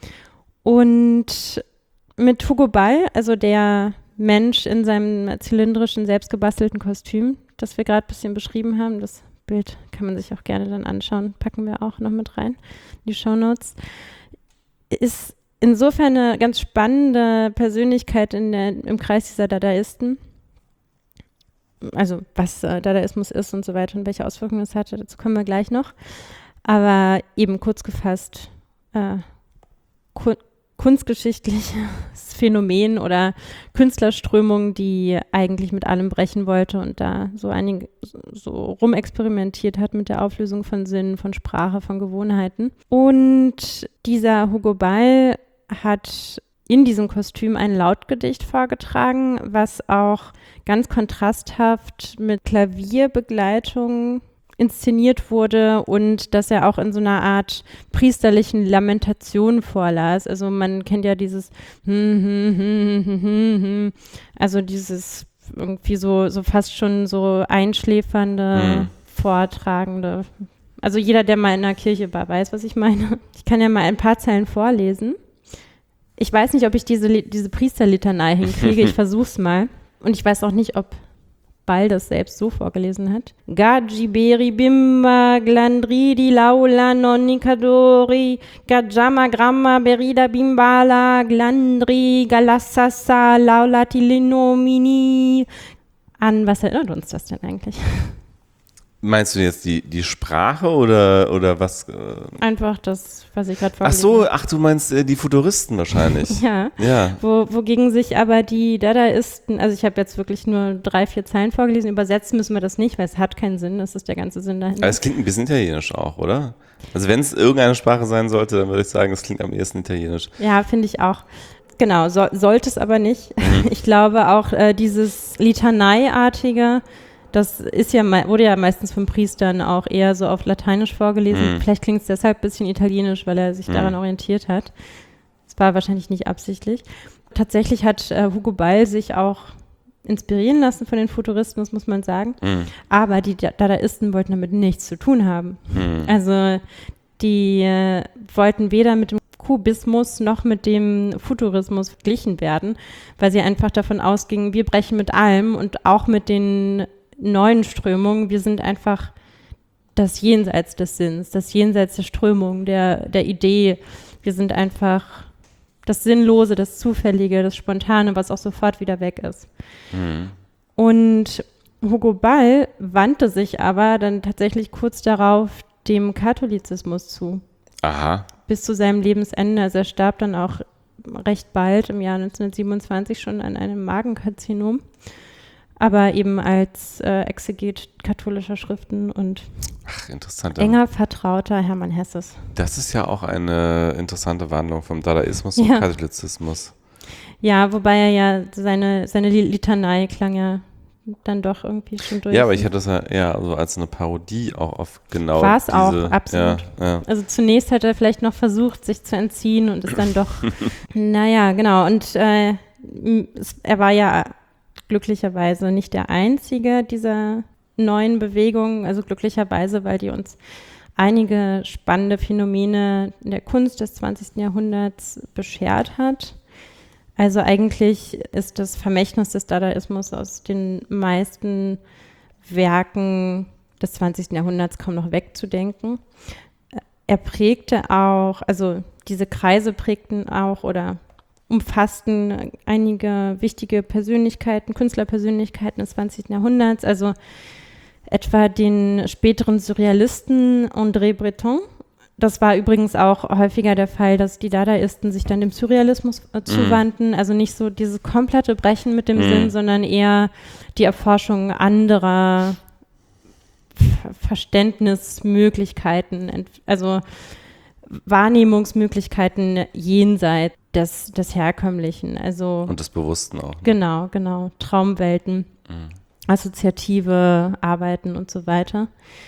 Und mit Hugo Ball, also der Mensch in seinem zylindrischen, selbstgebastelten Kostüm, das wir gerade ein bisschen beschrieben haben, das Bild kann man sich auch gerne dann anschauen, packen wir auch noch mit rein, in die Shownotes, ist insofern eine ganz spannende Persönlichkeit in der, im Kreis dieser Dadaisten. Also was äh, Dadaismus ist und so weiter und welche Auswirkungen es hatte, dazu kommen wir gleich noch. Aber eben kurz gefasst, äh, ku- kunstgeschichtliches Phänomen oder Künstlerströmung, die eigentlich mit allem brechen wollte und da so einige so rumexperimentiert hat mit der Auflösung von Sinn, von Sprache, von Gewohnheiten. Und dieser Hugo Ball hat in diesem Kostüm ein Lautgedicht vorgetragen, was auch ganz kontrasthaft mit Klavierbegleitung inszeniert wurde und dass er auch in so einer Art priesterlichen Lamentation vorlas. Also man kennt ja dieses also dieses irgendwie so, so fast schon so einschläfernde, Mhm. vortragende. Also jeder, der mal in einer Kirche war, weiß, was ich meine. Ich kann ja mal ein paar Zeilen vorlesen. Ich weiß nicht, ob ich diese, Li- diese Priesterlitanei hinkriege. Ich versuch's mal. Und ich weiß auch nicht, ob Ball das selbst so vorgelesen hat. Gaggi beri bimba glandridi laula nonni kadori gajama gramma berida bimbala glandri galassassa laulati linomini. An was erinnert uns das denn eigentlich? Meinst du jetzt die, die Sprache oder, oder was? äh? Einfach das, was ich gerade Ach vorgelesen so, habe. ach du meinst äh, die Futuristen wahrscheinlich. Ja. Ja. Wo, wogegen sich aber die Dadaisten, also ich habe jetzt wirklich nur drei, vier Zeilen vorgelesen, übersetzen müssen wir das nicht, weil es hat keinen Sinn, das ist der ganze Sinn dahinter. Aber es klingt ein bisschen italienisch auch, oder? Also wenn es irgendeine Sprache sein sollte, dann würde ich sagen, es klingt am ehesten italienisch. Ja, finde ich auch. Genau, so, sollte es aber nicht. Ich glaube auch äh, dieses Litaneiartige, das ist ja, mei- wurde ja meistens von Priestern auch eher so auf Lateinisch vorgelesen. Mhm. Vielleicht klingt es deshalb ein bisschen italienisch, weil er sich Mhm. daran orientiert hat. Das war wahrscheinlich nicht absichtlich. Tatsächlich hat äh, Hugo Ball sich auch inspirieren lassen von den Futuristen, das muss man sagen. Mhm. Aber die Da- Dadaisten wollten damit nichts zu tun haben. Mhm. Also die äh, wollten weder mit dem Kubismus noch mit dem Futurismus verglichen werden, weil sie einfach davon ausgingen, wir brechen mit allem und auch mit den neuen Strömungen. Wir sind einfach das Jenseits des Sinns, das Jenseits der Strömung, der, der Idee. Wir sind einfach das Sinnlose, das Zufällige, das Spontane, was auch sofort wieder weg ist. Mhm. Und Hugo Ball wandte sich aber dann tatsächlich kurz darauf dem Katholizismus zu. Aha. Bis zu seinem Lebensende. Also er starb dann auch recht bald im Jahr neunzehnhundertsiebenundzwanzig schon an einem Magenkarzinom, aber eben als äh, Exeget katholischer Schriften und Ach, interessant. enger Vertrauter Hermann Hesses. Das ist ja auch eine interessante Wandlung vom Dadaismus zum Ja. Katholizismus. Ja, wobei er ja seine, seine Litanei klang ja dann doch irgendwie schon durch. Ja, aber ich hatte das ja eher so als eine Parodie auch auf genau War es diese, auch, absolut. Ja, ja. Also zunächst hat er vielleicht noch versucht, sich zu entziehen und ist dann doch, naja, genau. Und äh, es, er war ja glücklicherweise nicht der einzige dieser neuen Bewegungen, also glücklicherweise, weil die uns einige spannende Phänomene in der Kunst des zwanzigsten Jahrhunderts beschert hat. Also eigentlich ist das Vermächtnis des Dadaismus aus den meisten Werken des zwanzigsten Jahrhunderts kaum noch wegzudenken. Er prägte auch, also diese Kreise prägten auch oder umfassten einige wichtige Persönlichkeiten, Künstlerpersönlichkeiten des zwanzigsten Jahrhunderts, also etwa den späteren Surrealisten André Breton. Das war übrigens auch häufiger der Fall, dass die Dadaisten sich dann dem Surrealismus äh, zuwandten. Also nicht so dieses komplette Brechen mit dem Mm. Sinn, sondern eher die Erforschung anderer Ver- Verständnismöglichkeiten, ent- also Wahrnehmungsmöglichkeiten jenseits des, des Herkömmlichen. Also Und des Bewussten auch. Ne? genau, genau, Traumwelten, assoziative Arbeiten und so weiter.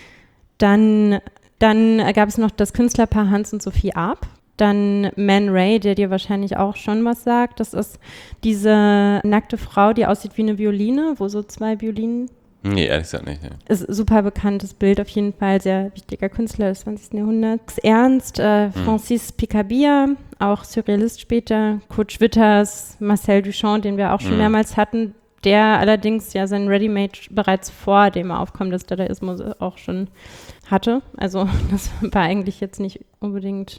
Dann Dann gab es noch das Künstlerpaar Hans und Sophie Arp. Dann Man Ray, der dir wahrscheinlich auch schon was sagt. Das ist diese nackte Frau, die aussieht wie eine Violine, wo so zwei Violinen. Nee, ehrlich gesagt nicht. Nee. Ist ein super bekanntes Bild, auf jeden Fall. Sehr wichtiger Künstler des zwanzigsten Jahrhunderts. Ernst, äh, Francis Picabia, auch Surrealist später. Kurt Schwitters, Marcel Duchamp, den wir auch schon Mhm. mehrmals hatten. Der allerdings ja sein Ready-Made bereits vor dem Aufkommen des Dadaismus auch schon hatte. Also das war eigentlich jetzt nicht unbedingt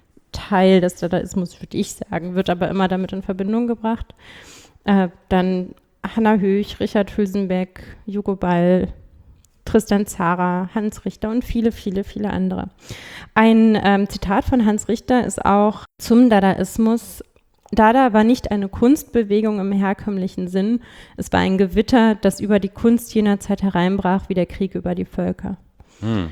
Teil des Dadaismus, würde ich sagen, wird aber immer damit in Verbindung gebracht. Äh, dann Hannah Höch, Richard Hülsenbeck, Hugo Ball, Tristan Tzara, Hans Richter und viele, viele, viele andere. Ein ähm, Zitat von Hans Richter ist auch zum Dadaismus: Dada war nicht eine Kunstbewegung im herkömmlichen Sinn, es war ein Gewitter, das über die Kunst jener Zeit hereinbrach, wie der Krieg über die Völker. Hm.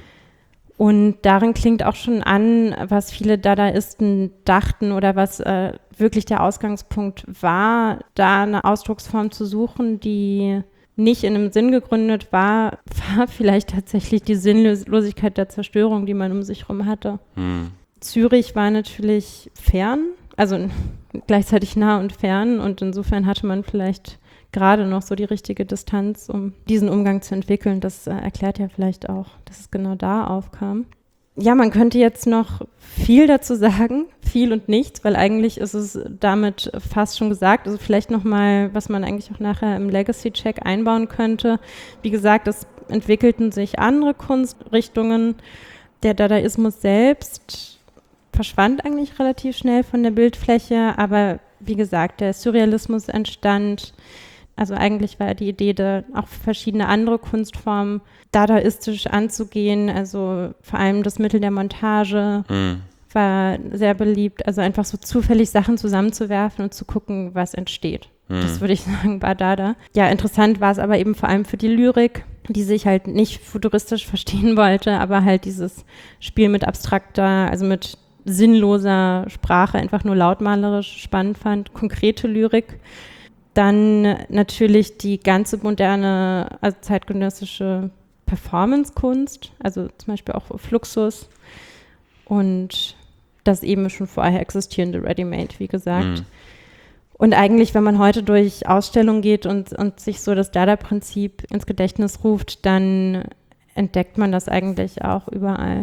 Und darin klingt auch schon an, was viele Dadaisten dachten oder was äh, wirklich der Ausgangspunkt war, da eine Ausdrucksform zu suchen, die nicht in einem Sinn gegründet war, war vielleicht tatsächlich die Sinnlosigkeit der Zerstörung, die man um sich herum hatte. Hm. Zürich war natürlich fern, also gleichzeitig nah und fern, und insofern hatte man vielleicht gerade noch so die richtige Distanz, um diesen Umgang zu entwickeln. Das äh, erklärt ja vielleicht auch, dass es genau da aufkam. Ja, man könnte jetzt noch viel dazu sagen, viel und nichts, weil eigentlich ist es damit fast schon gesagt. Also vielleicht nochmal, was man eigentlich auch nachher im Legacy-Check einbauen könnte. Wie gesagt, es entwickelten sich andere Kunstrichtungen. Der Dadaismus selbst verschwand eigentlich relativ schnell von der Bildfläche, aber wie gesagt, der Surrealismus entstand. Also eigentlich war die Idee, da auch verschiedene andere Kunstformen dadaistisch anzugehen. Also vor allem das Mittel der Montage Mhm. war sehr beliebt. Also einfach so zufällig Sachen zusammenzuwerfen und zu gucken, was entsteht. Mhm. Das würde ich sagen, war Dada. Ja, interessant war es aber eben vor allem für die Lyrik, die sich halt nicht futuristisch verstehen wollte, aber halt dieses Spiel mit abstrakter, also mit sinnloser Sprache, einfach nur lautmalerisch spannend fand. Konkrete Lyrik. Dann natürlich die ganze moderne, also zeitgenössische Performance-Kunst, also zum Beispiel auch Fluxus und das eben schon vorher existierende Ready-Made, wie gesagt. Mhm. Und eigentlich, wenn man heute durch Ausstellungen geht und, und sich so das Dada-Prinzip ins Gedächtnis ruft, dann entdeckt man das eigentlich auch überall.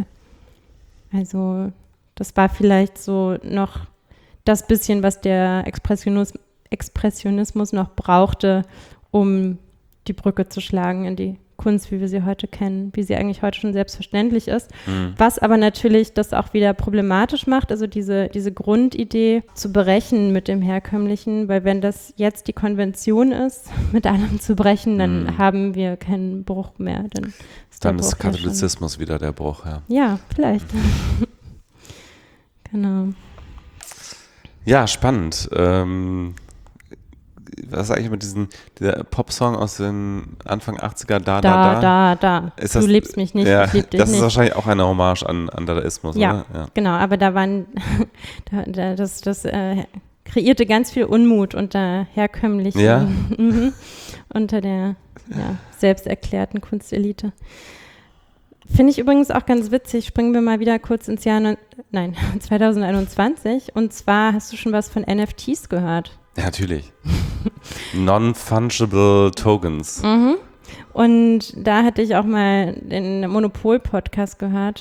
Also das war vielleicht so noch das bisschen, was der Expressionismus Expressionismus noch brauchte, um die Brücke zu schlagen in die Kunst, wie wir sie heute kennen, wie sie eigentlich heute schon selbstverständlich ist. Mhm. Was aber natürlich das auch wieder problematisch macht, also diese, diese Grundidee zu brechen mit dem Herkömmlichen, weil wenn das jetzt die Konvention ist, mit allem zu brechen, dann Mhm. haben wir keinen Bruch mehr. Dann ist, der Dann ist Bruch ja schon- Katholizismus wieder der Bruch, ja. Ja, vielleicht. Genau. Ja, spannend. Ähm, was ist eigentlich mit diesem dieser Popsong aus den Anfang achtziger, da, da, Da, da, da. Ist Du das, liebst mich nicht, ja, ich lieb dich das nicht. ist wahrscheinlich auch eine Hommage an, an Dadaismus, Ja, oder? Ja, genau, aber da waren, da, da, das, das äh, kreierte ganz viel Unmut unter herkömmlichen, Ja? mhm, unter der ja, selbsterklärten Kunstelite. Finde ich übrigens auch ganz witzig, springen wir mal wieder kurz ins Jahr, neun, nein, zwanzig einundzwanzig, und zwar hast du schon was von N F Ts gehört? Ja, natürlich. Non-Fungible Tokens. Mhm. Und da hatte ich auch mal den Monopol-Podcast gehört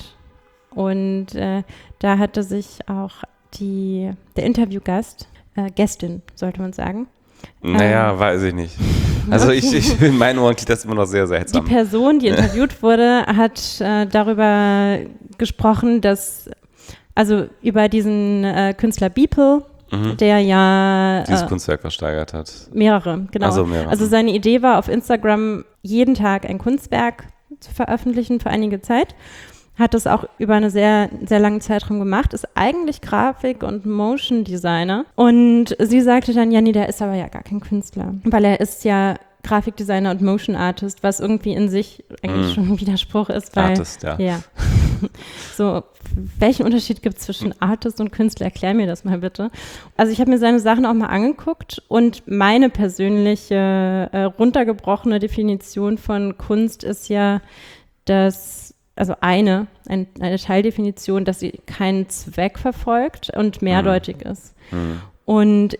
und äh, da hatte sich auch die, der Interviewgast, äh, Gästin, sollte man sagen. Naja, ähm, weiß ich nicht. Also ich, ich in meinen Ohren klingt das immer noch sehr Die seltsam. Person, die interviewt wurde, hat äh, darüber gesprochen, dass, also über diesen äh, Künstler Beeple, Mhm. der ja Dieses äh, Kunstwerk versteigert hat. mehrere, genau. Ach so, mehrere. Also seine Idee war, auf Instagram jeden Tag ein Kunstwerk zu veröffentlichen für einige Zeit. Hat das auch über einen sehr, sehr langen Zeitraum gemacht, ist eigentlich Grafik- und Motion-Designer. Und sie sagte dann, ja, nee, der ist aber ja gar kein Künstler, weil er ist ja Grafikdesigner und Motion Artist, was irgendwie in sich eigentlich Mm. schon ein Widerspruch ist, weil Artist, ja. ja. So, welchen Unterschied gibt es zwischen Artist und Künstler? Erklär mir das mal bitte. Also ich habe mir seine Sachen auch mal angeguckt und meine persönliche äh, runtergebrochene Definition von Kunst ist ja, dass, also eine, ein, eine Teildefinition, dass sie keinen Zweck verfolgt und mehrdeutig Mhm. ist. Mhm. Und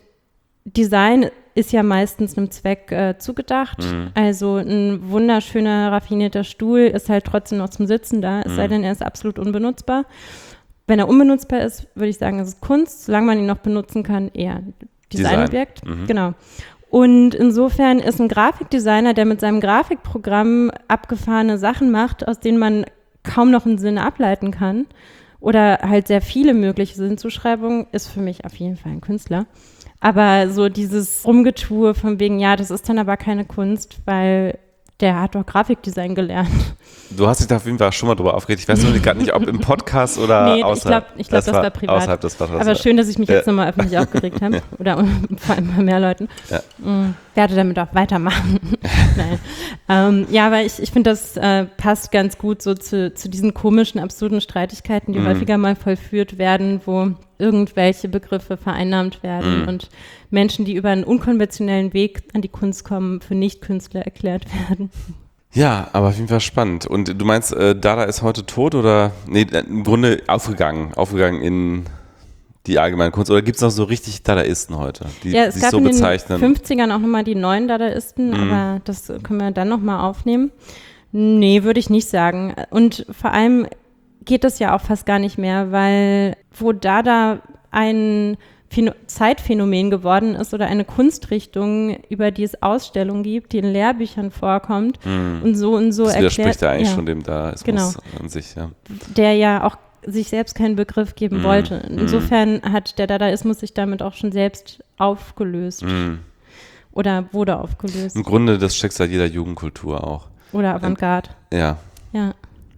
Design ist ja meistens einem Zweck äh, zugedacht. Mhm. Also ein wunderschöner, raffinierter Stuhl ist halt trotzdem noch zum Sitzen da, es Mhm. sei denn, er ist absolut unbenutzbar. Wenn er unbenutzbar ist, würde ich sagen, es ist Kunst. Solange man ihn noch benutzen kann, eher Designobjekt. Design. Mhm. Genau. Und insofern ist ein Grafikdesigner, der mit seinem Grafikprogramm abgefahrene Sachen macht, aus denen man kaum noch einen Sinn ableiten kann, oder halt sehr viele mögliche Sinnzuschreibungen, ist für mich auf jeden Fall ein Künstler. Aber so dieses Rumgetue von wegen, ja, das ist dann aber keine Kunst, weil der hat doch Grafikdesign gelernt. Du hast dich da auf jeden Fall schon mal drüber aufgeregt. Ich weiß nur gerade nicht, ob im Podcast oder Nee, ich außerhalb. glaube, ich glaub, das, war privat. Außerhalb des Podcasts. Aber schön, dass ich mich jetzt Ja. nochmal öffentlich aufgeregt habe. Oder vor allem bei mehr Leuten. Ja. Mm, werde damit auch weitermachen. Nein. Ähm, ja, aber ich, ich finde, das äh, passt ganz gut so zu, zu diesen komischen, absurden Streitigkeiten, die Mhm. häufiger mal vollführt werden, wo irgendwelche Begriffe vereinnahmt werden Mhm. und Menschen, die über einen unkonventionellen Weg an die Kunst kommen, für Nicht-Künstler erklärt werden. Ja, aber auf jeden Fall spannend. Und du meinst, äh, Dada ist heute tot oder? Nee, im Grunde aufgegangen. Aufgegangen in die allgemeine Kunst. Oder gibt es noch so richtig Dadaisten heute, die Ja, es sich gab so in den bezeichnen? fünfzigern auch nochmal die neuen Dadaisten, Mhm. aber das können wir dann nochmal aufnehmen. Nee, würde ich nicht sagen. Und vor allem geht das ja auch fast gar nicht mehr, weil wo Dada ein Phäno- Zeitphänomen geworden ist oder eine Kunstrichtung, über die es Ausstellungen gibt, die in Lehrbüchern vorkommt Mhm. und so und so Das erklärt. widerspricht ja eigentlich ja, schon dem Dadaismus Genau. an sich, ja. der ja auch sich selbst keinen Begriff geben Mhm. wollte. Mhm. Insofern hat der Dadaismus sich damit auch schon selbst aufgelöst. Mhm. Oder wurde aufgelöst. Im Grunde das Schicksal jeder Jugendkultur auch. Oder Avantgarde. Ja, Ja.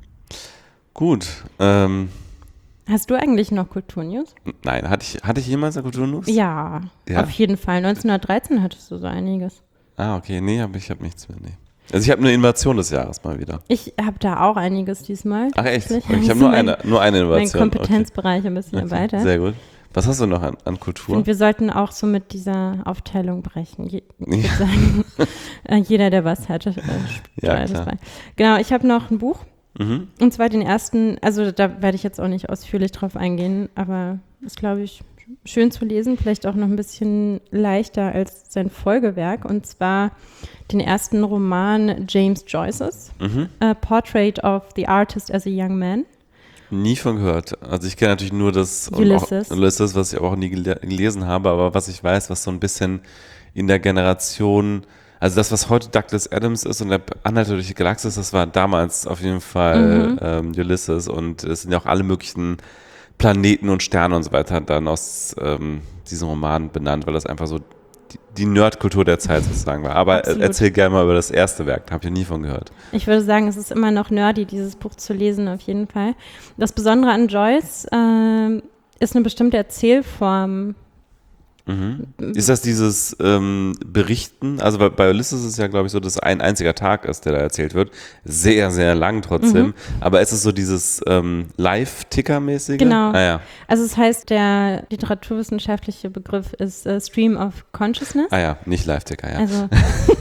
gut. Ähm, Hast du eigentlich noch Kulturnews? nein, hatte ich, hatte ich jemals eine Kulturnews? Ja, Ja? auf jeden Fall. neunzehnhundertreizehn hattest du so einiges. Ah, okay. Nee, hab, ich habe nichts mehr. Nee. Also ich habe eine Innovation des Jahres mal wieder. Ich habe da auch einiges diesmal. Ach echt? tatsächlich. Ich habe Also nur mein- eine, nur eine Mein Innovation. Kompetenzbereich ein bisschen Okay. Okay. erweitert. Sehr gut. Was hast du noch an, an Kultur? Und wir sollten auch so mit dieser Aufteilung brechen. Je, ich würde sagen, äh, jeder, der was hat, äh, Ja, steuert es klar. bei. Genau, ich habe noch ein Buch. Mhm. Und zwar den ersten, also da werde ich jetzt auch nicht ausführlich drauf eingehen, aber ist, glaube ich, schön zu lesen, vielleicht auch noch ein bisschen leichter als sein Folgewerk. Und zwar den ersten Roman James Joyce's, Mhm. A Portrait of the Artist as a Young Man. Nie von gehört. Also ich kenne natürlich nur das und Ulysses. Auch, Ulysses, was ich aber auch nie gele gelesen habe, aber was ich weiß, was so ein bisschen in der Generation, also das, was heute Douglas Adams ist und der Anhalter durch die Galaxis, das war damals auf jeden Fall Mhm. ähm, Ulysses und es sind ja auch alle möglichen Planeten und Sterne und so weiter dann aus ähm, diesem Roman benannt, weil das einfach so die, die Nerdkultur der Zeit sozusagen war. Aber Absolut. erzähl gerne mal über das erste Werk, da habe ich nie von gehört. Ich würde sagen, es ist immer noch nerdy, dieses Buch zu lesen, auf jeden Fall. Das Besondere an Joyce ähm, ist eine bestimmte Erzählform, Mhm. Ist das dieses ähm, Berichten? Also bei, bei Ulysses ist es ja, glaube ich, so, dass ein einziger Tag ist, der da erzählt wird. Sehr, sehr lang trotzdem. Mhm. Aber ist es so dieses ähm, Live-Ticker-mäßige? Genau. Ah, ja. Also es heißt, der literaturwissenschaftliche Begriff ist äh, Stream of Consciousness. Ah ja, nicht Live-Ticker, ja. Also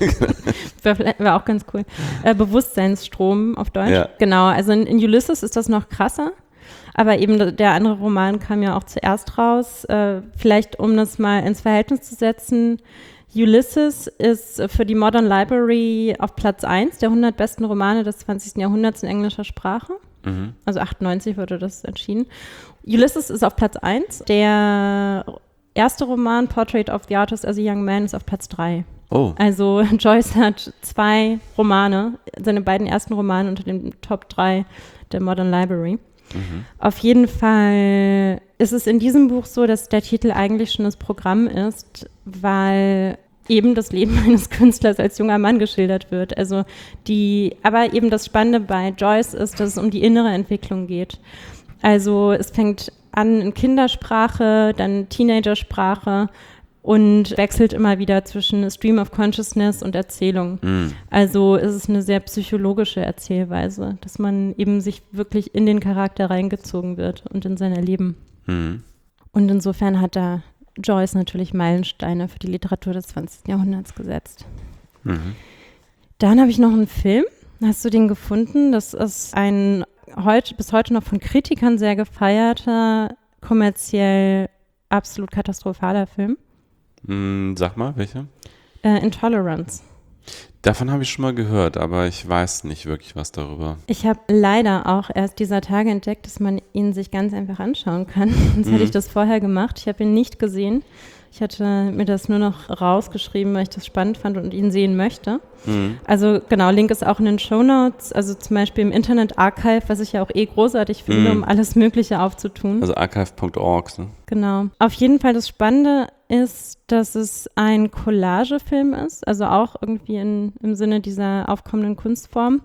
wäre wär auch ganz cool. Äh, Bewusstseinsstrom auf Deutsch. Ja. Genau, also in, in Ulysses ist das noch krasser. Aber eben der andere Roman kam ja auch zuerst raus. Äh, vielleicht, um das mal ins Verhältnis zu setzen, Ulysses ist für die Modern Library auf Platz eins der hundert besten Romane des zwanzigsten Jahrhunderts in englischer Sprache. Mhm. Also achtundneunzig wurde das entschieden. Ulysses ist auf Platz eins. Der erste Roman, Portrait of the Artist as a Young Man, ist auf Platz drei. Oh. Also Joyce hat zwei Romane, seine beiden ersten Romane unter den Top drei der Modern Library. Mhm. Auf jeden Fall ist es in diesem Buch so, dass der Titel eigentlich schon das Programm ist, weil eben das Leben eines Künstlers als junger Mann geschildert wird. Also die, aber eben das Spannende bei Joyce ist, dass es um die innere Entwicklung geht. Also es fängt an in Kindersprache, dann Teenagersprache und wechselt immer wieder zwischen Stream of Consciousness und Erzählung. Mhm. Also es ist eine sehr psychologische Erzählweise, dass man eben sich wirklich in den Charakter reingezogen wird und in sein Erleben. Mhm. Und insofern hat da Joyce natürlich Meilensteine für die Literatur des zwanzigsten Jahrhunderts gesetzt. Mhm. Dann habe ich noch einen Film. Hast du den gefunden? Das ist ein heute, bis heute noch von Kritikern sehr gefeierter, kommerziell absolut katastrophaler Film. Sag mal, welche? Äh, Intolerance. Davon habe ich schon mal gehört, aber ich weiß nicht wirklich was darüber. Ich habe leider auch erst dieser Tage entdeckt, dass man ihn sich ganz einfach anschauen kann. Sonst mhm. hätte ich das vorher gemacht. Ich habe ihn nicht gesehen. Ich hatte mir das nur noch rausgeschrieben, weil ich das spannend fand und ihn sehen möchte. Mhm. Also genau, Link ist auch in den Shownotes, also zum Beispiel im Internet Archive, was ich ja auch eh großartig finde, mhm. um alles Mögliche aufzutun. Also archive punkt org, ne? Genau. Auf jeden Fall das Spannende ist, dass es ein Collagefilm ist, also auch irgendwie in, im Sinne dieser aufkommenden Kunstform,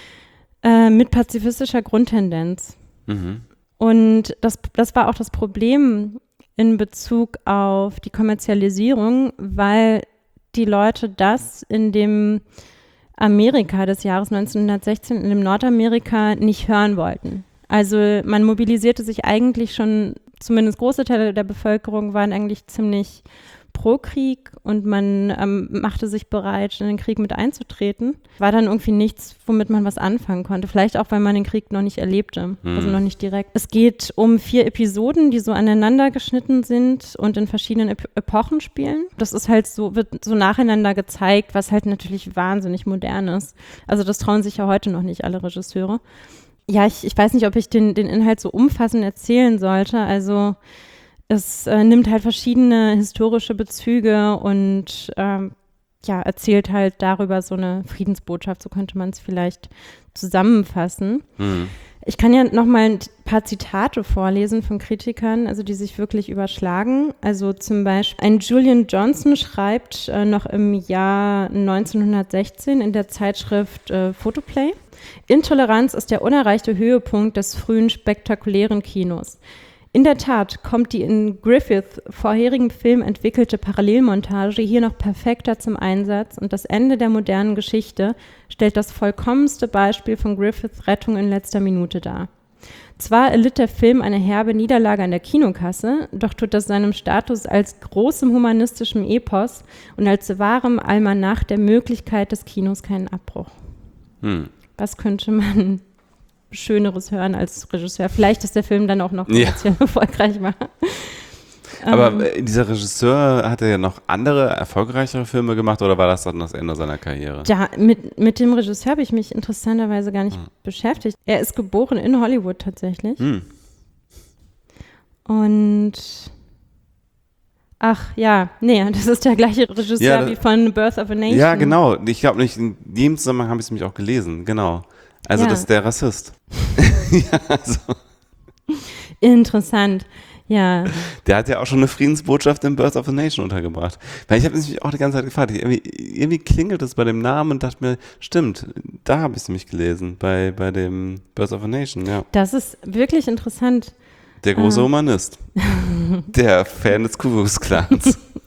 äh, mit pazifistischer Grundtendenz. Mhm. Und das, das war auch das Problem in Bezug auf die Kommerzialisierung, weil die Leute das in dem Amerika des Jahres neunzehnhundertsechzehn, in dem Nordamerika, nicht hören wollten. Also man mobilisierte sich eigentlich schon, zumindest große Teile der Bevölkerung waren eigentlich ziemlich pro Krieg und man ähm, machte sich bereit, in den Krieg mit einzutreten. War dann irgendwie nichts, womit man was anfangen konnte. Vielleicht auch, weil man den Krieg noch nicht erlebte, hm. also noch nicht direkt. Es geht um vier Episoden, die so aneinander geschnitten sind und in verschiedenen Ep- Epochen spielen. Das ist halt so, wird so nacheinander gezeigt, was halt natürlich wahnsinnig modern ist. Also das trauen sich ja heute noch nicht alle Regisseure. Ja, ich, ich weiß nicht, ob ich den, den Inhalt so umfassend erzählen sollte. Also es äh, nimmt halt verschiedene historische Bezüge und ähm, ja, erzählt halt darüber so eine Friedensbotschaft, so könnte man es vielleicht zusammenfassen. Mhm. Ich kann ja noch mal ein paar Zitate vorlesen von Kritikern, also die sich wirklich überschlagen. Also zum Beispiel ein Julian Johnson schreibt äh, noch im Jahr neunzehnhundertsechzehn in der Zeitschrift äh, Photoplay: Intoleranz ist der unerreichte Höhepunkt des frühen spektakulären Kinos. In der Tat kommt die in Griffiths vorherigen Film entwickelte Parallelmontage hier noch perfekter zum Einsatz und das Ende der modernen Geschichte stellt das vollkommenste Beispiel von Griffiths Rettung in letzter Minute dar. Zwar erlitt der Film eine herbe Niederlage an der Kinokasse, doch tut das seinem Status als großem humanistischen Epos und als wahrem Almanach der Möglichkeit des Kinos keinen Abbruch. Hm. Was könnte man Schöneres hören als Regisseur? Vielleicht ist der Film dann auch noch kommerziell ja. erfolgreich war. Aber ähm, dieser Regisseur, hat er ja noch andere, erfolgreichere Filme gemacht oder war das dann das Ende seiner Karriere? Ja, mit, mit dem Regisseur habe ich mich interessanterweise gar nicht hm. beschäftigt. Er ist geboren in Hollywood tatsächlich. Hm. Und ach ja, nee, das ist der gleiche Regisseur ja, wie von Birth of a Nation. Ja, genau. Ich glaube nicht, in dem Zusammenhang habe ich es nämlich auch gelesen, genau. Also ja. Das ist der Rassist. ja, also. Interessant, ja. Der hat ja auch schon eine Friedensbotschaft in Birth of a Nation untergebracht. Weil ich habe mich auch die ganze Zeit gefragt, irgendwie, irgendwie klingelt es bei dem Namen und dachte mir, stimmt, da habe ich es nämlich gelesen, bei, bei dem Birth of a Nation, ja. Das ist wirklich interessant. Der große Humanist. Der Fan des Ku Klux Klans.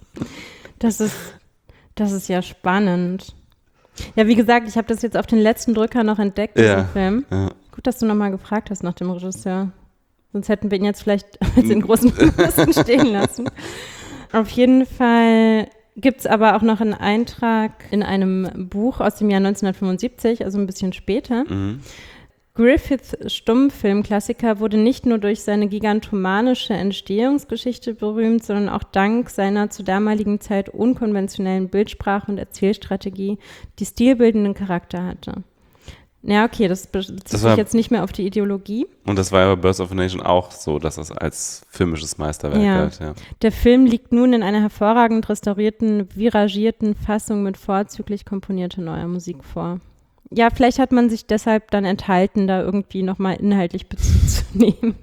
Das ist, das ist ja spannend. Ja, wie gesagt, ich habe das jetzt auf den letzten Drücker noch entdeckt, diesen Ja, Film. ja. Gut, dass du nochmal gefragt hast nach dem Regisseur. Sonst hätten wir ihn jetzt vielleicht als den großen Listen stehen lassen. Auf jeden Fall gibt es aber auch noch einen Eintrag in einem Buch aus dem Jahr neunzehnhundertfünfundsiebzig, also ein bisschen später. Mhm. Griffiths Stummfilmklassiker wurde nicht nur durch seine gigantomanische Entstehungsgeschichte berühmt, sondern auch dank seiner zur damaligen Zeit unkonventionellen Bildsprache und Erzählstrategie, die stilbildenden Charakter hatte. Ja, okay, das bezieht Das sich war- jetzt nicht mehr auf die Ideologie. Und das war ja bei Birth of a Nation auch so, dass das als filmisches Meisterwerk Ja. galt. Ja. Der Film liegt nun in einer hervorragend restaurierten, viragierten Fassung mit vorzüglich komponierter neuer Musik vor. Ja, vielleicht hat man sich deshalb dann enthalten, da irgendwie nochmal inhaltlich Bezug zu nehmen.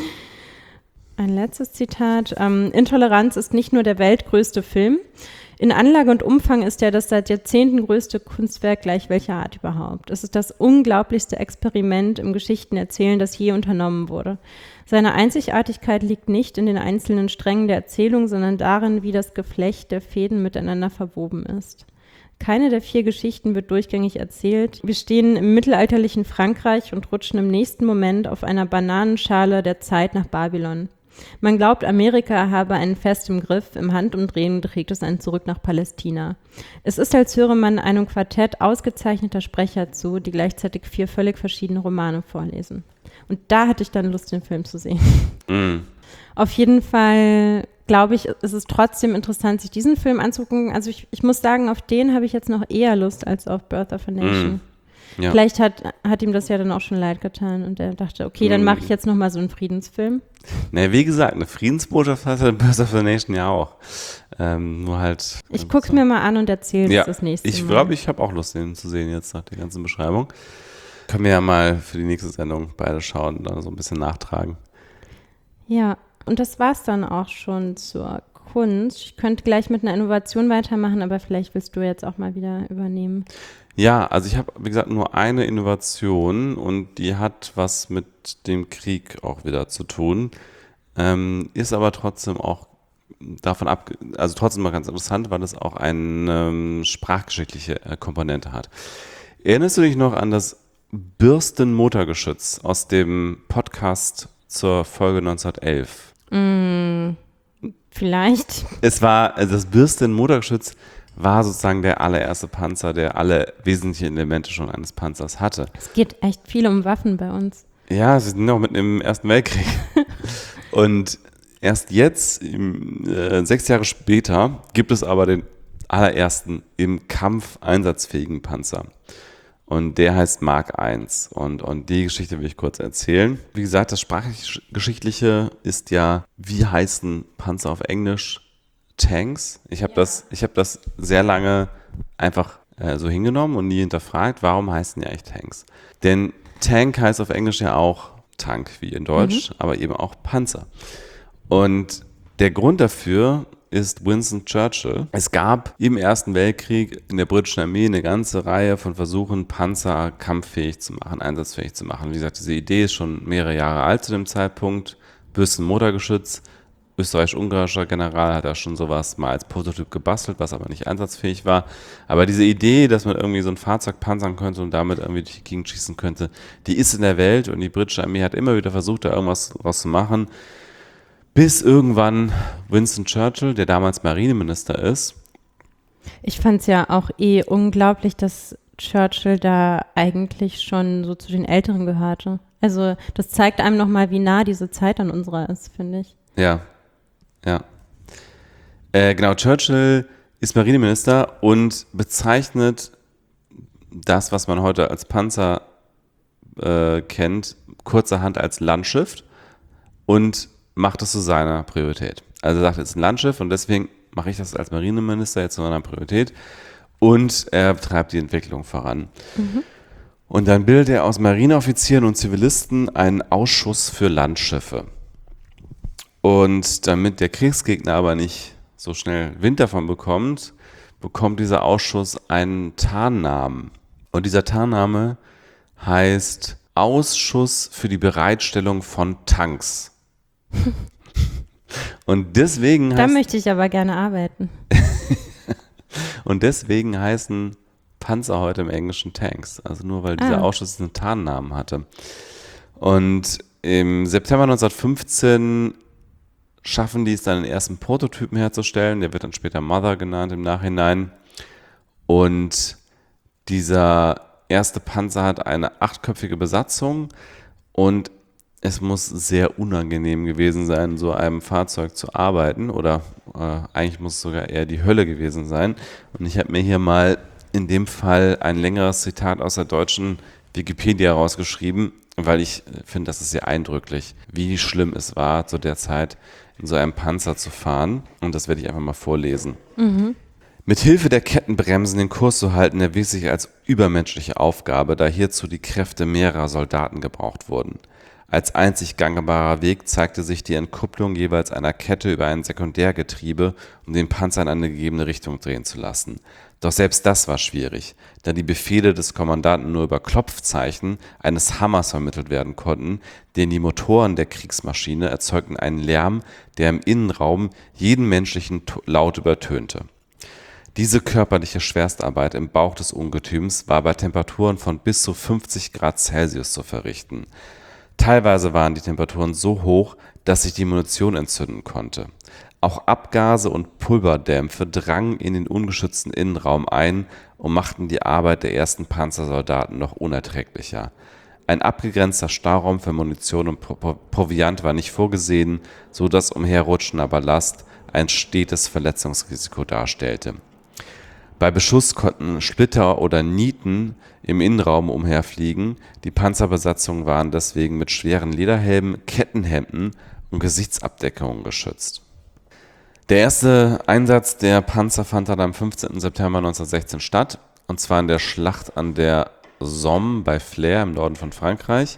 Ein letztes Zitat. Ähm, Intoleranz ist nicht nur der weltgrößte Film. In Anlage und Umfang ist er das seit Jahrzehnten größte Kunstwerk gleich welcher Art überhaupt. Es ist das unglaublichste Experiment im Geschichtenerzählen, das je unternommen wurde. Seine Einzigartigkeit liegt nicht in den einzelnen Strängen der Erzählung, sondern darin, wie das Geflecht der Fäden miteinander verwoben ist. Keine der vier Geschichten wird durchgängig erzählt. Wir stehen im mittelalterlichen Frankreich und rutschen im nächsten Moment auf einer Bananenschale der Zeit nach Babylon. Man glaubt, Amerika habe einen fest im Griff, im Handumdrehen trägt es einen zurück nach Palästina. Es ist, als höre man einem Quartett ausgezeichneter Sprecher zu, die gleichzeitig vier völlig verschiedene Romane vorlesen. Und da hatte ich dann Lust, den Film zu sehen. Mm. Auf jeden Fall, glaube ich, ist es trotzdem interessant, sich diesen Film anzugucken. Also ich, ich muss sagen, auf den habe ich jetzt noch eher Lust als auf Birth of a Nation. Mm. Ja. Vielleicht hat, hat ihm das ja dann auch schon leid getan und er dachte, okay, dann Mm. mache ich jetzt nochmal so einen Friedensfilm. Na, wie gesagt, eine Friedensbotschaft hatte Birth of a Nation ja auch. Ähm, nur halt. Ich gucke es mir mal an und erzähle Ja, es das nächste ich Mal. glaube, ich habe auch Lust, den zu sehen jetzt nach der ganzen Beschreibung. Können wir ja mal für die nächste Sendung beide schauen und dann so ein bisschen nachtragen. Ja, und das war's dann auch schon zur Kunst. Ich könnte gleich mit einer Innovation weitermachen, aber vielleicht willst du jetzt auch mal wieder übernehmen. Ja, also ich habe, wie gesagt, nur eine Innovation und die hat was mit dem Krieg auch wieder zu tun, ähm, ist aber trotzdem auch davon ab, also trotzdem mal ganz interessant, weil es auch eine ähm, sprachgeschichtliche äh, Komponente hat. Erinnerst du dich noch an das Bürstenmotorgeschütz aus dem Podcast zur Folge neunzehnhundertelf? Mm, vielleicht. Es war, also das Bürstenmotorgeschütz war sozusagen der allererste Panzer, der alle wesentlichen Elemente schon eines Panzers hatte. Es geht echt viel um Waffen bei uns. Ja, sie sind noch mitten im Ersten Weltkrieg. Und erst jetzt, im, äh, sechs Jahre später, gibt es aber den allerersten im Kampf einsatzfähigen Panzer. Und der heißt Mark eins. Und, und die Geschichte will ich kurz erzählen. Wie gesagt, das Sprachgeschichtliche ist ja, wie heißen Panzer auf Englisch? Tanks. Ich habe ja. das, ich habe das sehr lange einfach äh, so hingenommen und nie hinterfragt, warum heißen die eigentlich Tanks? Denn Tank heißt auf Englisch ja auch Tank, wie in Deutsch, mhm. aber eben auch Panzer. Und der Grund dafür ist Winston Churchill. Es gab im Ersten Weltkrieg in der britischen Armee eine ganze Reihe von Versuchen, Panzer kampffähig zu machen, einsatzfähig zu machen. Wie gesagt, diese Idee ist schon mehrere Jahre alt zu dem Zeitpunkt. Bürstenmotorgeschütz. Österreichisch-ungarischer General hat da schon sowas mal als Prototyp gebastelt, was aber nicht einsatzfähig war. Aber diese Idee, dass man irgendwie so ein Fahrzeug panzern könnte und damit irgendwie durch die Gegend schießen könnte, die ist in der Welt und die britische Armee hat immer wieder versucht, da irgendwas draus zu machen. Bis irgendwann Winston Churchill, der damals Marineminister ist. Ich fand es ja auch eh unglaublich, dass Churchill da eigentlich schon so zu den Älteren gehörte. Also das zeigt einem nochmal, wie nah diese Zeit an unserer ist, finde ich. Ja, ja. Äh, genau, Churchill ist Marineminister und bezeichnet das, was man heute als Panzer äh, kennt, kurzerhand als Landschiff und macht es zu seiner Priorität. Also er sagt, es ist ein Landschiff und deswegen mache ich das als Marineminister jetzt zu meiner Priorität und er treibt die Entwicklung voran. Mhm. Und dann bildet er aus Marineoffizieren und Zivilisten einen Ausschuss für Landschiffe. Und damit der Kriegsgegner aber nicht so schnell Wind davon bekommt, bekommt dieser Ausschuss einen Tarnnamen. Und dieser Tarnname heißt Ausschuss für die Bereitstellung von Tanks. Und deswegen Da heißt, möchte ich aber gerne arbeiten. Und deswegen heißen Panzer heute im Englischen Tanks. Also nur weil dieser Ah. Ausschuss einen Tarnnamen hatte. Und im September neunzehnhundertfünfzehn schaffen die es dann, den ersten Prototypen herzustellen. Der wird dann später Mother genannt im Nachhinein. Und dieser erste Panzer hat eine achtköpfige Besatzung und es muss sehr unangenehm gewesen sein, so einem Fahrzeug zu arbeiten, oder äh, eigentlich muss es sogar eher die Hölle gewesen sein. Und ich habe mir hier mal in dem Fall ein längeres Zitat aus der deutschen Wikipedia rausgeschrieben, weil ich finde, das ist sehr eindrücklich, wie schlimm es war, zu der Zeit in so einem Panzer zu fahren. Und das werde ich einfach mal vorlesen. Mhm. Mit Hilfe der Kettenbremsen den Kurs zu halten, erwies sich als übermenschliche Aufgabe, da hierzu die Kräfte mehrerer Soldaten gebraucht wurden. Als einzig gangbarer Weg zeigte sich die Entkupplung jeweils einer Kette über ein Sekundärgetriebe, um den Panzer in eine gegebene Richtung drehen zu lassen. Doch selbst das war schwierig, da die Befehle des Kommandanten nur über Klopfzeichen eines Hammers vermittelt werden konnten, denn die Motoren der Kriegsmaschine erzeugten einen Lärm, der im Innenraum jeden menschlichen Laut übertönte. Diese körperliche Schwerstarbeit im Bauch des Ungetüms war bei Temperaturen von bis zu fünfzig Grad Celsius zu verrichten. Teilweise waren die Temperaturen so hoch, dass sich die Munition entzünden konnte. Auch Abgase und Pulverdämpfe drangen in den ungeschützten Innenraum ein und machten die Arbeit der ersten Panzersoldaten noch unerträglicher. Ein abgegrenzter Stauraum für Munition und Pro- Proviant war nicht vorgesehen, so dass umherrutschender Ballast ein stetes Verletzungsrisiko darstellte. Bei Beschuss konnten Splitter oder Nieten im Innenraum umherfliegen. Die Panzerbesatzungen waren deswegen mit schweren Lederhelmen, Kettenhemden und Gesichtsabdeckungen geschützt. Der erste Einsatz der Panzer fand dann am fünfzehnten September neunzehnhundertsechzehn statt, und zwar in der Schlacht an der Somme bei Flers im Norden von Frankreich.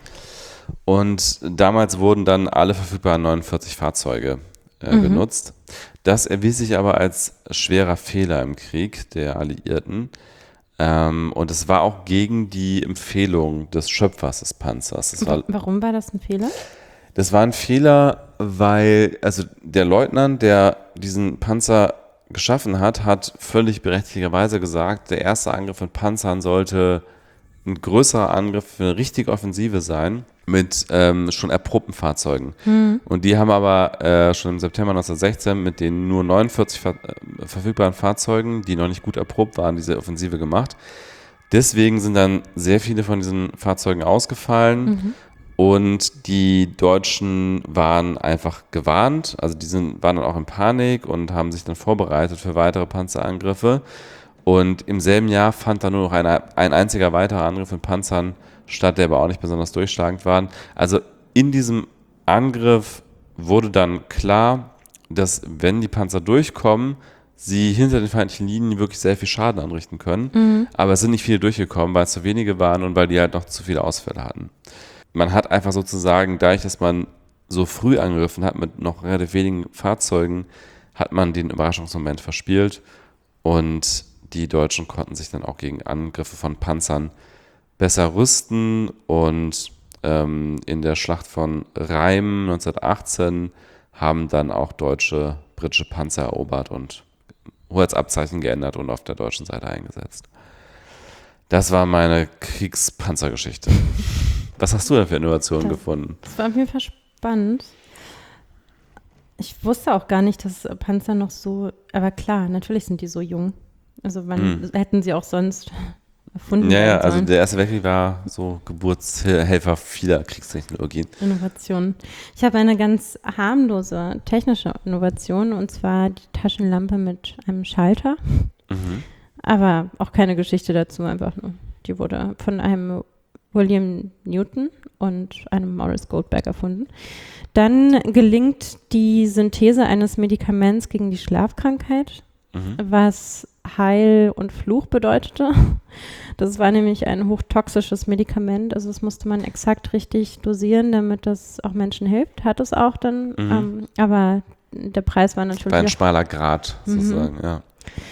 Und damals wurden dann alle verfügbaren neunundvierzig Fahrzeuge äh, Mhm. genutzt. Das erwies sich aber als schwerer Fehler im Krieg der Alliierten. Ähm, und es war auch gegen die Empfehlung des Schöpfers des Panzers. Das war, Warum war das ein Fehler? das war ein Fehler, weil also der Leutnant, der diesen Panzer geschaffen hat, hat völlig berechtigterweise gesagt, der erste Angriff mit Panzern sollte ein größerer Angriff für eine richtige Offensive sein mit ähm, schon erprobten Fahrzeugen. Mhm. Und die haben aber äh, schon im September neunzehnhundertsechzehn mit den nur neunundvierzig ver äh, verfügbaren Fahrzeugen, die noch nicht gut erprobt waren, diese Offensive gemacht. Deswegen sind dann sehr viele von diesen Fahrzeugen ausgefallen. Mhm. Und die Deutschen waren einfach gewarnt, also die sind, waren dann auch in Panik und haben sich dann vorbereitet für weitere Panzerangriffe. Und im selben Jahr fand dann nur noch eine, ein einziger weiterer Angriff mit Panzern statt, der aber auch nicht besonders durchschlagend war. Also in diesem Angriff wurde dann klar, dass wenn die Panzer durchkommen, sie hinter den feindlichen Linien wirklich sehr viel Schaden anrichten können. Mhm. Aber es sind nicht viele durchgekommen, weil es zu wenige waren und weil die halt noch zu viele Ausfälle hatten. Man hat einfach sozusagen, dadurch, dass man so früh angegriffen hat mit noch relativ wenigen Fahrzeugen, hat man den Überraschungsmoment verspielt und die Deutschen konnten sich dann auch gegen Angriffe von Panzern besser rüsten und ähm, in der Schlacht von Rheim neunzehnhundertachtzehn haben dann auch deutsche, britische Panzer erobert und Hoheitsabzeichen geändert und auf der deutschen Seite eingesetzt. Das war meine Kriegspanzergeschichte. Was hast du denn für Innovationen Das- gefunden? Das war auf jeden Fall spannend. Ich wusste auch gar nicht, dass Panzer noch so, aber klar, natürlich sind die so jung. Also wann Mhm. hätten sie auch sonst erfunden Ja, ja, werden also sollen. der Erste Weltkrieg war so Geburtshelfer vieler Kriegstechnologien. Innovation. Ich habe eine ganz harmlose technische Innovation, und zwar die Taschenlampe mit einem Schalter. Mhm. Aber auch keine Geschichte dazu, einfach nur. Die wurde von einem William Newton und einem Morris Goldberg erfunden. Dann gelingt die Synthese eines Medikaments gegen die Schlafkrankheit, Mhm. was Heil und Fluch bedeutete. Das war nämlich ein hochtoxisches Medikament, also das musste man exakt richtig dosieren, damit das auch Menschen hilft. Hat es auch dann, Mhm. ähm, aber der Preis war natürlich War ein auch- schmaler Grat, sozusagen, ja.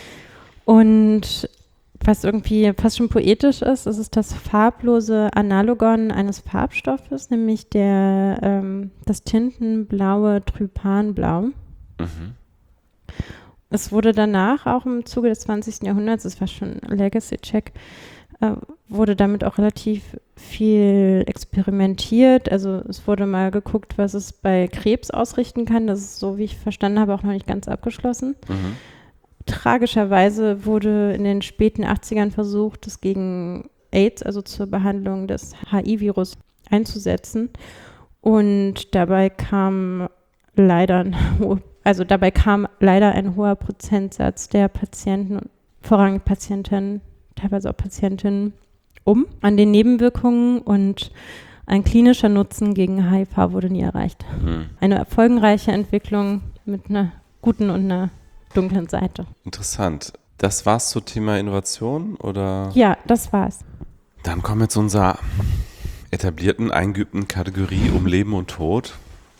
Und was irgendwie fast schon poetisch ist, ist es das farblose Analogon eines Farbstoffes, nämlich der, ähm, das tintenblaue Trypanblau. Mhm. es wurde danach auch im Zuge des zwanzigsten Jahrhunderts, das war schon ein Legacy-Check, äh, wurde damit auch relativ viel experimentiert. Also es wurde mal geguckt, was es bei Krebs ausrichten kann. Das ist, so wie ich verstanden habe, auch noch nicht ganz abgeschlossen. Mhm. Tragischerweise wurde in den späten achtzigern versucht, es gegen AIDS, also zur Behandlung des H I-Virus, einzusetzen. Und dabei kam leider ein hoher, also dabei kam leider ein hoher Prozentsatz der Patienten, vorrangig Patienten, teilweise auch Patientinnen, um an den Nebenwirkungen, und ein klinischer Nutzen gegen H I V wurde nie erreicht. Mhm. Eine erfolgenreiche Entwicklung mit einer guten und einer dunklen Seite. Interessant. Das war's zum Thema Innovation, oder? Ja, das war's. Dann kommen wir zu unserer etablierten, eingeübten Kategorie um Leben und Tod.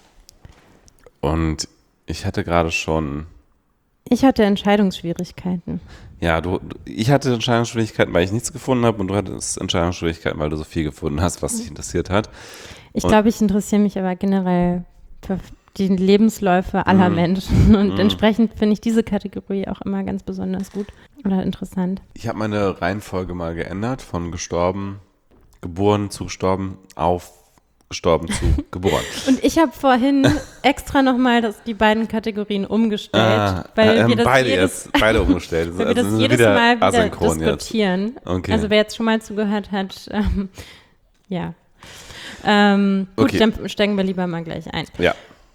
Und ich hatte gerade schon... Ich hatte Entscheidungsschwierigkeiten. Ja, du, ich hatte Entscheidungsschwierigkeiten, weil ich nichts gefunden habe, und du hattest Entscheidungsschwierigkeiten, weil du so viel gefunden hast, was dich interessiert hat. Ich Und- glaube, ich interessiere mich aber generell für die Lebensläufe aller Mhm. Menschen. Und Mhm. entsprechend finde ich diese Kategorie auch immer ganz besonders gut oder interessant. Ich habe meine Reihenfolge mal geändert, von gestorben, geboren zu gestorben, auf gestorben zu geboren. Und ich habe vorhin extra nochmal die beiden Kategorien umgestellt, Ah, weil ähm, wir das beide jedes, jetzt, beide umgestellt. weil wir das Also sind jedes wieder Mal wieder asynchron diskutieren. Jetzt. Okay. Also wer jetzt schon mal zugehört hat, ähm, ja. Ähm, gut, Okay. dann steigen wir lieber mal gleich ein. Ja.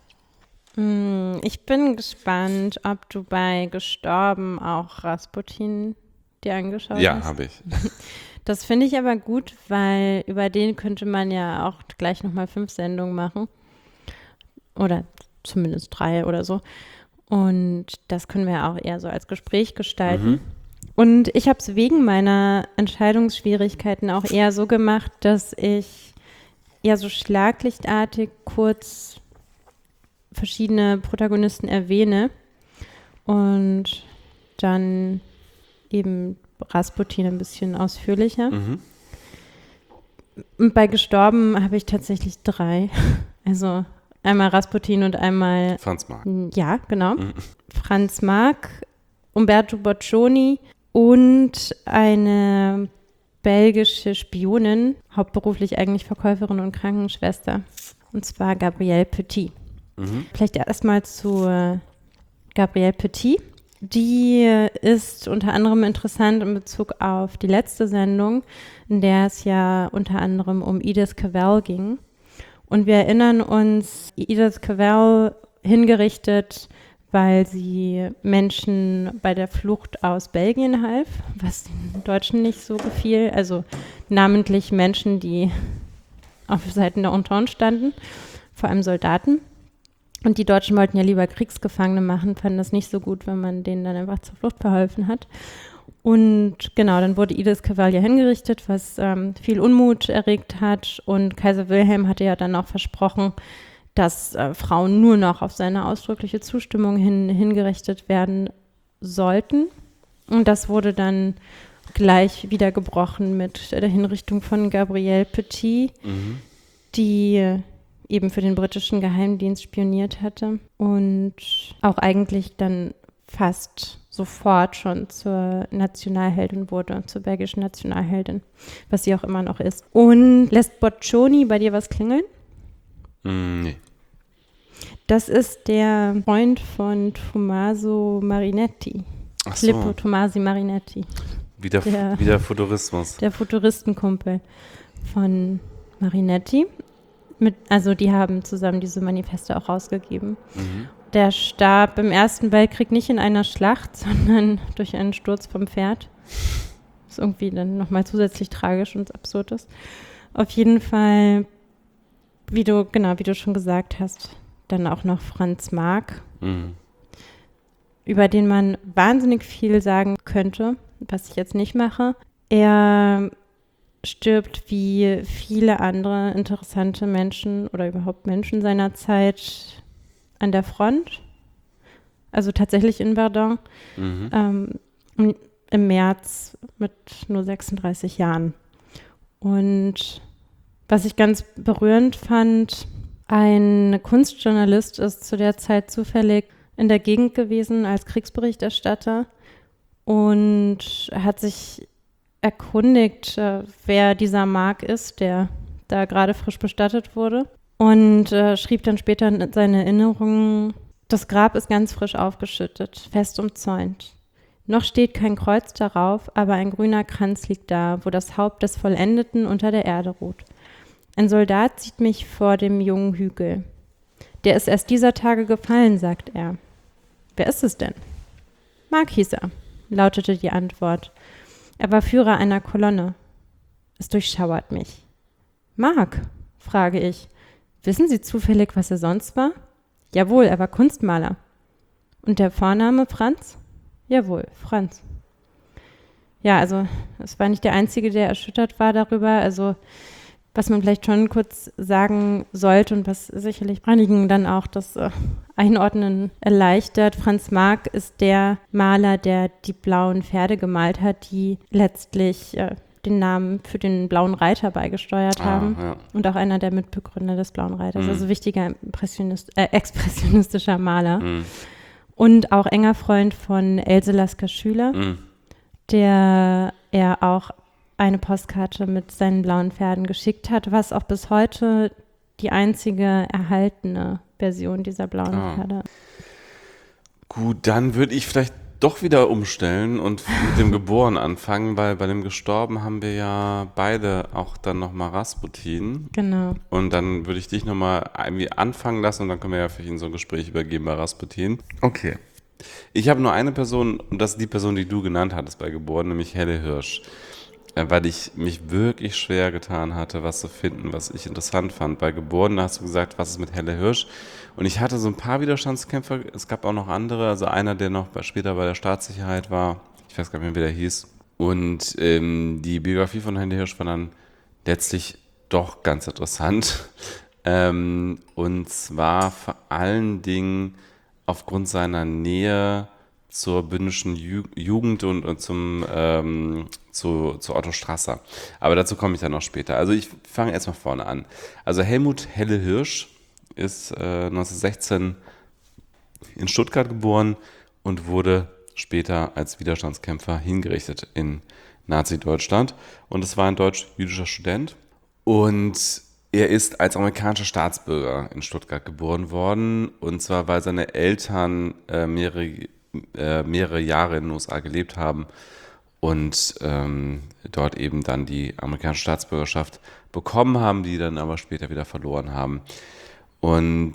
Hm, Ich bin gespannt, ob du bei Gestorben auch Rasputin dir angeschaut Ja, hast. habe ich. Das finde ich aber gut, weil über den könnte man ja auch gleich nochmal fünf Sendungen machen. Oder zumindest drei oder so. Und das können wir ja auch eher so als Gespräch gestalten. Mhm. Und ich habe es wegen meiner Entscheidungsschwierigkeiten auch eher so gemacht, dass ich eher so schlaglichtartig kurz verschiedene Protagonisten erwähne und dann eben Rasputin ein bisschen ausführlicher. Mhm. Und bei Gestorben habe ich tatsächlich drei. Also einmal Rasputin und einmal, Franz Marc. ja, genau, Mhm. Franz Marc, Umberto Boccioni und eine belgische Spionin, hauptberuflich eigentlich Verkäuferin und Krankenschwester, und zwar Gabrielle Petit. Mhm. Vielleicht erstmal zu äh, Gabrielle Petit. Die ist unter anderem interessant in Bezug auf die letzte Sendung, in der es ja unter anderem um Edith Cavell ging. Und wir erinnern uns, Edith Cavell hingerichtet, weil sie Menschen bei der Flucht aus Belgien half, was den Deutschen nicht so gefiel. Also namentlich Menschen, die auf Seiten der Entente standen, vor allem Soldaten. Und die Deutschen wollten ja lieber Kriegsgefangene machen, fanden das nicht so gut, wenn man denen dann einfach zur Flucht verholfen hat. Und genau, dann wurde Edith Cavell ja hingerichtet, was ähm, viel Unmut erregt hat. Und Kaiser Wilhelm hatte ja dann auch versprochen, dass äh, Frauen nur noch auf seine ausdrückliche Zustimmung hin hingerichtet werden sollten. Und das wurde dann gleich wieder gebrochen mit der Hinrichtung von Gabrielle Petit, Mhm. die äh, eben für den britischen Geheimdienst spioniert hatte und auch eigentlich dann fast sofort schon zur Nationalheldin wurde, zur belgischen Nationalheldin, was sie auch immer noch ist. Und lässt Boccioni bei dir was klingeln? Mm, nee. Das ist der Freund von Tommaso Marinetti. Ach so. Filippo Tommasi Marinetti, Wieder, Der- wieder Futurismus. der Futuristenkumpel von Marinetti. Mit, also die haben zusammen diese Manifeste auch rausgegeben. Mhm. Der starb im Ersten Weltkrieg nicht in einer Schlacht, sondern durch einen Sturz vom Pferd. Was irgendwie dann nochmal zusätzlich tragisch und absurd ist. Auf jeden Fall, wie du, genau, wie du schon gesagt hast, dann auch noch Franz Marc, Mhm. über den man wahnsinnig viel sagen könnte, was ich jetzt nicht mache. Er stirbt wie viele andere interessante Menschen oder überhaupt Menschen seiner Zeit an der Front, also tatsächlich in Verdun, Mhm. ähm, im- im März mit nur sechsunddreißig Jahren. Und was ich ganz berührend fand, ein Kunstjournalist ist zu der Zeit zufällig in der Gegend gewesen als Kriegsberichterstatter und hat sich erkundigt, äh, wer dieser Mark ist, der da gerade frisch bestattet wurde. Und äh, schrieb dann später in seine Erinnerungen, das Grab ist ganz frisch aufgeschüttet, fest umzäunt. Noch steht kein Kreuz darauf, aber ein grüner Kranz liegt da, wo das Haupt des Vollendeten unter der Erde ruht. Ein Soldat sieht mich vor dem jungen Hügel. Der ist erst dieser Tage gefallen, sagt er. Wer ist es denn? Mark hieß er, lautete die Antwort. Er war Führer einer Kolonne. Es durchschauert mich. Mark, frage ich. Wissen Sie zufällig, was er sonst war? Jawohl, er war Kunstmaler. Und der Vorname Franz? Jawohl, Franz. Ja, also es war nicht der Einzige, der erschüttert war darüber. Also was man vielleicht schon kurz sagen sollte und was sicherlich einigen dann auch das äh, Einordnen erleichtert. Franz Marc ist der Maler, der die blauen Pferde gemalt hat, die letztlich äh, den Namen für den Blauen Reiter beigesteuert Ah, haben. ja. Und auch einer der Mitbegründer des Blauen Reiters. Mhm. Also wichtiger Impressionist, äh, expressionistischer Maler. Mhm. Und auch enger Freund von Else Lasker Schüler, Mhm. der er auch eine Postkarte mit seinen blauen Pferden geschickt hat, was auch bis heute die einzige erhaltene Version dieser blauen Ah. Pferde. Gut, dann würde ich vielleicht doch wieder umstellen und mit dem Geboren anfangen, weil bei dem Gestorben haben wir ja beide auch dann nochmal Rasputin. Genau. Und dann würde ich dich nochmal irgendwie anfangen lassen und dann können wir ja für ihn so ein Gespräch übergeben bei Rasputin. Okay. Ich habe nur eine Person und das ist die Person, die du genannt hattest bei Geboren, nämlich Helle Hirsch. Äh, Weil ich mich wirklich schwer getan hatte, was zu finden, was ich interessant fand. Bei Geboren hast du gesagt, was ist mit Helle Hirsch? Und ich hatte so ein paar Widerstandskämpfer, es gab auch noch andere, also einer, der noch bei, später bei der Staatssicherheit war, ich weiß gar nicht mehr, wie der hieß. Und ähm, die Biografie von Helle Hirsch war dann letztlich doch ganz interessant. ähm, und zwar vor allen Dingen aufgrund seiner Nähe zur bündischen Ju- Jugend und, und zum, ähm, zu, zu Otto Strasser. Aber dazu komme ich dann noch später. Also ich fange erstmal vorne an. Also Helmut Helle Hirsch ist äh, neunzehnhundertsechzehn in Stuttgart geboren und wurde später als Widerstandskämpfer hingerichtet in Nazi-Deutschland. Und es war ein deutsch-jüdischer Student. Und er ist als amerikanischer Staatsbürger in Stuttgart geboren worden. Und zwar, weil seine Eltern äh, mehrere, äh, mehrere Jahre in den U S A gelebt haben und ähm, dort eben dann die amerikanische Staatsbürgerschaft bekommen haben, die dann aber später wieder verloren haben. Und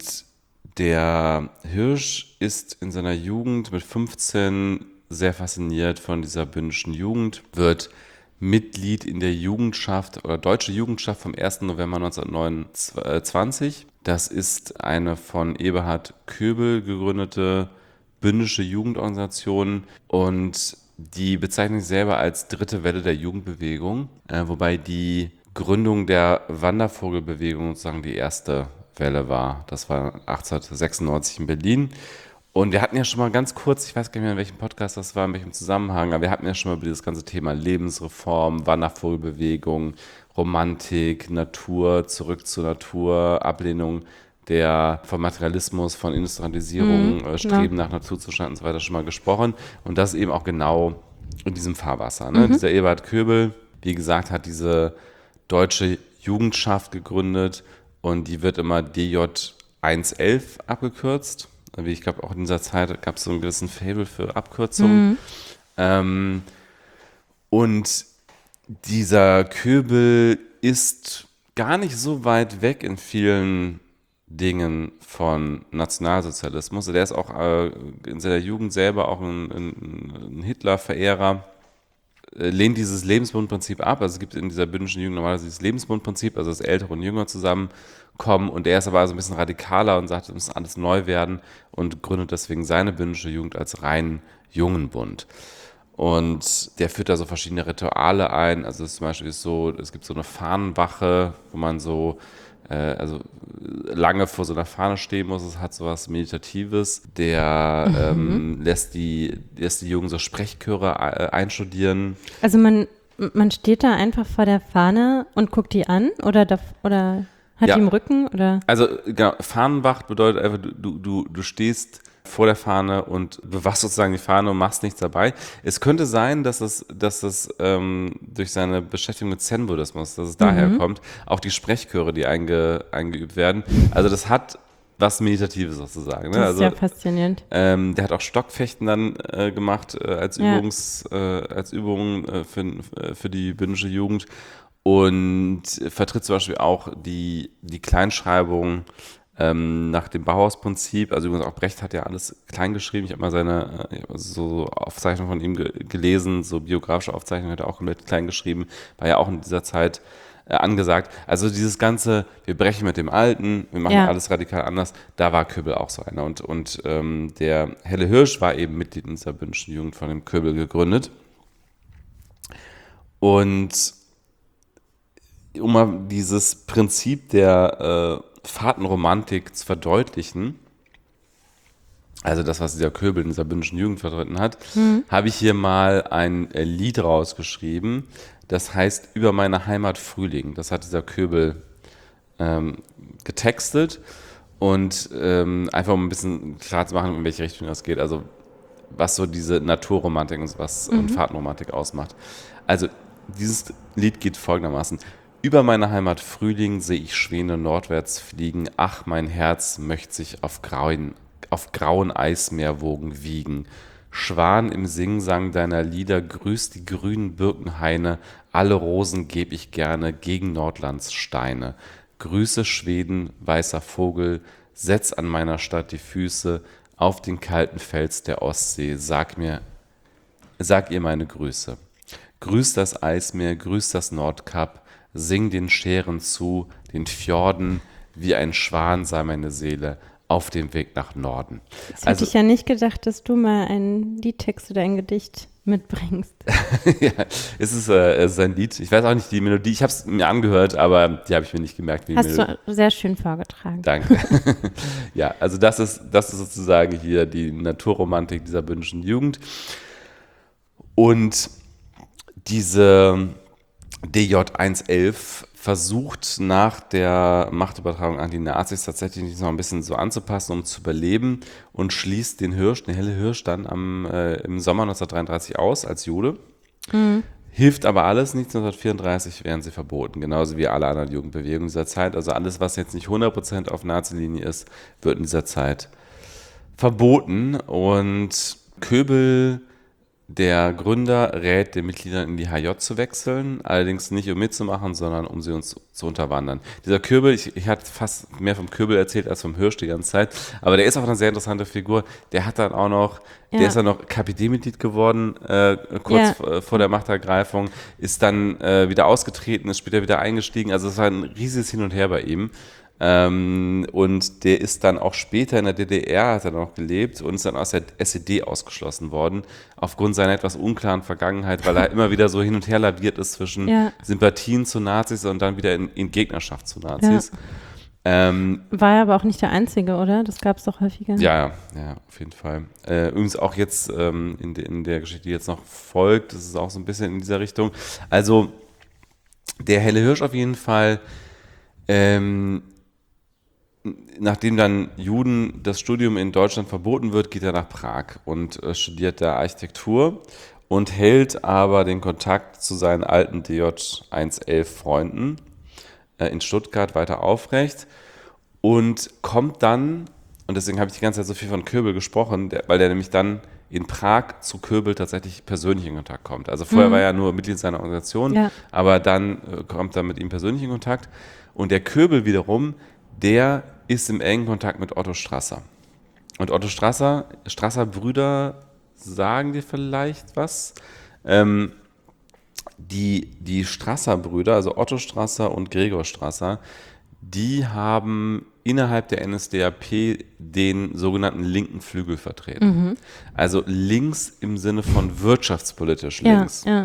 der Hirsch ist in seiner Jugend mit fünfzehn sehr fasziniert von dieser bündischen Jugend, wird Mitglied in der Jugendschaft oder Deutsche Jugendschaft vom ersten November neunzehnhundertneunundzwanzig. Das ist eine von Eberhard Köbel gegründete bündische Jugendorganisation und die bezeichnen sich selber als dritte Welle der Jugendbewegung, äh, wobei die Gründung der Wandervogelbewegung sozusagen die erste Welle war. Das war achtzehnhundertsechsundneunzig in Berlin. Und wir hatten ja schon mal ganz kurz, ich weiß gar nicht mehr, in welchem Podcast das war, in welchem Zusammenhang, aber wir hatten ja schon mal über dieses ganze Thema Lebensreform, Wandervogelbewegung, Romantik, Natur, zurück zur Natur, Ablehnung der, von Materialismus, von Industrialisierung, Mhm, äh, Streben nach Naturzustand und so weiter schon mal gesprochen. Und das eben auch genau in diesem Fahrwasser. Ne? Mhm. Dieser Eberhard Köbel, wie gesagt, hat diese deutsche Jugendschaft gegründet und die wird immer D J hundertelf abgekürzt. Wie ich glaube, auch in dieser Zeit gab es so einen gewissen Faible für Abkürzungen. Mhm. Ähm, und dieser Köbel ist gar nicht so weit weg in vielen Dingen von Nationalsozialismus. Der ist auch äh, in seiner Jugend selber auch ein, ein, ein Hitler-Verehrer, äh, lehnt dieses Lebensbundprinzip ab. Also es gibt in dieser bündischen Jugend normalerweise dieses Lebensbundprinzip, also dass Ältere und Jünger zusammenkommen. Und er ist aber also ein bisschen radikaler und sagt, es muss alles neu werden und gründet deswegen seine bündische Jugend als rein Jungenbund. Und der führt da so verschiedene Rituale ein. Also es ist zum Beispiel so, es gibt so eine Fahnenwache, wo man so äh, also lange vor so einer Fahne stehen muss. Es hat so was Meditatives. Der Mhm. ähm, lässt, die, lässt die Jungen so Sprechchöre äh, einstudieren. Also man, man steht da einfach vor der Fahne und guckt die an oder, da, oder hat Ja. die im Rücken? Oder? Also genau, Fahnenwacht bedeutet einfach, du, du, du stehst vor der Fahne und bewachst sozusagen die Fahne und machst nichts dabei. Es könnte sein, dass es, dass es ähm, durch seine Beschäftigung mit Zen-Buddhismus, dass es daher Mhm. kommt, auch die Sprechchöre, die einge, eingeübt werden. Also das hat was Meditatives sozusagen. Ne? Das ist Also, sehr faszinierend. ähm, der hat auch Stockfechten dann äh, gemacht äh, als, Ja. Übungs, äh, als Übung äh, für, äh, für die bündische Jugend und vertritt zum Beispiel auch die, die Kleinschreibung ähm, nach dem Bauhausprinzip. Also übrigens auch Brecht hat ja alles klein geschrieben. Ich habe mal seine äh, ich hab so Aufzeichnungen von ihm ge gelesen, so biografische Aufzeichnungen hat er auch komplett klein geschrieben, war ja auch in dieser Zeit äh, angesagt. Also dieses ganze, wir brechen mit dem Alten, wir machen Ja. alles radikal anders, da war Köbel auch so einer. Und, und ähm, der Helle Hirsch war eben Mitglied in dieser bündischen Jugend von dem Köbel gegründet. Und um mal dieses Prinzip der äh, Fahrtenromantik zu verdeutlichen, also das, was dieser Köbel in dieser bündischen Jugend vertreten hat, Mhm. habe ich hier mal ein äh, Lied rausgeschrieben, das heißt Über meine Heimat Frühling. Das hat dieser Köbel ähm, getextet und ähm, einfach um ein bisschen klar zu machen, in welche Richtung das geht, also was so diese Naturromantik und, sowas und Fahrtenromantik ausmacht. Also dieses Lied geht folgendermaßen. Über meine Heimat Frühling sehe ich Schwäne nordwärts fliegen. Ach, mein Herz möchte sich auf grauen, auf grauen Eismeerwogen wiegen. Schwan im Singsang deiner Lieder grüßt die grünen Birkenhaine. Alle Rosen geb ich gerne gegen Nordlands Steine. Grüße Schweden, weißer Vogel, setz an meiner Stadt die Füße auf den kalten Fels der Ostsee. Sag mir, sag ihr meine Grüße. Grüß das Eismeer, grüß das Nordkap, sing den Schären zu, den Fjorden, wie ein Schwan sei meine Seele auf dem Weg nach Norden. Das hätte ich ja nicht gedacht, dass du mal einen Liedtext oder ein Gedicht mitbringst. Ja, es ist, äh, es ist ein Lied. Ich weiß auch nicht die Melodie. Ich habe es mir angehört, aber die habe ich mir nicht gemerkt. Wie die Hast Melodie. du sehr schön vorgetragen. Danke. Ja, also das ist, das ist sozusagen hier die Naturromantik dieser bündischen Jugend. Und diese D J hundertelf versucht nach der Machtübertragung an die Nazis tatsächlich noch ein bisschen so anzupassen, um zu überleben und schließt den Hirsch, den Helle Hirsch dann am, äh, im Sommer neunzehnhundertdreiunddreißig aus als Jude. Mhm. Hilft aber alles, neunzehnhundertvierunddreißig werden sie verboten, genauso wie alle anderen Jugendbewegungen dieser Zeit. Also alles, was jetzt nicht hundert Prozent auf Nazi-Linie ist, wird in dieser Zeit verboten. Und Köbel, der Gründer, rät den Mitgliedern in die H J zu wechseln, allerdings nicht um mitzumachen, sondern um sie uns zu unterwandern. Dieser Köbel, ich, ich hatte fast mehr vom Köbel erzählt als vom Hirsch die ganze Zeit, aber der ist auch eine sehr interessante Figur. Der hat dann auch noch, Ja. der ist dann noch K P D-Mitglied geworden, äh, kurz Ja. v- vor der Machtergreifung, ist dann äh, wieder ausgetreten, ist später wieder eingestiegen. Also es war ein riesiges Hin und Her bei ihm. Ähm, und der ist dann auch später in der D D R, hat er noch gelebt und ist dann aus der S E D ausgeschlossen worden, aufgrund seiner etwas unklaren Vergangenheit, weil er immer wieder so hin und her laviert ist zwischen Ja. Sympathien zu Nazis und dann wieder in, in Gegnerschaft zu Nazis. Ähm, War er aber auch nicht der Einzige, oder? Das gab es doch häufiger. ja, ja, ja, auf jeden Fall. Äh, übrigens auch jetzt ähm, in, de, in der Geschichte, die jetzt noch folgt, das ist auch so ein bisschen in dieser Richtung. Also der Helle Hirsch auf jeden Fall, ähm, nachdem dann Juden das Studium in Deutschland verboten wird, geht er nach Prag und äh, studiert da Architektur und hält aber den Kontakt zu seinen alten D J hundertelf Freunden äh, in Stuttgart weiter aufrecht und kommt dann, und deswegen habe ich die ganze Zeit so viel von Köbel gesprochen, der, weil der nämlich dann in Prag zu Köbel tatsächlich persönlich in Kontakt kommt. Also vorher Mhm. war er nur Mitglied seiner Organisation, Ja. aber dann äh, kommt er mit ihm persönlich in Kontakt. Und der Köbel wiederum, der ist im engen Kontakt mit Otto Strasser. Und Otto Strasser, Strasser Brüder sagen dir vielleicht was. Ähm, die, die Strasser Brüder, also Otto Strasser und Gregor Strasser, die haben innerhalb der N S D A P den sogenannten linken Flügel vertreten. Mhm. Also links im Sinne von wirtschaftspolitisch Ja, links. ja.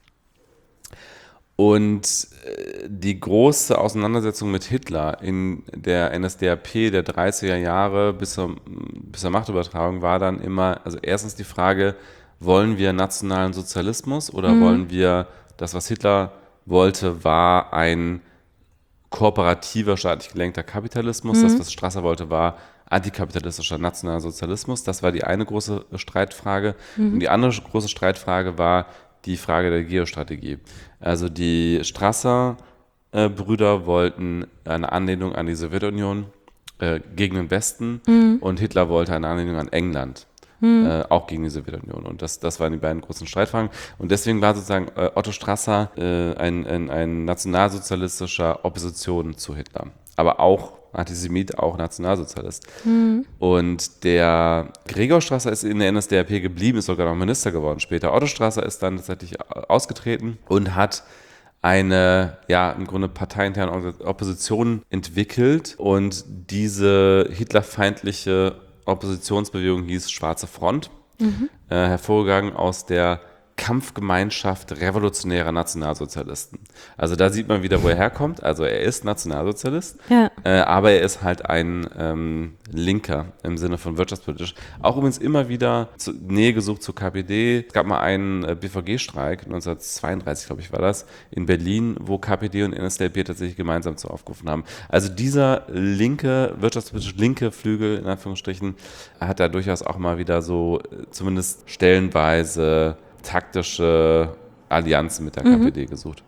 Und äh, die große Auseinandersetzung mit Hitler in der N S D A P der dreißiger Jahre bis zur, bis zur Machtübertragung war dann immer, also erstens die Frage, wollen wir nationalen Sozialismus oder Mhm. wollen wir, das was Hitler wollte, war ein kooperativer, staatlich gelenkter Kapitalismus. Mhm. Das, was Strasser wollte, war antikapitalistischer Nationalsozialismus. Das war die eine große Streitfrage. Mhm. Und die andere große Streitfrage war die Frage der Geostrategie. Also die Strasser-Brüder wollten eine Anlehnung an die Sowjetunion äh, gegen den Westen mhm. und Hitler wollte eine Anlehnung an England. Hm. Äh, auch gegen die Sowjetunion. Und das, das waren die beiden großen Streitfragen. Und deswegen war sozusagen äh, Otto Strasser äh, ein, ein, ein nationalsozialistischer Opposition zu Hitler. Aber auch Antisemit, auch Nationalsozialist. Hm. Und der Gregor Strasser ist in der N S D A P geblieben, ist sogar noch Minister geworden später. Otto Strasser ist dann tatsächlich ausgetreten und hat eine, ja, im Grunde parteiinterne Opposition entwickelt. Und diese hitlerfeindliche Oppositionsbewegung hieß Schwarze Front, mhm. äh, hervorgegangen aus der Kampfgemeinschaft revolutionärer Nationalsozialisten. Also da sieht man wieder, wo er herkommt. Also er ist Nationalsozialist, ja. äh, aber er ist halt ein ähm, Linker im Sinne von wirtschaftspolitisch. Auch übrigens immer wieder zu, Nähe gesucht zur K P D. Es gab mal einen äh, B V G-Streik, neunzehnhundertzweiunddreißig glaube ich war das, in Berlin, wo K P D und N S D A P tatsächlich gemeinsam zu aufgerufen haben. Also dieser linke, wirtschaftspolitisch linke Flügel, in Anführungsstrichen, hat da durchaus auch mal wieder so äh, zumindest stellenweise taktische Allianzen mit der K P D mhm. gesucht.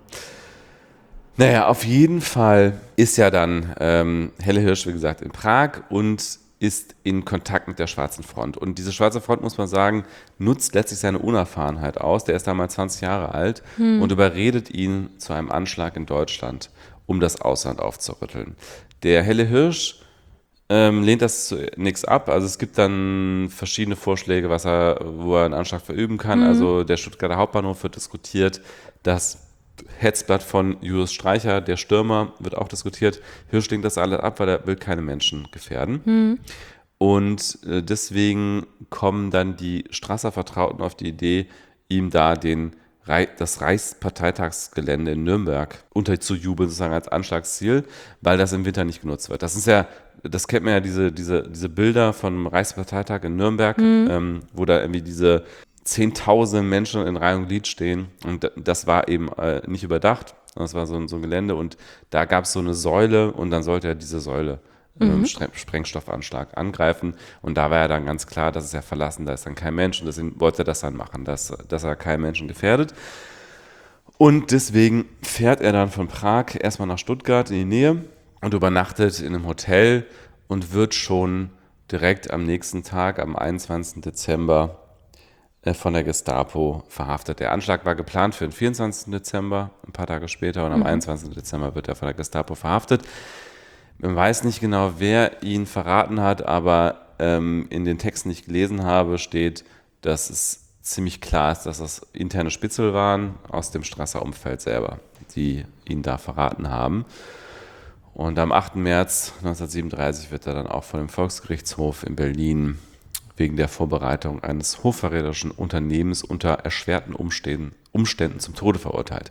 Naja, auf jeden Fall ist ja dann ähm, Helle Hirsch, wie gesagt, in Prag und ist in Kontakt mit der Schwarzen Front. Und diese Schwarze Front, muss man sagen, nutzt letztlich seine Unerfahrenheit aus. Der ist damals zwanzig Jahre alt mhm. und überredet ihn zu einem Anschlag in Deutschland, um das Ausland aufzurütteln. Der Helle Hirsch Ähm, lehnt das zunächst ab. Also es gibt dann verschiedene Vorschläge, was er, wo er einen Anschlag verüben kann. Mhm. Also der Stuttgarter Hauptbahnhof wird diskutiert. Das Hetzblatt von Julius Streicher, der Stürmer, wird auch diskutiert. Hirsch lehnt das alles ab, weil er will keine Menschen gefährden. Mhm. Und äh, deswegen kommen dann die Strasser-Vertrauten auf die Idee, ihm da den das Reichsparteitagsgelände in Nürnberg unterzujubeln, sozusagen als Anschlagsziel, weil das im Winter nicht genutzt wird. Das ist ja, das kennt man ja, diese, diese, diese Bilder vom Reichsparteitag in Nürnberg, mhm. ähm, wo da irgendwie diese zehntausende Menschen in Reihe und Glied stehen. Und das war eben äh, nicht überdacht. Das war so ein, so ein Gelände und da gab es so eine Säule und dann sollte er diese Säule Mhm. Sprengstoffanschlag angreifen und da war ja dann ganz klar, das ist ja verlassen, da ist dann kein Mensch und deswegen wollte er das dann machen, dass, dass er keinen Menschen gefährdet und deswegen fährt er dann von Prag erstmal nach Stuttgart in die Nähe und übernachtet in einem Hotel und wird schon direkt am nächsten Tag, am einundzwanzigsten Dezember von der Gestapo verhaftet. Der Anschlag war geplant für den vierundzwanzigsten Dezember, ein paar Tage später und am mhm. einundzwanzigsten Dezember wird er von der Gestapo verhaftet. Man weiß nicht genau, wer ihn verraten hat, aber ähm, in den Texten, die ich gelesen habe, steht, dass es ziemlich klar ist, dass das interne Spitzel waren aus dem Strasser-Umfeld selber, die ihn da verraten haben. Und am achten März neunzehnhundertsiebenunddreißig wird er dann auch von dem Volksgerichtshof in Berlin wegen der Vorbereitung eines hochverräterischen Unternehmens unter erschwerten Umständen, Umständen zum Tode verurteilt.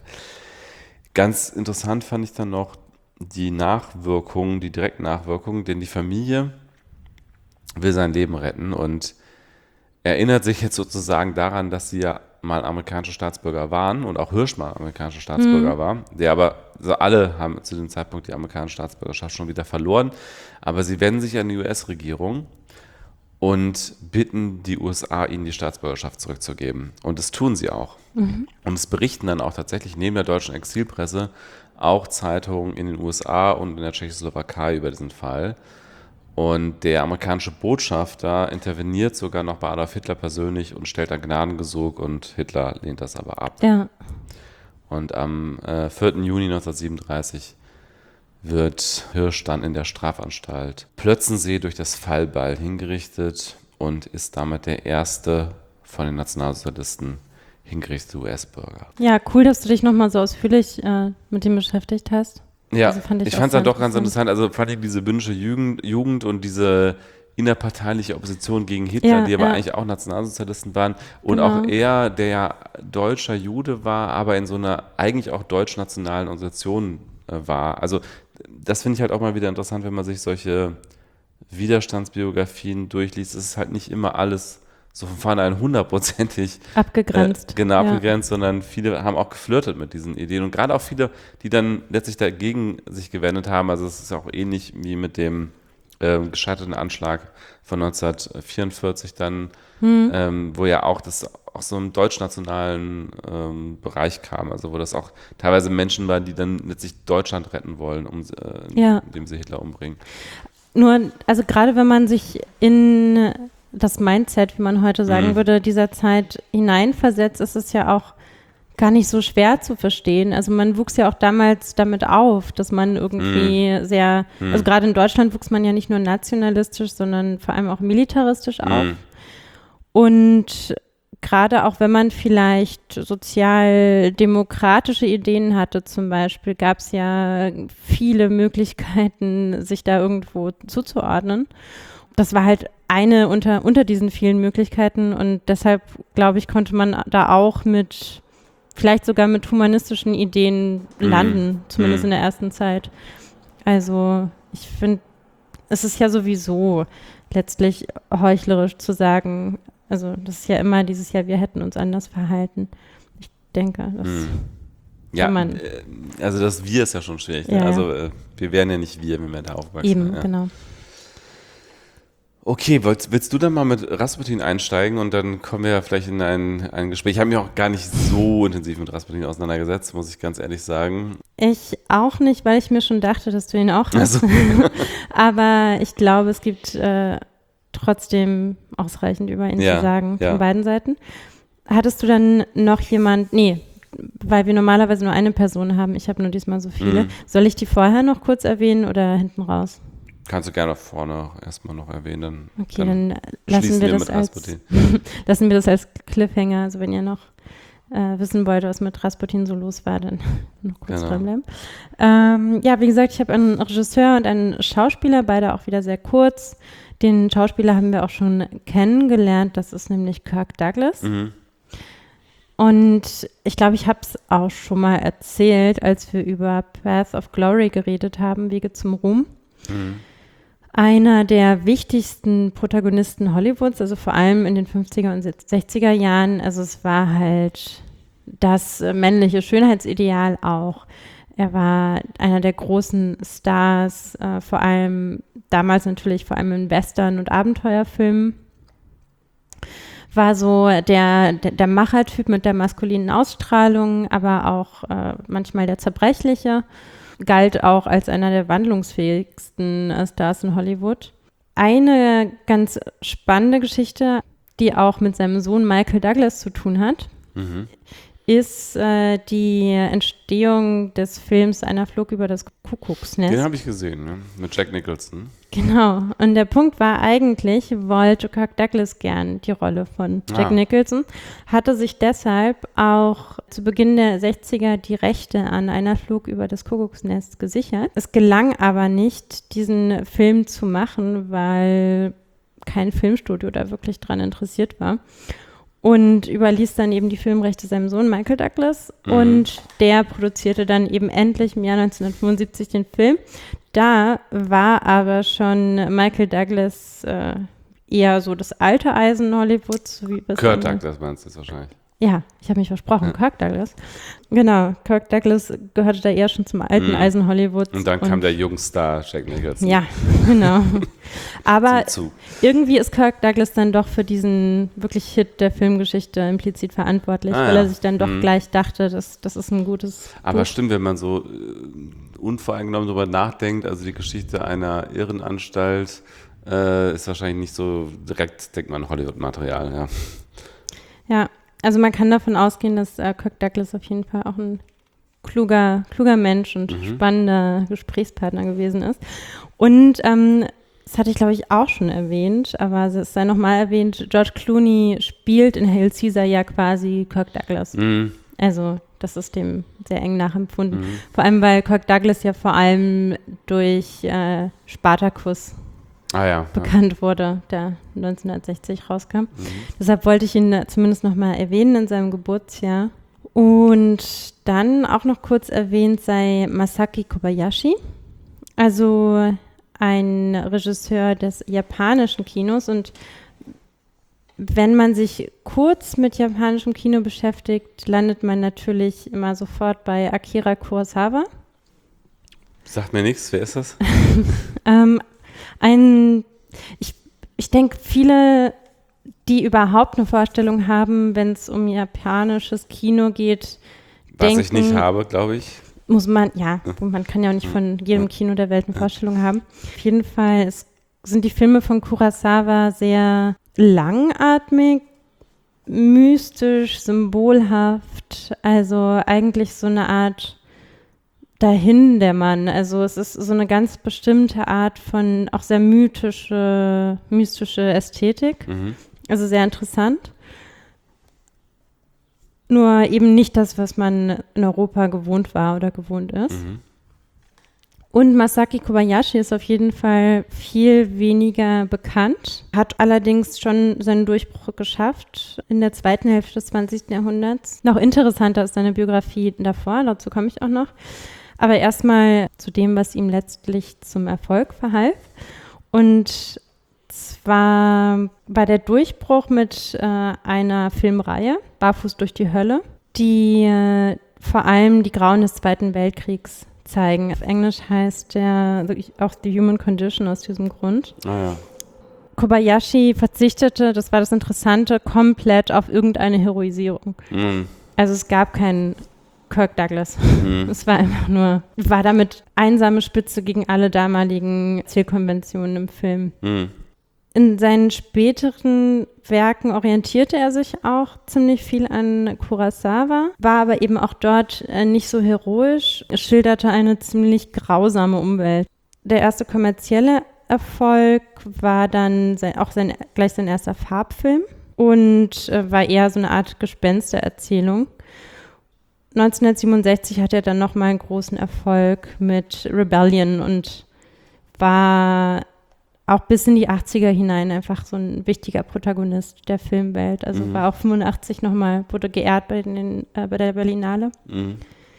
Ganz interessant fand ich dann noch die Nachwirkungen, die direkten Nachwirkungen, denn die Familie will sein Leben retten und erinnert sich jetzt sozusagen daran, dass sie ja mal amerikanische Staatsbürger waren und auch Hirsch mal amerikanischer Staatsbürger mhm. war, der aber, also alle haben zu dem Zeitpunkt die amerikanische Staatsbürgerschaft schon wieder verloren, aber sie wenden sich an die U S-Regierung und bitten die U S A, ihnen die Staatsbürgerschaft zurückzugeben. Und das tun sie auch. Mhm. Und es berichten dann auch tatsächlich neben der deutschen Exilpresse auch Zeitungen in den U S A und in der Tschechoslowakei über diesen Fall. Und der amerikanische Botschafter interveniert sogar noch bei Adolf Hitler persönlich und stellt dann Gnadengesuch und Hitler lehnt das aber ab. Ja. Und am äh, vierten Juni neunzehnhundertsiebenunddreißig wird Hirsch dann in der Strafanstalt Plötzensee durch das Fallbeil hingerichtet und ist damit der erste von den Nationalsozialisten hingerichtete U S-Bürger. Ja, cool, dass du dich nochmal so ausführlich äh, mit dem beschäftigt hast. Ja, also fand ich, ich fand es dann doch ganz interessant. Also fand ich diese bündische Jugend, Jugend und diese innerparteiliche Opposition gegen Hitler, ja, die aber ja. eigentlich auch Nationalsozialisten waren. Und genau. auch er, der ja deutscher Jude war, aber in so einer eigentlich auch deutsch-nationalen Organisation äh, war. Also das finde ich halt auch mal wieder interessant, wenn man sich solche Widerstandsbiografien durchliest. Es ist halt nicht immer alles so von vornherein hundertprozentig abgegrenzt. Äh, genau, ja. abgegrenzt, sondern viele haben auch geflirtet mit diesen Ideen. Und gerade auch viele, die dann letztlich dagegen sich gewendet haben. Also es ist auch ähnlich wie mit dem äh, gescheiterten Anschlag von neunzehnhundertvierundvierzig dann, hm. ähm, wo ja auch das auch so im deutschnationalen ähm, Bereich kam, also wo das auch teilweise Menschen waren, die dann letztlich Deutschland retten wollen, um, äh, ja. indem sie Hitler umbringen. Nur, also gerade wenn man sich in das Mindset, wie man heute sagen mhm. würde, dieser Zeit hineinversetzt, ist es ja auch gar nicht so schwer zu verstehen. Also man wuchs ja auch damals damit auf, dass man irgendwie mhm. sehr, also gerade in Deutschland wuchs man ja nicht nur nationalistisch, sondern vor allem auch militaristisch auf. Mhm. Und gerade auch wenn man vielleicht sozialdemokratische Ideen hatte zum Beispiel, gab es ja viele Möglichkeiten, sich da irgendwo zuzuordnen. Das war halt eine unter, unter diesen vielen Möglichkeiten und deshalb, glaube ich, konnte man da auch mit, vielleicht sogar mit humanistischen Ideen landen, mhm. zumindest mhm. in der ersten Zeit. Also ich finde, es ist ja sowieso letztlich heuchlerisch zu sagen, also das ist ja immer dieses Jahr, wir hätten uns anders verhalten. Ich denke, das mhm. ja, kann man. Äh, also das Wir ist ja schon schwierig. Ja, ne? Also ja. äh, wir wären ja nicht wir, wenn wir da aufwachsen. Eben, ja. genau. Okay, willst, willst du dann mal mit Rasputin einsteigen und dann kommen wir ja vielleicht in ein, ein Gespräch. Ich habe mich auch gar nicht so intensiv mit Rasputin auseinandergesetzt, muss ich ganz ehrlich sagen. Ich auch nicht, weil ich mir schon dachte, dass du ihn auch hast. Also. Aber ich glaube, es gibt äh, trotzdem ausreichend über ihn ja, zu sagen, ja. von beiden Seiten. Hattest du dann noch jemand, nee, weil wir normalerweise nur eine Person haben, ich habe nur diesmal so viele. Mhm. Soll ich die vorher noch kurz erwähnen oder hinten raus? Kannst du gerne vorne erstmal noch erwähnen. Dann, okay, dann, dann lassen wir, wir das als lassen wir das als Cliffhanger. Also wenn ihr noch äh, wissen wollt, was mit Rasputin so los war, dann noch kurz genau. dranbleiben. Ähm, ja, wie gesagt, ich habe einen Regisseur und einen Schauspieler, beide auch wieder sehr kurz. Den Schauspieler haben wir auch schon kennengelernt. Das ist nämlich Kirk Douglas. Mhm. Und ich glaube, ich habe es auch schon mal erzählt, als wir über Path of Glory geredet haben, Wege zum Ruhm. Mhm. Einer der wichtigsten Protagonisten Hollywoods, also vor allem in den fünfziger und sechziger Jahren. Also es war halt das männliche Schönheitsideal auch. Er war einer der großen Stars, äh, vor allem damals natürlich vor allem in Western- und Abenteuerfilmen. War so der, der, der Machertyp mit der maskulinen Ausstrahlung, aber auch äh, manchmal der Zerbrechliche. Galt auch als einer der wandlungsfähigsten äh, Stars in Hollywood. Eine ganz spannende Geschichte, die auch mit seinem Sohn Michael Douglas zu tun hat, mhm. ist äh, die Entstehung des Films Einer flog über das Kuckucksnest. Den habe ich gesehen, ne? Mit Jack Nicholson. Genau. Und der Punkt war eigentlich, wollte Kirk Douglas gern die Rolle von Jack ah. Nicholson, hatte sich deshalb auch zu Beginn der sechziger die Rechte an Einer flog über das Kuckucksnest gesichert. Es gelang aber nicht, diesen Film zu machen, weil kein Filmstudio da wirklich dran interessiert war. Und überließ dann eben die Filmrechte seinem Sohn Michael Douglas. Mhm. Und der produzierte dann eben endlich im Jahr neunzehnhundertfünfundsiebzig den Film. Da war aber schon Michael Douglas äh, eher so das alte Eisen Hollywoods. Wie Kirk Douglas meinst du jetzt wahrscheinlich? Ja, ich habe mich versprochen, ja. Kirk Douglas. Genau, Kirk Douglas gehörte da eher schon zum alten mhm. Eisen Hollywoods. Und dann kam und der Jungstar Jack Nicholson. Ja, genau. Aber irgendwie ist Kirk Douglas dann doch für diesen wirklich Hit der Filmgeschichte implizit verantwortlich, ah, weil er sich dann doch mhm. gleich dachte, dass das ist ein gutes Aber Buch. Stimmt, wenn man so äh, unvoreingenommen darüber nachdenkt, also die Geschichte einer Irrenanstalt äh, ist wahrscheinlich nicht so direkt, denkt man, Hollywood-Material, ja. Ja. Also man kann davon ausgehen, dass äh, Kirk Douglas auf jeden Fall auch ein kluger, kluger Mensch und mhm. spannender Gesprächspartner gewesen ist. Und ähm, das hatte ich, glaube ich, auch schon erwähnt, aber es sei nochmal erwähnt, George Clooney spielt in Hail Caesar ja quasi Kirk Douglas. Mhm. Also das ist dem sehr eng nachempfunden. Mhm. Vor allem, weil Kirk Douglas ja vor allem durch äh, Spartacus Ah, ja, bekannt ja. wurde, der neunzehnhundertsechzig rauskam. Mhm. Deshalb wollte ich ihn zumindest noch mal erwähnen in seinem Geburtsjahr. Und dann auch noch kurz erwähnt sei Masaki Kobayashi, also ein Regisseur des japanischen Kinos. Und wenn man sich kurz mit japanischem Kino beschäftigt, landet man natürlich immer sofort bei Akira Kurosawa. Sagt mir nichts, wer ist das? ähm, ein, ich, ich denke, viele, die überhaupt eine Vorstellung haben, wenn es um japanisches Kino geht, Was denken, ich nicht habe, glaube ich. muss man, ja, man kann ja auch nicht von jedem Kino der Welt eine Vorstellung haben. Auf jeden Fall ist, sind die Filme von Kurosawa sehr langatmig, mystisch, symbolhaft, also eigentlich so eine Art Dahin-Dämmern. Also es ist so eine ganz bestimmte Art von auch sehr mythische, mystische Ästhetik. Mhm. Also sehr interessant. Nur eben nicht das, was man in Europa gewohnt war oder gewohnt ist. Mhm. Und Masaki Kobayashi ist auf jeden Fall viel weniger bekannt, hat allerdings schon seinen Durchbruch geschafft in der zweiten Hälfte des zwanzigsten Jahrhunderts. Noch interessanter ist seine Biografie davor, dazu komme ich auch noch. Aber erstmal zu dem, was ihm letztlich zum Erfolg verhalf. Und zwar war der Durchbruch mit äh, einer Filmreihe, Barfuß durch die Hölle, die äh, vor allem die Grauen des Zweiten Weltkriegs zeigen. Auf Englisch heißt der auch The Human Condition aus diesem Grund. Ah ja. Kobayashi verzichtete, das war das Interessante, komplett auf irgendeine Heroisierung. Mhm. Also es gab keinen Kirk Douglas. Mhm. Es war einfach nur, war damit einsame Spitze gegen alle damaligen Zielkonventionen im Film. Mhm. In seinen späteren Werken orientierte er sich auch ziemlich viel an Kurosawa, war aber eben auch dort äh, nicht so heroisch, schilderte eine ziemlich grausame Umwelt. Der erste kommerzielle Erfolg war dann sein, auch sein, gleich sein erster Farbfilm und äh, war eher so eine Art Gespenstererzählung. neunzehnhundertsiebenundsechzig hatte er dann nochmal einen großen Erfolg mit Rebellion und war auch bis in die achtziger hinein einfach so ein wichtiger Protagonist der Filmwelt. Also Mhm. war auch fünfundachtzig nochmal, wurde geehrt bei, den, äh, bei der Berlinale. Mhm.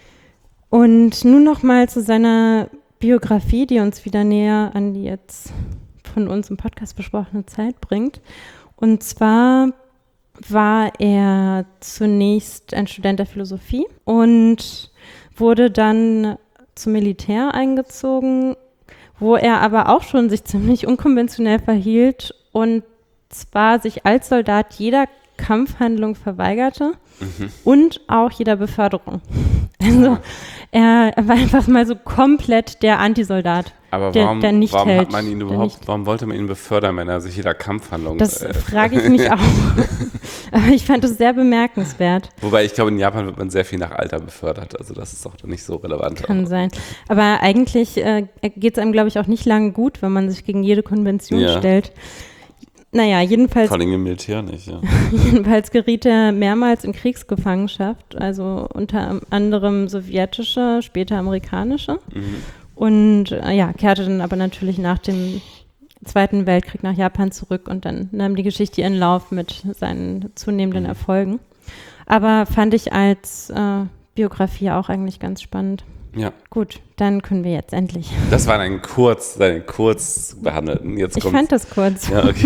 Und nun nochmal zu seiner Biografie, die uns wieder näher an die jetzt von uns im Podcast besprochene Zeit bringt. Und zwar war er zunächst ein Student der Philosophie und wurde dann zum Militär eingezogen, wo er aber auch schon sich ziemlich unkonventionell verhielt und zwar sich als Soldat jeder Kampfhandlung verweigerte Mhm. und auch jeder Beförderung. Also er, er war einfach mal so komplett der Antisoldat, Aber der, warum, der nicht warum hält. hat man ihn der überhaupt, nicht- warum wollte man ihn befördern, wenn er sich jeder Kampfhandlung Das äh, frage ich mich auch. Aber ich fand es sehr bemerkenswert. Wobei ich glaube, in Japan wird man sehr viel nach Alter befördert, also das ist doch nicht so relevant. Kann sein. Aber eigentlich äh, geht es einem, glaube ich, auch nicht lange gut, wenn man sich gegen jede Konvention Ja. stellt. Naja, jedenfalls, Vor allem im Militär nicht, ja. jedenfalls geriet er mehrmals in Kriegsgefangenschaft, also unter anderem sowjetische, später amerikanische. Mhm. Und äh, ja, kehrte dann aber natürlich nach dem Zweiten Weltkrieg nach Japan zurück und dann nahm die Geschichte ihren Lauf mit seinen zunehmenden Mhm. Erfolgen. Aber fand ich als äh, Biografie auch eigentlich ganz spannend. Ja, Gut, dann können wir jetzt endlich. das war ein kurz, ein kurz behandelten. Jetzt Ich kommt's. fand das kurz. Ja, okay.